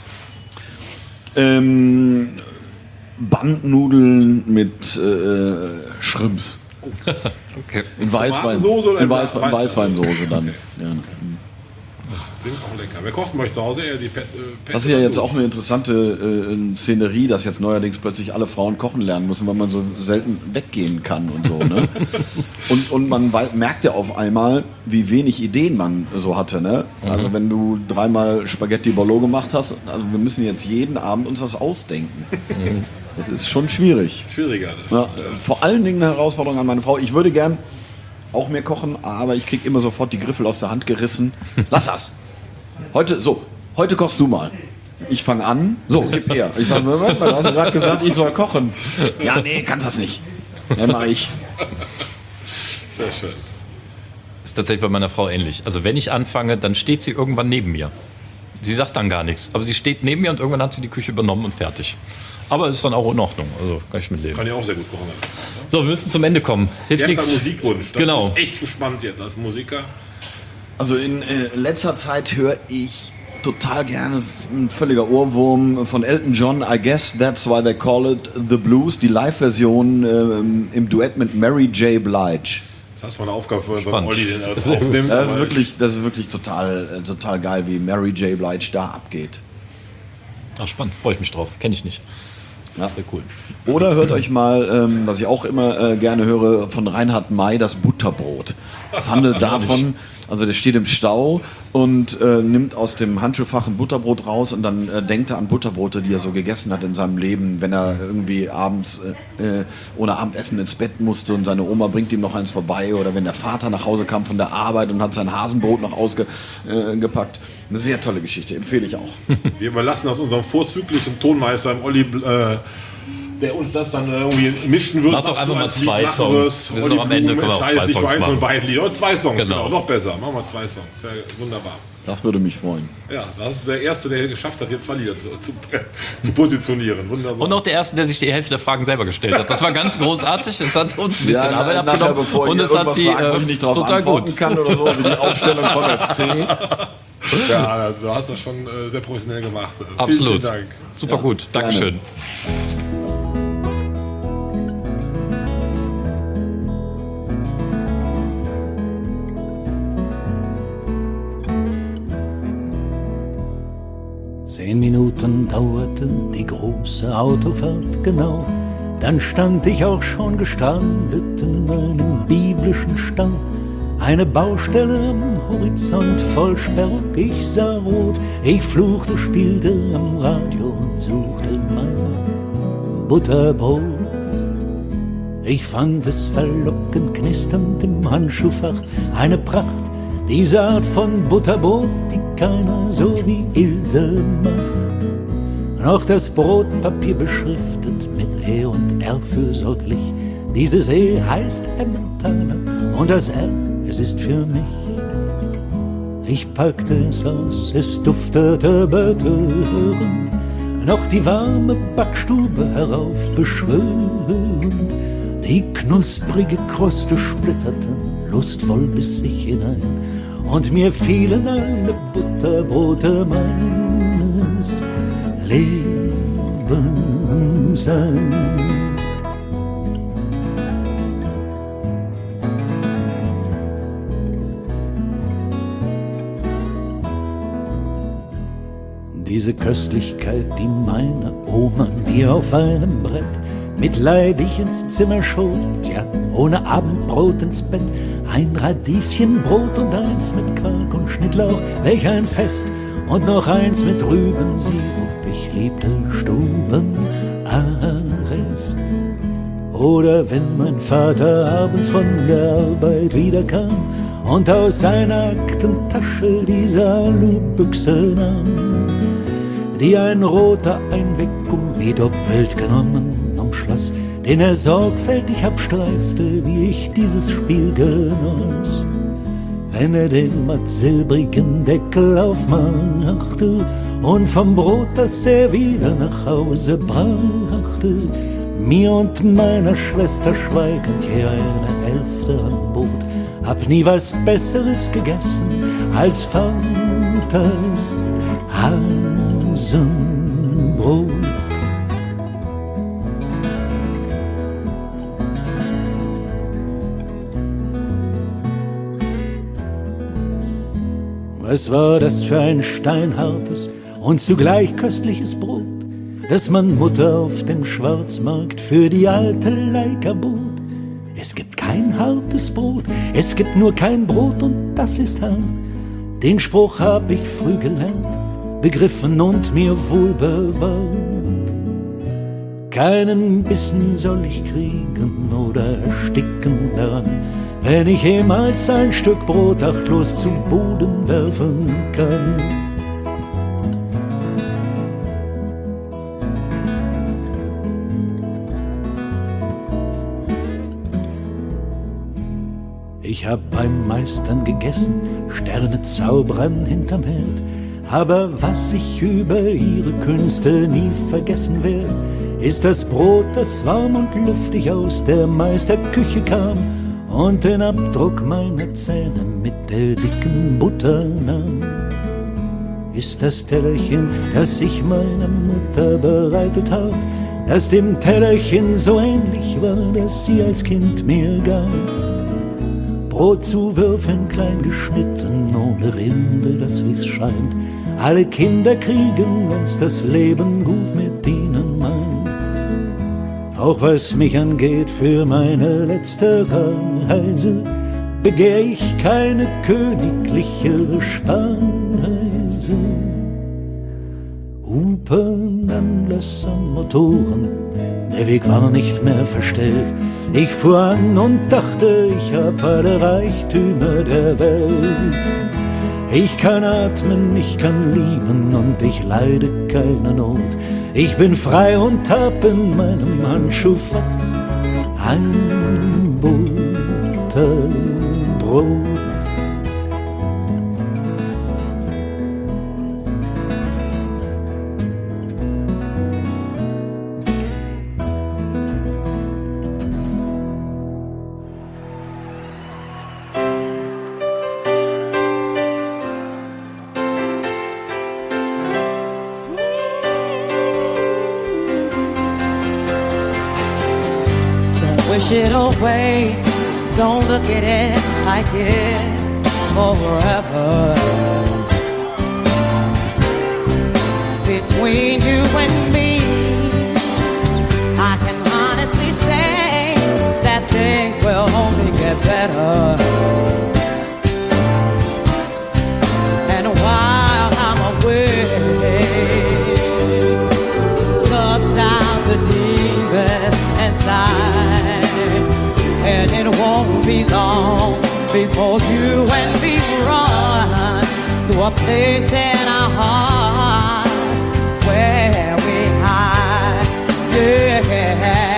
Bandnudeln mit Shrimps. Okay. In Weißwein. Tomatensoße oder In in Weißweinsoße dann. Okay. Ja. Klingt auch lecker. Wer kocht bei euch zu Hause? Eher die Das ist ja jetzt auch eine interessante Szenerie, dass jetzt neuerdings plötzlich alle Frauen kochen lernen müssen, weil man so selten weggehen kann und so. Ne? und man merkt ja auf einmal, wie wenig Ideen man so hatte. Ne? Also wenn du 3-mal Spaghetti Bolo gemacht hast, also wir müssen jetzt jeden Abend uns was ausdenken. Das ist schon schwierig. Schwieriger. Ja, vor allen Dingen eine Herausforderung an meine Frau. Ich würde gern auch mehr kochen, aber ich kriege immer sofort die Griffel aus der Hand gerissen. Lass das! Heute kochst du mal. Ich fange an. So, gib her. Ich sage, Moment mal, du hast gerade gesagt, ich soll kochen. Ja, nee, kannst das nicht. Dann mache ich. Sehr schön. Ist tatsächlich bei meiner Frau ähnlich. Also wenn ich anfange, dann steht sie irgendwann neben mir. Sie sagt dann gar nichts, aber sie steht neben mir und irgendwann hat sie die Küche übernommen und fertig. Aber es ist dann auch in Ordnung, also kann ich mitleben. Kann ich auch sehr gut kochen. So, wir müssen zum Ende kommen. Hilft Ihr habt nichts. einen Musikwunsch. Da Genau. bin ich echt gespannt jetzt als Musiker. Also in letzter Zeit höre ich total gerne ein völliger Ohrwurm von Elton John, I Guess That's Why They Call It The Blues, die Live-Version im Duett mit Mary J. Blige. Das ist mal eine Aufgabe für unseren Spannend. Olli, den er aufnimmt. Das aber ist wirklich total geil, wie Mary J. Blige da abgeht. Ach, spannend, freue ich mich drauf. Kenne ich nicht. Ja. Sehr cool. Oder hört euch mal, was ich auch immer gerne höre, von Reinhard May, das Butterbrot. Es handelt davon, also der steht im Stau und nimmt aus dem Handschuhfach ein Butterbrot raus und dann denkt er an Butterbrote, die er so gegessen hat in seinem Leben, wenn er irgendwie abends ohne Abendessen ins Bett musste und seine Oma bringt ihm noch eins vorbei oder wenn der Vater nach Hause kam von der Arbeit und hat sein Hasenbrot noch ausgepackt. Eine sehr tolle Geschichte, empfehle ich auch. wir überlassen das unserem vorzüglichen Tonmeister, dem Olli, der uns das dann irgendwie mischen wird. Mach doch was einfach du mal als Lied 2 machen Songs. wirst. Wir sind Olli noch am Ende, Blumen können wir auch entscheidet 2 sich für Songs eins von machen. beiden Lieder. Und 2 Songs, Genau. genau. Noch besser. Machen wir 2 Songs. Sehr wunderbar. Das würde mich freuen. Ja, das ist der Erste, der geschafft hat, hier 2 Lieder zu positionieren. Wunderbar. Und auch der Erste, der sich die Hälfte der Fragen selber gestellt hat. Das war ganz großartig. Es hat uns ein bisschen Arbeit nachher, abgenommen. bevor Und ich es hat irgendwas die fragt, wo ich nicht drauf total antworten gut. kann oder so, wie die Aufstellung von FC. Ja, du hast das schon sehr professionell gemacht. Absolut. Vielen Dank. Super gut. Dankeschön. Zehn Minuten dauerte die große Autofahrt genau. Dann stand ich auch schon gestrandet in einem biblischen Stau. Eine Baustelle am Horizont voll Sperrung. Ich sah rot, ich fluchte, spielte am Radio und suchte mein Butterbrot. Ich fand es verlockend, knisternd im Handschuhfach. Eine Pracht, diese Art von Butterbrot, die keiner so wie Ilse macht. Noch das Brotpapier beschriftet mit E und R fürsorglich. Dieses E heißt Emmentaler und das R, es ist für mich. Ich packte es aus, es duftete betörend, noch die warme Backstube herauf beschwörend. Die knusprige Kruste splitterte lustvoll bis sich hinein und mir fielen alle Butterbrote meines Lebens ein. Diese Köstlichkeit, die meine Oma mir auf einem Brett mitleidig ins Zimmer schob, ja, ohne Abendbrot ins Bett, ein Radieschenbrot und eins mit Quark und Schnittlauch, welch ein Fest, und noch eins mit Rübensirup. Ich liebte Stubenarrest. Oder wenn mein Vater abends von der Arbeit wiederkam und aus seiner Aktentasche diese Alubüchse nahm, die ein roter Einweggummi doppelt genommen umschloss, den er sorgfältig abstreifte, wie ich dieses Spiel genoss. Wenn er den matt silbrigen Deckel aufmachte und vom Brot, das er wieder nach Hause brachte, mir und meiner Schwester schweigend je eine Hälfte anbot, hab nie was Besseres gegessen als Vaters Hasenbrot. Was war das für ein steinhartes und zugleich köstliches Brot, das man Mutter auf dem Schwarzmarkt für die alte Leica bot? Es gibt kein hartes Brot, es gibt nur kein Brot und das ist hart. Den Spruch hab ich früh gelernt, begriffen und mir wohl bewahrt. Keinen Bissen soll ich kriegen oder ersticken daran, wenn ich jemals ein Stück Brot achtlos zu Boden werfen kann. Ich hab beim Meistern gegessen, Sterne zaubern hinterm Herd, aber was ich über ihre Künste nie vergessen werd, ist das Brot, das warm und luftig aus der Meisterküche kam und den Abdruck meiner Zähne mit der dicken Butter nahm. Ist das Tellerchen, das ich meiner Mutter bereitet hab, das dem Tellerchen so ähnlich war, das sie als Kind mir gab. Brot zu würfeln, klein geschnitten, ohne Rinde, das wie's scheint, alle Kinder kriegen, wenn's das Leben gut mit ihnen meint. Auch was mich angeht, für meine letzte Reise begehr ich keine königliche Speise. Hupen, Anlasser, Motoren, der Weg war noch nicht mehr verstellt. Ich fuhr an und dachte, ich hab alle Reichtümer der Welt. Ich kann atmen, ich kann lieben und ich leide keine Not. Ich bin frei und hab in meinem Handschuhfach ein Butterbrot. Wish it away, don't look at it like it's forever. Between you and me, I can honestly say that things will only get better. And while I'm away, dust out the demons inside. And it won't be long before you and me run to a place in our heart where we hide, yeah.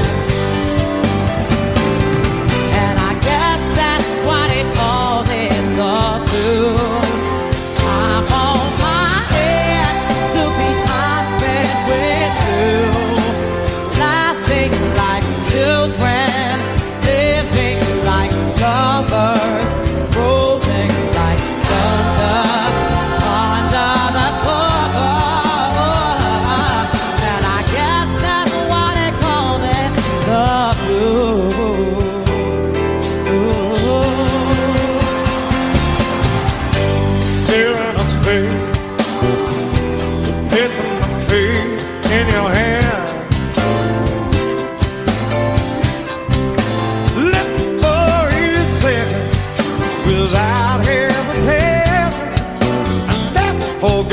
And I guess that's what it calls in the blue. I'm on my head to be time spent with you, laughing like children, living like lovers, rolling like thunder under the covers. And I guess that's what they call it, the blues. Staring us face, pits in my face in your hand. Let for each second without hesitation, and never forget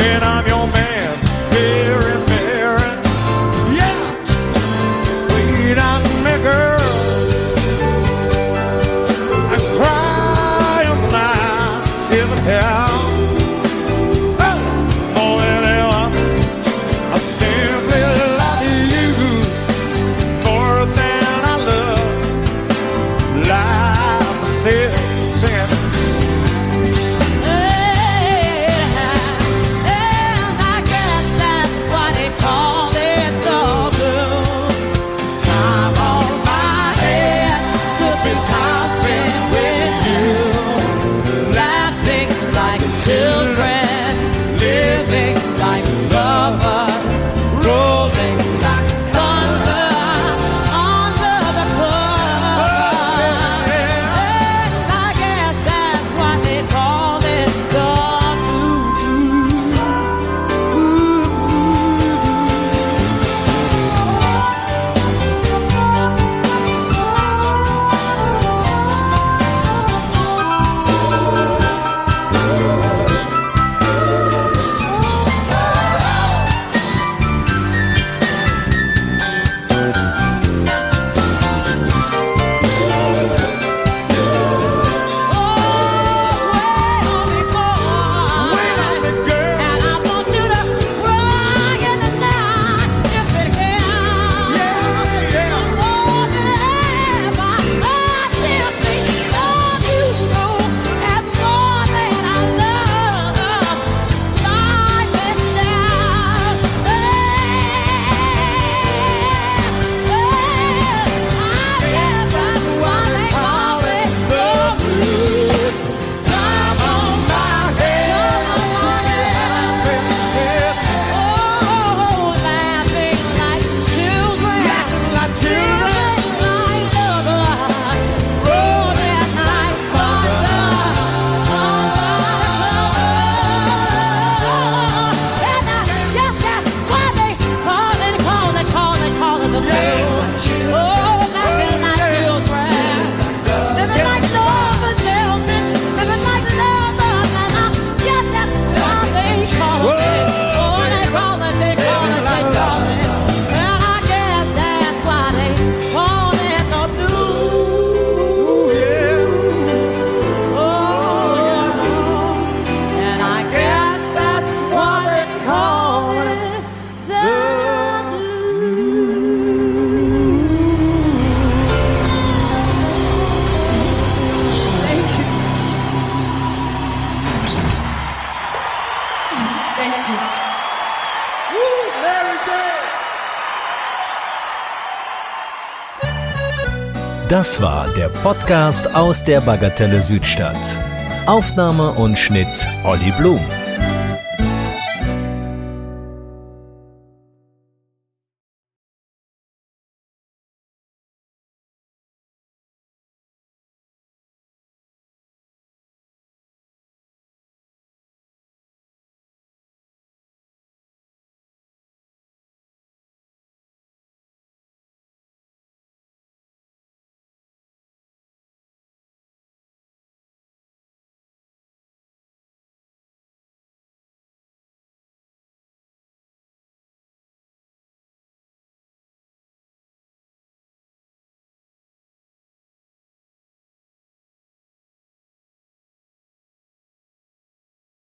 Das war der Podcast aus der Bagatelle Südstadt. Aufnahme und Schnitt Olli Blum.